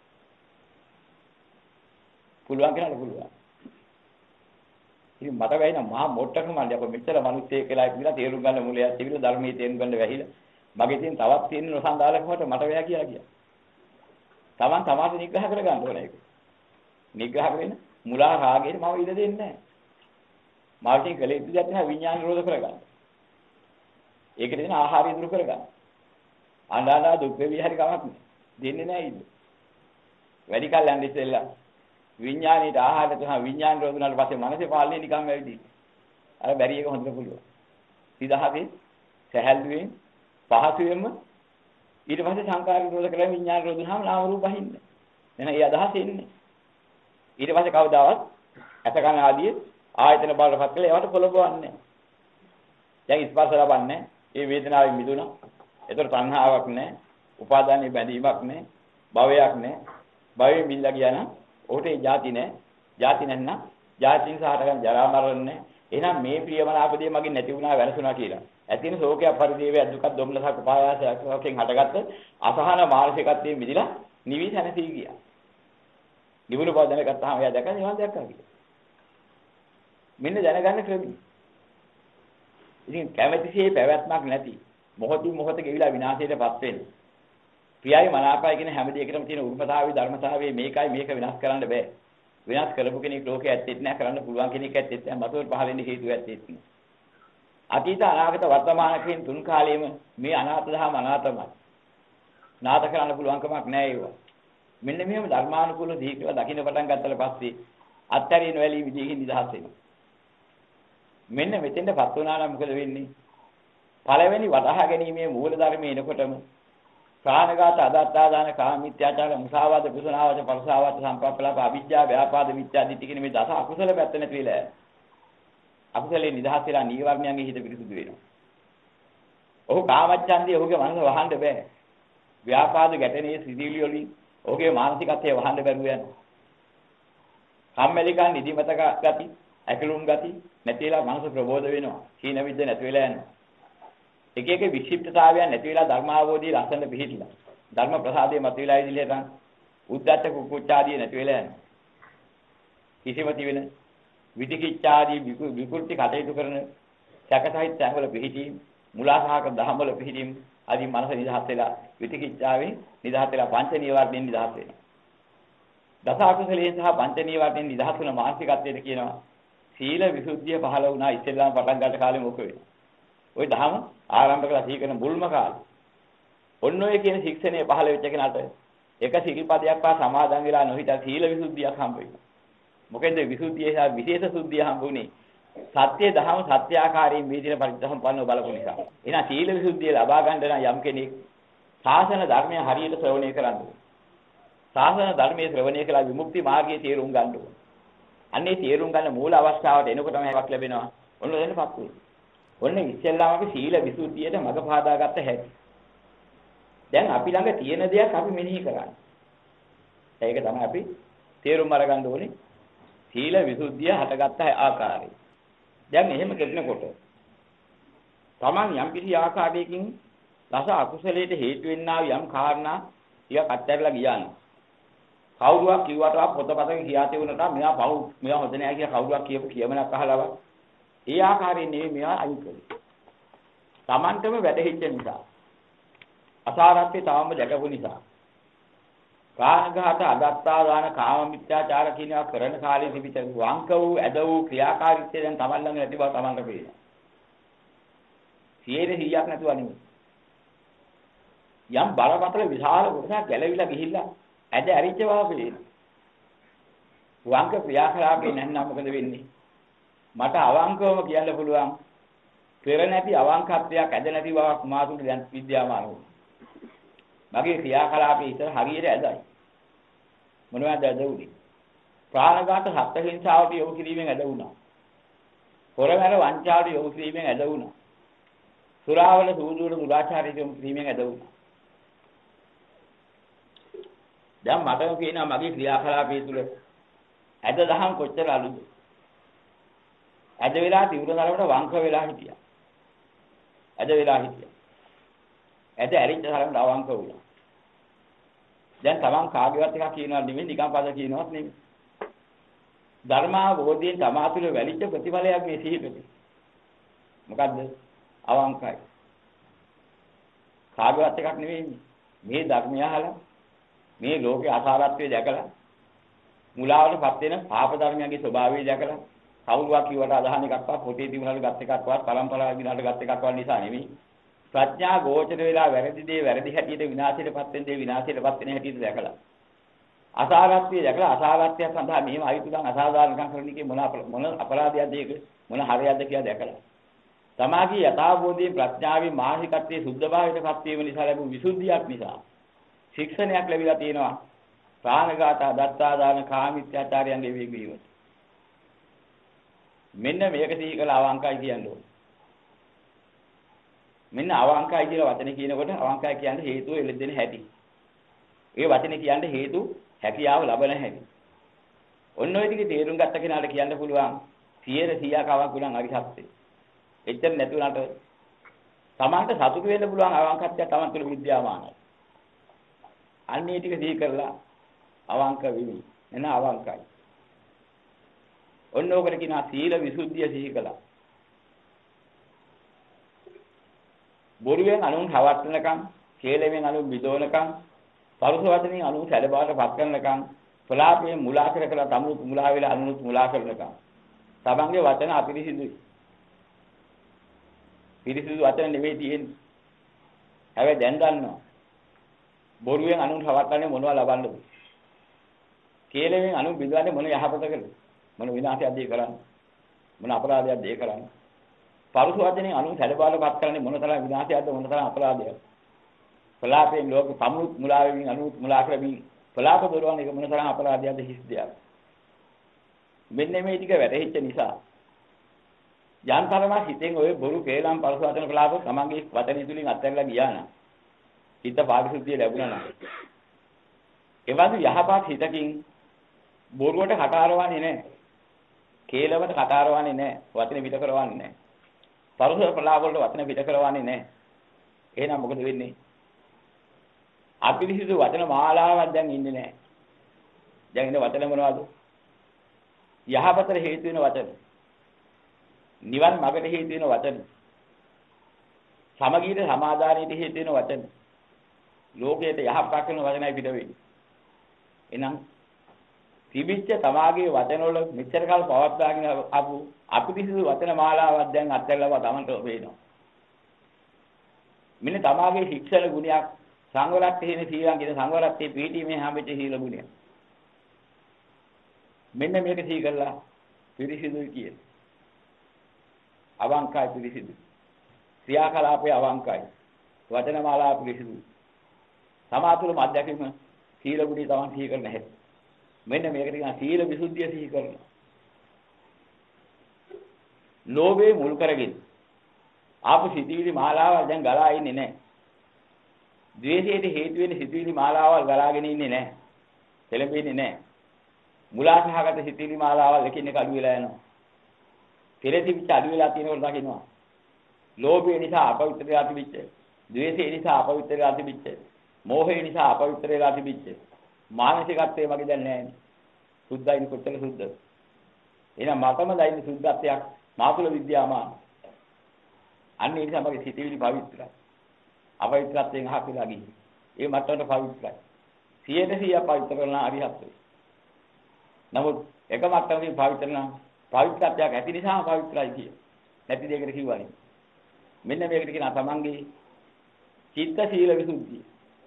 පුළුවන් කියලා පුළුවන්. ඉතින් මට වැයි නම් මහා මොට්ටකම මල්ලි අප මෙච්චර මිනිස්සෙක් කියලා ඉපිලා තේරුම් ගන්න මුලයක් තිබිලා ධර්මයේ තේරුම් ගන්න වැහිලා මගේ තියෙන තවත් තියෙන නොසන්ඩාලකමට මට වැය කියලා කියනවා. Taman තමාට නිග්‍රහ කර ගන්න ඕනේ ඒක. නිග්‍රහ කරගෙන මුලා රාගයට මම ඉඩ දෙන්නේ නැහැ. මාර්ගයෙන් කලේ ඉඳලා තියෙන විඥාන නිරෝධ කරගන්න. ඒකට දෙන ආහාරය දුරු කරගන්න. අඬා දුක් වේවි හරි කමක් නෑ. දෙන්නේ නැහැ ඉන්න. වැඩි කල් යන්න ඉස්සෙල්ලා විඥානීට ආහාරය තමයි විඥාන නිරෝධ වුණාට පස්සේ මනසේ පාලනේ නිකන් වැඩි. අර බැරි එක හොඳට පුළුවන්. සිතහදී සැහැල්ලුවෙන් පහසුවෙන්ම ඊට පස්සේ සංකාර නිරෝධ කරලා විඥාන නිරෝධ වුණාම නාම රූප බහින්නේ. එහෙනම් ඒ අදහස එන්නේ. ඊට පස්සේ කවදාවත් අසකන ආදී ආයතන බාරපත් කළා ඒවට පොළඹවන්නේ. දැන් ස්පර්ශ ලබන්නේ ඒ වේදනාවෙන් මිදුණා. ඒතර තණ්හාවක් නැහැ. උපාදානයේ බැඳීමක් නැහැ. භවයක් නැහැ. භවයෙන් මිදලා ගියා නම් ඔහුට ඒ જાති නැහැ. જાති නැත්නම් જાතින් සහටගන්න ජරා මරණ නැහැ. එහෙනම් මේ ප්‍රියමනාපදී මගින් නැති වුණා වෙනසුණා කියලා. ඇතින ශෝකයක් පරිදේවයක් දුකක් දුම්නසක් උපායාසයක් වශයෙන් හටගත්ත අසහන මානසිකත්වයෙන් මිදලා නිවි සැනසී ගියා. නිවුණු බව දැනගත්තාම එයා දැක නිවන් දැක්කා කියලා. මෙන්න දැනගන්න ක්‍රමය. ඉතින් කැමැතිසේ පැවැත්මක් නැති මොහොතින් මොහොත ගෙවිලා විනාශයටපත් වෙන. ප්‍රියයි මනාපයි කියන හැම දෙයකටම තියෙන උරුමතාවයේ ධර්මතාවයේ මේකයි මේක විනාශ කරන්න බෑ. විනාශ කරපු කෙනෙක් ලෝකයේ ඇත්තෙත් නෑ කරන්න පුළුවන් කෙනෙක් ඇත්තෙත් නෑ මතුවට පහළ වෙන්න හේතුව ඇත්තෙත් නෑ. අතීත අනාගත වර්තමාන කියන තුන් කාලෙම මේ අනාත්ම දහම අනාත්මයි. නාත කරන්න පුළුවන් කමක් නෑ ඒවා. මෙන්න මෙහෙම ධර්මානුකූලව දීකලා දකින්න පටන් ගත්තට පස්සේ අත්තරින් වැලී විදිහකින් නිදහස් වෙනවා. මෙන්න මෙතෙන්ටපත් වුණා නම් මොකද වෙන්නේ? පළවෙනි වටහා ගැනීමේ මූල ධර්මයේ එනකොටම ප්‍රාණඝාත, අදත්තාදාන, කාමීත්‍යාචාර, මුසාවාද, පුසනාවාද, පරසාවාද, සම්ප්‍රප්පලාප, අවිජ්ජා, ව්‍යාපාද, මිත්‍යා දිට්ඨි කියන මේ දස අකුසල පැත්ත නැති වෙලා අකුසලේ නිදහස් වෙලා නීවරණයන්ගේ හිත පිරිසුදු වෙනවා. ඔහු කාමච්ඡන්දිය ඔහුගේ මනස වහන්න බෑ. ව්‍යාපාද ගැටෙනේ සිදිවිලි වලින් ඔහුගේ මානසිකත්වය වහන්න බැරුව යනවා. කම්මැලිකම්, නිදිමත ගති, ඇකලුම් ගති නැතිලා මනස ප්‍රබෝධ වෙනවා. සීන විද්ද නැති වෙලා යනවා. එක එක වික්ෂිප්තතාවයන් නැති වෙලා ධර්මාවෝධී ලස්සන පිහිටිලා. ධර්ම ප්‍රසාදයේ මතුවලා ඉදිරියට උද්දච්ච කුච්චාදී නැති වෙලා යනවා. කිසිම තිවෙන විදිකිච්ඡාදී විකෘති කටයුතු කරන සැකසහිත තැන්වල පිහිටීම්, මුලාසහක දහම්වල පිහිටීම් ආදී මනස නිදහස් වෙලා විදිකිච්ඡාවෙන් නිදහස් වෙලා පංච නීවරණයෙන් නිදහස් වෙනවා. දස අකුසලයෙන් සහ පංච නීවරණයෙන් නිදහස් වන මානසිකත්වයට කියනවා සීල විසුද්ධිය පහළ වුණා. ඉස්සෙල්ලාම පටන් ගන්න කාලේ මොක වෙන්නේ? ওই දහම ආරම්භ කළා සීකරන මුල්ම කාලේ. ඔන්න ඔය කියන ශික්ෂණය පහළ වෙච්ච කෙනාට එක සිල්පදයක් පා සමාදන් වෙලා නොහිටා සීල විසුද්ධියක් හම්බ වෙනවා. මොකෙන්ද විසුද්ධිය සහ විශේෂ සුද්ධිය හම්බුනේ? සත්‍ය දහම සත්‍ය ආකාරයෙන් මේ දින පරිත්‍යාගපන්නව බලපු නිසා. එහෙනම් සීල විසුද්ධිය ලබා ගන්න නම් යම් කෙනෙක් ශාසන ධර්මය හරියට ශ්‍රවණය කරන්න ඕනේ. ශාසන ධර්මයේ ශ්‍රවණය කළා විමුක්ති මාර්ගයේ තේරුම් ගන්න ඕනේ. අන්නේ තේරුම් ගන්න මූල අවස්ථාවට එනකොටම හැවක් ලැබෙනවා. ඔන්න එන්නපත් වෙනවා. ඔන්න ඉස්සෙල්ලාම අපි සීල විසුද්ධියට මඟ පාදා ගත්ත හැටි. දැන් අපි ළඟ තියෙන දෙයක් අපි මෙනෙහි කරන්නේ. ඒක තමයි අපි තේරුම් අරගන්න ඕනේ. සීල විසුද්ධිය හටගත්ත ආකාරය. දැන් එහෙම කරනකොට Taman යම් කිසි ආකාරයකින් දස අකුසලයට හේතු වෙන්නා යම් කාරණා ටිකක් අත්හැරලා ගියාන. කවුරුවක් කිව්වට පොතපතක කියා තියුණාට මෙයා හොඳ නෑ කියලා කවුරුවක් කියපු කියමනක් අහලව ඒ ආකාරයෙන් නෙවෙයි මෙයා අයින් කළේ. Tamanටම වැටහිච්ච නිසා. අසාරත්වයේ තාම දැකපු නිසා. ප්‍රාණඝාත, අදත්තාදාන, කාම මිත්‍යාචාර කියනවා කරන කාලේ තිබිච්ච වංක වූ ඇද වූ ක්‍රියාකාරීත්වය දැන් Taman ළඟ නැති බව Tamanට පේනවා. 100ක් නැතුව නෙමෙයි. යම් බලපතල විශාල කොටසක් ගැලවිලා ගිහිල්ලා ඇද ඇරිච්ච බව පේනවා. වංක ක්‍රියාකලාපේ නැත්නම් මොකද වෙන්නේ? මට අවංකවම කියන්න පුළුවන් පෙර නැති අවංකත්වයක් ඇද නැති බවක් මාතුට දැන් විද්‍යාමාන වුණා. මගේ ක්‍රියාකලාපේ ඉතල හරියට ඇදයි. මොනවද ඇද උනේ? ප්‍රාණඝාත සත්ත්ව හිංසාවට යොමු කිරීමෙන් ඇද වුණා. හොරමැර වංචාවට යොමු කිරීමෙන් ඇද වුණා. සුරාවල සූදුවල දුරාචාරයට යොමු කිරීමෙන් ඇද වුණා. දැන් මට කියනවා මගේ ක්‍රියාකලාපය තුළ ඇද දහම් කොච්චර අලුද? ඇද වෙලා තිවුර තරමට වංක වෙලා හිටියා. ඇද වෙලා හිටියා. ඇද ඇරිච්ච තරමට අවංක වුණා. දැන් තමන් කාගේවත් එකක් කියනවා නෙමෙයි නිකන් පද කියනවත් නෙමෙයි. ධර්මාවබෝධයෙන් තමාතුල වැලිච්ච ප්‍රතිඵලයක් මේ සිහිපෙති. මොකද්ද? අවංකයි. කාගේවත් එකක් නෙමෙයි. මේ ධර්මය අහලා මේ ලෝකේ අසාරත්වය දැකලා මුලාවටපත් වෙන පාප ධර්මයන්ගේ ස්වභාවය දැකලා කවුරුවක් කිව්වට අදහන එකක්වත් පොතේ තිබුණාලු ගත් එකක්වත් පරම්පරාවේ දිනාට ගත් එකක්වත් නිසා නෙමෙයි. ප්‍රඥා ගෝචර වෙලා වැරදි දේ වැරදි හැටියට විනාශයටපත් වෙන දේ විනාශයටපත් වෙන හැටියට දැකලා අසාරත්වය දැකලා අසාරත්වය සඳහා මෙහෙම අයිතුකම් අසාධාරණකම් කරන එකේ මොන අපරාධයක්ද ඒක මොන හරයක්ද කියලා දැකලා තමාගේ යථාබෝධයේ ප්‍රඥාවේ මානසිකත්වයේ සුද්ධභාවයටපත් වීම නිසා ලැබුණු විසුද්ධියක් නිසා ශික්ෂණයක් ලැබිලා තියෙනවා. ප්‍රාණඝාත, දත්තාදාන, කාමීත්‍යාචාරයන්ගේ වේගීම. මෙන්න මේක සිහි කළ අවංකයි කියන්නේ. මෙන්න අවංකයි කියලා වචනේ කියනකොට අවංකයි කියන්නේ හේතුව එළදෙන හැටි. ඒ වචනේ කියන්නේ හේතු හැකියාව ලබන හැටි. ඔන්න ඔය ටික තේරුම් ගත්ත කෙනාට කියන්න පුළුවන් 100%ක් අවංක උනන් අරිහත්ත්වේ. එච්චර නැතුණාට Tamanට සතුටු වෙන්න පුළුවන් අවංකත්වය Taman තුළ විද්‍යාමානයි. අන්නේ ටික සිහි කරලා අවංක වෙමි. එන අවංකයි. ඔන්න ඕකට කියනවා සීල විසුද්ධිය සිහි කළා. බොරුවෙන් අනුන් හවට්ටනකම්, කේලමෙන් අනුන් විදෝනකම්, පරුස වචනෙන් අනුන් සැලබාටපත් කරනකම්, ප්‍රලාපයෙන් මුලා කර තමුත් මුලා වෙලා අනුනුත් මුලා කරනකම්. තමන්ගේ වචන අපිරිසිදුයි. පිරිසිදු වචන නෙවෙයි තියෙන්නේ. හැබැයි දැන් දන්නවා. බොරුවෙන් අනුන් හවට්ටන්නේ මොනවද ලබන්නද? කේලමෙන් අනුන් විදවන්නේ මොන යහපතකද? මොන විනාශයක්ද ඒ කරන්නේ? මොන අපරාධයක්ද ඒ කරන්නේ? පරුස වචනේ අනු සැඩබාලපත් කරන්නේ මොන තරම් විනාශයක්ද මොන තරම් අපරාධයක්ද? ප්‍රලාපයෙන් ලෝක සමුත් මුලාවෙමින් අනුත් මුලා කරමින් ප්‍රලාප දොරවන එක මොන තරම් අපරාධයක්ද හිස් දෙයක්. මෙන්න මේ ටික වැටහිච්ච නිසා යන්තරම හිතෙන් ඔය බොරු කේලම් පරුස වචන ප්‍රලාප තමන්ගේ වචනේ තුලින් අත්හැරලා ගියා නම් හිත පාරිශුද්ධිය ලැබුණා නම් එවඳු යහපත් හිතකින් බොරුවට කටාරවන්නේ නැහැ. කේලමට කටාරවන්නේ නැහැ. වචනේ පිට කරවන්නේ නැහැ. පරුස ප්‍රලාප වලට වචන පිට කරවන්නේ නැහැ. එහෙනම් මොකද වෙන්නේ? අපිරිසිදු වචන මාලාවක් දැන් ඉන්නේ නැහැ. දැන් ඉන්න වචන මොනවද? යහපතට හේතු වෙන වචන. නිවන් මාර්ගයට හේතු වෙන වචන. සමගියට සමාදානයට හේතු වෙන වචන. ලෝකයට යහපත් කරන වචනයි පිට වෙන්නේ. එහෙනම් තිබිච්ච තමාගේ වචන වල මෙච්චර කාල පවත්වාගෙන ආපු අපිරිසිදු වචන මාලාවක් දැන් අත්හැරලා තමන්ට වෙනවා. මෙන්න තමාගේ ශික්ෂණ ගුණයක් සංවරත්වයේ සීලංගින සංවරත්වයේ පිළිීමේ හැමෙච්ච සීල ගුණය. මෙන්න මේක සී කරලා පිරිසිදුයි කියන. අවංකයි පිරිසිදු. ක්‍රියාකලාපයේ අවංකයි. වචන මාලාව පිරිසිදු. සමාතුල මධ්‍යක්ෂම සීල ගුණය තමයි සී කරන්න හැටි. මෙන්න මේකට කියන සීල විසුද්ධිය සී කරන. ලෝභේ මුල් කරගෙන ආපු සිතිවිලි මාලාවල් දැන් ගලා ඉන්නේ නැහැ. ද්වේෂයට හේතු වෙන සිතිවිලි මාලාවල් ගලාගෙන ඉන්නේ නැහැ. පෙළඹෙන්නේ නැහැ. මුලාසහගත සිතිවිලි මාලාවල් එකින් එක අඩු වෙලා යනවා. පෙරතිවිච්ච අඩු වෙලා තියෙනකොට දකින්නවා. ලෝභය නිසා අපවිත්‍ර වෙලා තිබිච්ච, ද්වේෂය නිසා අපවිත්‍ර වෙලා තිබිච්ච, මෝහය නිසා අපවිත්‍ර වෙලා තිබිච්ච මානසිකත්වයේ මගේ දැන් නැහැ. සුද්ධයින් කොච්චර සුද්ධද? එහෙනම් මතම දයින් සුද්ධත්වයක් මාතුල විද්‍යාමාන. අන්න ඒ නිසා මගේ සිතිවිලි පවිත්‍රයි. අපවිත්‍රත්වයෙන් අහපිලා ගිහින්. ඒ මට්ටමට පවිත්‍රයි. 100% පවිත්‍ර කරනවා අරිහත්ත්වය. නමුත් එක මට්ටමකින් පවිත්‍ර නම් පවිත්‍රත්වයක් ඇති නිසා පවිත්‍රයි කිය. නැති දෙයකට කිව්වනේ. මෙන්න මේකට කියන තමන්ගේ චිත්ත සීල විසුද්ධිය.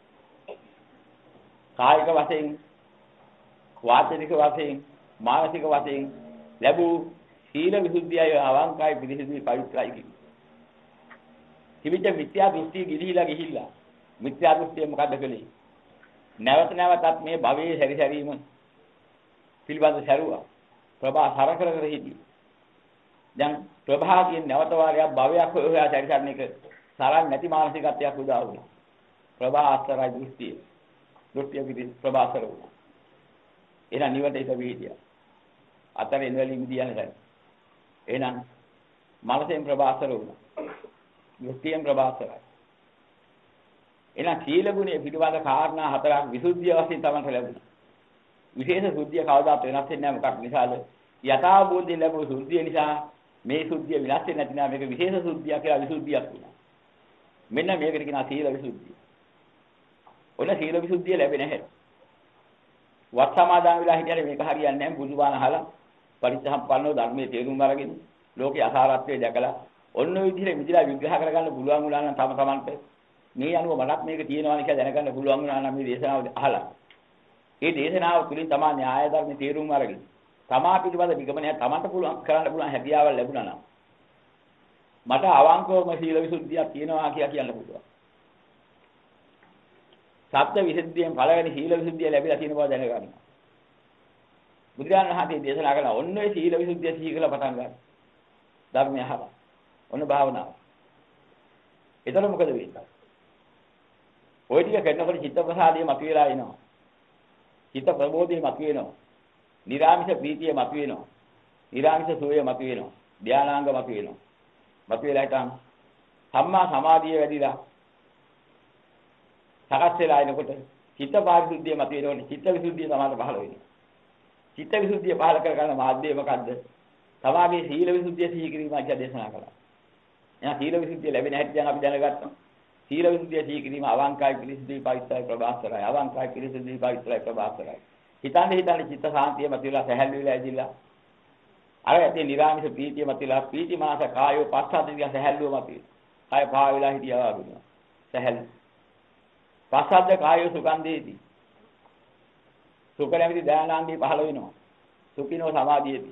කායික වශයෙන්, වාචික වශයෙන්, මානසික වශයෙන් ලැබූ සීල විසුද්ධියයි අවංකයි පිළිසිදුයි පවිත්‍රයි කිය. තිබිච්ච මිත්‍යා දෘෂ්ටි ගිලිහිලා මිත්‍යා දෘෂ්ටිය මොකද්ද කලේ? නැවත නැවතත් මේ භවයේ සැරිසැරීම පිළිබඳ සැරුවා. ප්‍රභා සර කර කර හිටියේ. දැන් ප්‍රභාගයෙන් නැවත වාරයක් භවයක් හොයා සැරිසරන එක සරන් නැති මානසිකත්වයක් උදා වුණා. ප්‍රභා ආස්තරයි දෘෂ්ටිය. දෘෂ්ටිය පිටි ප්‍රභාසර වුණා. එහෙනම් නිවට ඒක වීදියා. අතරින් වලින් මිදියන්නේ නැහැ. එහෙනම් මනසෙන් ප්‍රභාසර වුණා. දෘෂ්ටියෙන් ප්‍රභාසරයි. එහෙනම් සීල ගුණයේ පිළිබඳ කාරණා හතරක් විසුද්ධිය වශයෙන් තමයි ලැබුණා. විශේෂ සුද්ධිය කවදාත් වෙනස් වෙන්නේ නැහැ. මොකක් නිසාද? යථාභූතයෙන් ලැබුණු සුද්ධිය නිසා මේ සුද්ධිය විනාශ වෙන්නේ නැති නා මේක විශේෂ සුද්ධිය කියලා විසුද්ධියක් වුණා. මෙන්න මේකට කියනවා සීල විසුද්ධිය. ඔන්න සීල විසුද්ධිය ලැබෙන්නේ නැහැ. වත් සමාදාන වෙලා හිටියට මේක හරියන්නේ නැහැ. බුදුබණ අහලා පරිච්ඡම්පන්නව ධර්මයේ තේරුම් අරගෙන ලෝකේ අසාරත්වයේ දැකලා ඔන්න ඔය විදිහට මිදිලා විග්‍රහ කරගන්න පුළුවන් වුණා නම් තම තමන්ට මේ අනුව මනක් මේක තියෙනවා කියලා දැනගන්න පුළුවන් වුණා නම් මේ දේශනාව අහලා ඒ දේශනාව තුළින් තමා න්‍යාය ධර්මයේ තේරුම් අරගෙන තමා පිළිබඳ නිගමනය තමන්ට පුළුවන් කරන්න පුළුවන් හැකියාවක් ලැබුණා නම් මට අවංකවම සීල විසුද්ධියක් තියෙනවා කියලා කියන්න පුළුවන්. සත්‍ය විසුද්ධියෙන් පළවෙනි සීල විසුද්ධිය ලැබිලා තියෙන බව දැනගන්න. බුදුරජාණන් වහන්සේ දේශනා කළා ඔන්න ඔය සීල විසුද්ධිය සිහි කරලා පටන් ගන්න. ධර්මය අහලා. ඔන්න භාවනාව. ඒතර මොකද වෙන්නේ? ඔය ටික කරනකොට චිත්ත ප්‍රසාදිය මතුවලා එනවා. චිත්ත ප්‍රබෝධිය මතුවෙනවා. නිරාමිෂ ප්‍රීතිය මතුවෙනවා. නිරාමිෂ සෝය මතුවෙනවා. ධානාංග මතුවෙනවා. මතුවලා හිටන් සම්මා සමාධිය වැඩිලා සකස් වෙලා එනකොට චිත්ත පාරිශුද්ධිය මතුවෙනකොට චිත්ත විසුද්ධිය තමයි පහළ වෙන්නේ. චිත්ත විසුද්ධිය පහළ කර ගන්න මාධ්‍යය මොකද්ද? තමාගේ සීල විසුද්ධිය සිහි කිරීම කියලා දේශනා කළා. එහෙනම් සීල විසුද්ධිය ලැබෙන හැටි දැන් අපි දැනගත්තා. සීල විසුද්ධිය සිහි කිරීම අවංකයි පිළිසිදුයි පවිත්‍රයි ප්‍රභාස්වරයි. අවංකයි පිළිසිදුයි පවිත්‍රයි ප්‍රභාස්වරයි. හිතන්නේ චිත්ත සාන්තිය මතුවලා සැහැල්ලු වෙලා ඇදිලා අර ඇති නිරාමිෂ ප්‍රීතිය මතුවලා ප්‍රීති මාස කායෝ පස්සද්ධිය සැහැල්ලුව මතුවේ. කාය භාව වෙලා හිටියා වගේ. සැහැල්ලු. පස්සද්ධ කායෝ සුගන්ධේති. සුකරැමිති ධානාංගී පහළ වෙනවා. සුඛිනෝ සමාධියේදී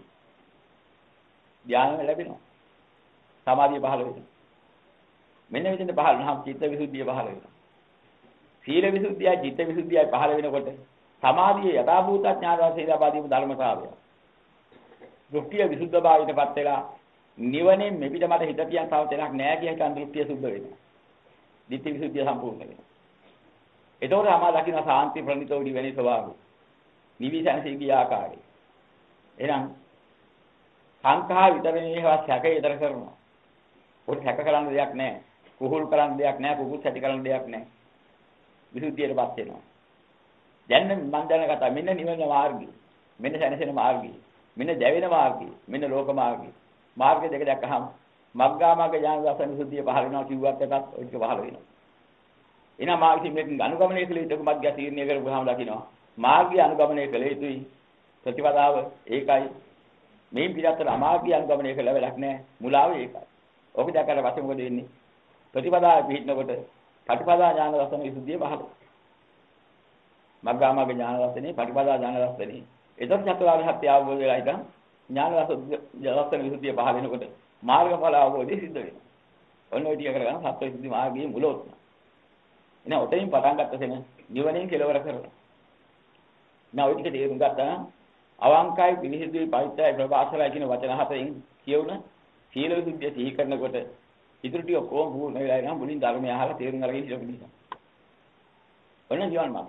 ධානය ලැබෙනවා. සමාධිය පහළ වෙනවා. මෙන්න මෙතන පහළ වුණාම චිත්ත විසුද්ධිය පහළ වෙනවා. සීල විසුද්ධියයි චිත්ත විසුද්ධියයි පහළ වෙනකොට සමාධියේ යථාභූත ඥාන වශයෙන් ලබාදීම ධර්මතාවය. දෘෂ්ටිය විසුද්ධ භාවයටපත් වෙලා නිවනේ මෙපිට මට හිත තියන් තව තැනක් නැහැ කියන දෘෂ්ටිය සුද්ධ වෙනවා. ditthi විසුද්ධිය සම්පූර්ණ වෙනවා. ඒතකොට ආමා දකින්න සාන්ති ප්‍රණිතෝ නිවෙන ස්වභාවය. නිවිසනසී ගිය ආකාරය. එහෙනම් සංඛා විතරේවා සැකේ විතර කරනවා. පොඩි සැක කරන්න දෙයක් නැහැ. කුහුල් කරන්න දෙයක් නැහැ. කුකුත් ඇති කරන්න දෙයක් නැහැ. විසුද්ධියටපත් වෙනවා. දැන් මම දැනගත්තා මෙන්න නිවන මාර්ගය. මෙන්න සැනසෙන මාර්ගය. මෙන්න දැවෙන මාර්ගය. මෙන්න ලෝක මාර්ගය. මාර්ගය දෙක දැක්කහම මග්ගා මග්ග ඥාන දර්ශන විසුද්ධිය පහළ වෙනවා කිව්වත් එකක් ඔය ටික පහළ වෙනවා. එහෙනම් මාර්ගයෙන් මේක අනුගමනය කළ යුතු මග්ගය තීරණය කරගුවාම දකින්නවා. මාර්ගය අනුගමනය කළ යුතුයි. ප්‍රතිපදාව ඒකයි. මේ පිටතට අමාර්ගය අනුගමනය කළ වෙලක් නැහැ. මුලාව ඒකයි. ඔක දැක්කට පස්සේ මොකද වෙන්නේ? ප්‍රතිපදාව පිළිහිනකොට පටිපදා ඥාන දර්ශන විසුද්ධිය පහළ වෙනවා. මග්ගා මග්ග ඥාන දර්ශනේ පටිපදා ඥාන දර්ශනේ. ඒතකොට චතුරාර්ය සත්‍ය අවබෝධ වෙලා ඉතින් ඥාන දර්ශන විසුද්ධිය පහළ වෙනකොට මාර්ගඵල අවබෝධය සිද්ධ වෙනවා. ඔන්න ඔය ටික කරගන්න සත්‍ය විසුද්ධි මාර්ගයේ මුල උත්න. එහෙනම් ඔතනින් පටන් ගත්ත තැන නිවනෙන් කෙලවර කරනවා. now ඔය ටික තේරුම් ගත්තා නම් අවංකයි පිළිහිදුයි පවිත්‍රායි ප්‍රභාසරයි කියන වචන හතරෙන් කියවුන සීල විසුද්ධිය සිහි කරනකොට ඉතුරු ටික කොහොම වුණ වෙලා නම් මුලින් ධර්මය අහලා තේරුම් අරගෙන ඉන්න නිසා. ඔන්න ජීවන මාර්ගය.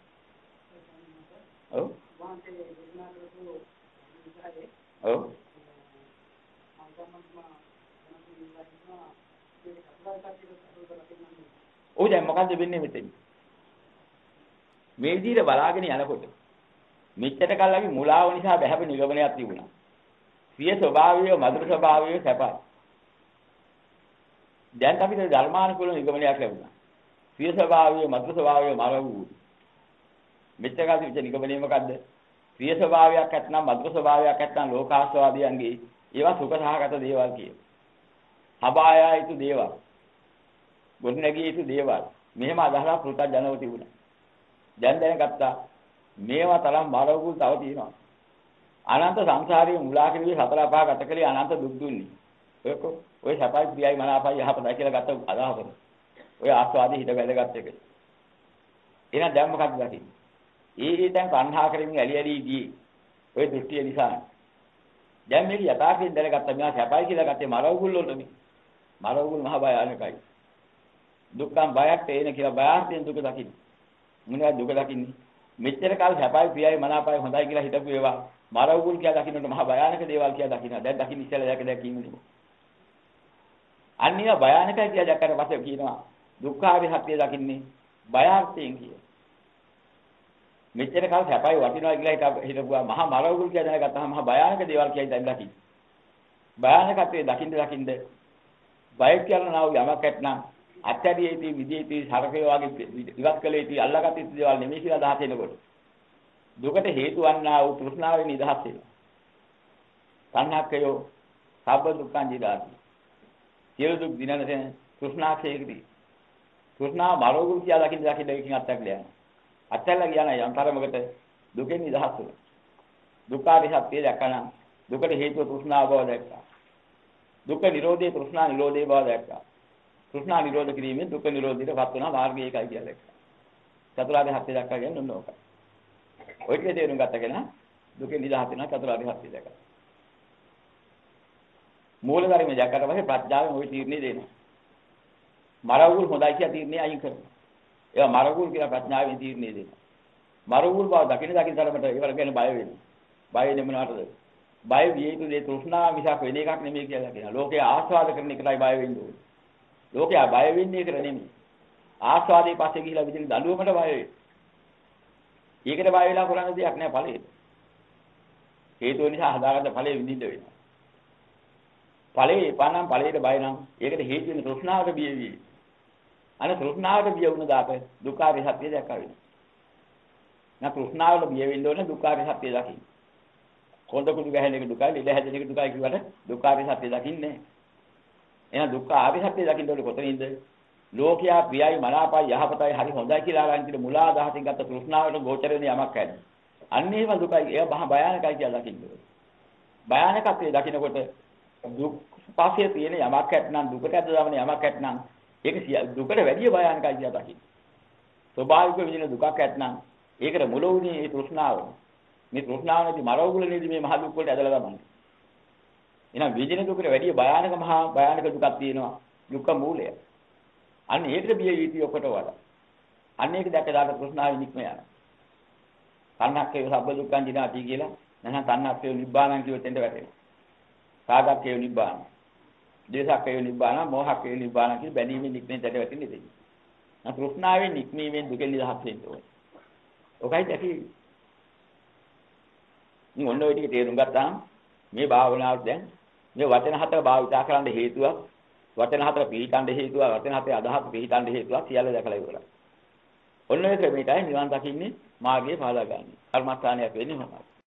ඔව්. ඔව්. ඔය දැන් මොකද්ද වෙන්නේ මෙතෙන්? මේ විදිහට බලාගෙන යනකොට මෙච්චර කල් අපි මුලාව නිසා බහැපු නිගමනයක් තිබුණා. සිය ස්වභාවය මధుර ස්වභාවය සැපයි. දැන් අපිට ධර්මානුකූල නිගමනයක් ලැබුණා. සිය ස්වභාවය මధుර ස්වභාවය මරවු. මෙච්චර කල් තිබිච්ච නිගමනය මොකද්ද? සිය ස්වභාවයක් නැත්නම් මధుර ස්වභාවයක් නැත්නම් ලෝකාස්වාදයන්ගේ ඒවා සුඛ සහගත දේවල් කියේ. අපායයිතු දේවල්. ගොඩනැගිය යුතු දේවල්. මෙහෙම අදහලා පෘථග්ජනව තිබුණා. දැන් දැනගත්තා මේවා තරම් මරවුල් තව තියෙනවා. අනන්ත සංසාරයේ මුලා කෙරුවේ සතර පහ ගත කලේ අනන්ත දුක් දුන්නේ. ඔය සපයි ප්‍රියයි මනාපයි යහපතයි කියලා ගත්ත අදහස. ඔය ආස්වාදයේ හිත වැදගත් එක. එහෙනම් දැන් මොකක්ද ගන්නේ? ඒ දැන් සංහා කරමින් ඇලි ඇලි ගියේ. ඔය දෘෂ්ටිය නිසා. දැන් මේක යථාර්ථයෙන් දැනගත්තා මෙයා සපයි කියලා ගත්තේ මරවුල් වලනේ. මරවුල් මහ භයානකයි. දුක්ඛම් බයක් තේන කියලා බයාර්ථයෙන් දුක දකින්න. මොනවද දුක දකින්නේ? මෙච්චර කාල සැපයි ප්‍රියයි මනාපයි හොඳයි කියලා හිතපු ඒවා මරවුල් කියලා දකින්නට මහා භයානක දේවල් කියලා දකින්න. දැන් දකින්න ඉස්සෙල්ලා දැකීමනේ. අනිවා භයානකයි කියලා දැක්කට පස්සේ කියනවා දුක්ඛාරි සත්‍ය දකින්නේ බයාර්ථයෙන් කිය. මෙච්චර කාල සැපයි වටිනවා කියලා හිතපුවා මහා මරවුල් කියලා දැනගත්තාම මහා භයානක දේවල් කියයි දැන් දකින්න. භයානකත්වයේ දකින්න බය කියලා නව යමක් ඇත්නම් අත්‍යදීයේදී විදීයේදී සරකේ වගේ ඉවත් කළේදී අල්ලාගත් දේවල් නෙමෙයි කියලා අදහස් එනකොට දුකට හේතු වන්නා වූ තෘෂ්ණාවේ නිදහස් වෙනවා. සංහක්කයෝ සබ්බ දුක්ඛං ජීදාති. සියලු දුක් දිනනසෙන් තෘෂ්ණාක්ෂේකදී. තෘෂ්ණා මරෝගුල් කියලා දකින්න එකකින් අත්හැරලා යනවා. අත්හැරලා ගියා නම් යන්තරමකට දුකෙන් නිදහස් වෙනවා. දුක්ඛාරි සත්‍ය දැක්කනම් දුකට හේතුව තෘෂ්ණාව බව දැක්කා. දුක්ඛ නිරෝධේ තෘෂ්ණා නිරෝධේ බව දැක්කා. තෘෂ්ණා නිරෝධ කිරීමෙන් දුක්ඛ නිරෝධයටපත් වෙනවා මාර්ගය ඒකයි කියලා දැක්කා. චතුරාර්ය සත්‍ය දැක්කා කියන්නේ ඔන්න ඕකයි. ඔය ටික තේරුම් ගත්තගෙන දුකෙන් නිදහස් වෙනවා චතුරාර්ය සත්‍ය දැක්කා. මූල ධර්මයේ දැක්කට පස්සේ ප්‍රඥාවෙන් ওই තීරණේ දෙනවා. මරවුල් හොඳයි කියලා තීරණේ අයින් කරනවා. ඒවා මරවුල් කියලා ප්‍රඥාවෙන් තීරණේ දෙනවා. මරවුල් බව දකින්න තරමට ඒවල ගැන බය වෙනවා. බය වෙන්නේ මොනවටද? බය විය යුතු දේ තෘෂ්ණාව මිසක් වෙන එකක් නෙමෙයි කියලා කියනවා. ලෝකේ ආස්වාද කරන එකටයි බය වෙන්නේ ඕනේ. ලෝකයා බය වෙන්නේ ඒකට නෙමෙයි. ආස්වාදයේ පස්සේ ගිහිලා විදින දඬුවමට බය වෙයි. ඒකට බය වෙලා කරන්න දෙයක් නෑ ඵලෙ. හේතුව නිසා හදාගත්ත ඵලෙ විඳින්න වෙනවා. ඵලෙ එපානම් ඵලෙට බය නම් ඒකට හේතු වෙන තෘෂ්ණාවට බිය වෙයි. අනේ තෘෂ්ණාවට බිය වුණ දාට දුක්ඛාරය සත්‍ය දැක්කා වෙනවා. නා තෘෂ්ණාවට බිය වෙන්න ඕනේ දුක්ඛාරය සත්‍ය දකින්න. කොන්ද කුඩු ගහන එක දුකයි, ඉල හැදෙන එක දුකයි කියවට දුක්ඛාරය සත්‍ය දකින්නේ නෑ. එහෙනම් දුක්ඛ ආර්ය සත්‍ය දකින්න ඕනේ කොතනින්ද? ලෝකයා ප්‍රියයි මනාපයි යහපතයි හරි හොඳයි කියලා අරන් ඉතින් මුලා දහසින් ගත්ත තෘෂ්ණාවට ගෝචර වෙන යමක් ඇද්ද? අන්න ඒව දුකයි. ඒවා මහා භයානකයි කියලා දකින්න ඕනේ. භයානකත්වයේ දකින්නකොට දුක් පස්සේ තියෙන යමක් ඇත්නම් දුකට ඇදවන යමක් ඇත්නම් ඒක දුකට වැඩිය භයානකයි කියලා දකින්න. ස්වභාවික විදින දුකක් ඇත්නම් ඒකට මුල වුණේ මේ තෘෂ්ණාව. මේ තෘෂ්ණාව නැති මරවුල නේද මේ මහ දුක් වලට ඇදලා ගමන්නේ. එහෙනම් විදින දුකට වැඩිය භයානක මහා භයානක දුකක් තියෙනවා. දුක්ඛ මූලය. අන්න ඒකට බිය යුතුයි ඔකට වඩා. අන්න ඒක දැක දාට තෘෂ්ණාවෙ නික්ම යනවා. තණ්හක්කේ සබ්බ දුක්ඛං ජිනාති කියලා නැත්නම් තණ්හක්කේ නිබ්බානං කියොත් එන්න වැටෙනවා. රාගක්කේ නිබ්බාන. දේශක්කේ නිබ්බාන, මෝහක්කේ නිබ්බාන කියන බැඳීමෙන් නික්මෙන් දැක වැටෙන්නේ දෙන්නේ. නම් තෘෂ්ණාවෙන් නික්මීමෙන් දුකෙන් නිදහස් වෙන්න ඕනේ. ඔකයි ඇති. මොන ඔය ටික තේරුම් ගත්තාම මේ භාවනාව දැන් මේ වචන හතර භාවිතා කරන්න හේතුවක් වචන හතර පිළිතන්න හේතුවක් වචන හතේ අදහස් පිළිතන්න හේතුවක් සියල්ල දැකලා ඉවරයි. ඔන්න ඔය ක්‍රමයටයි නිවන් දකින්නේ මාර්ගයේ පාදා ගන්න. කර්මස්ථානයක් වෙන්නේ මොනවද?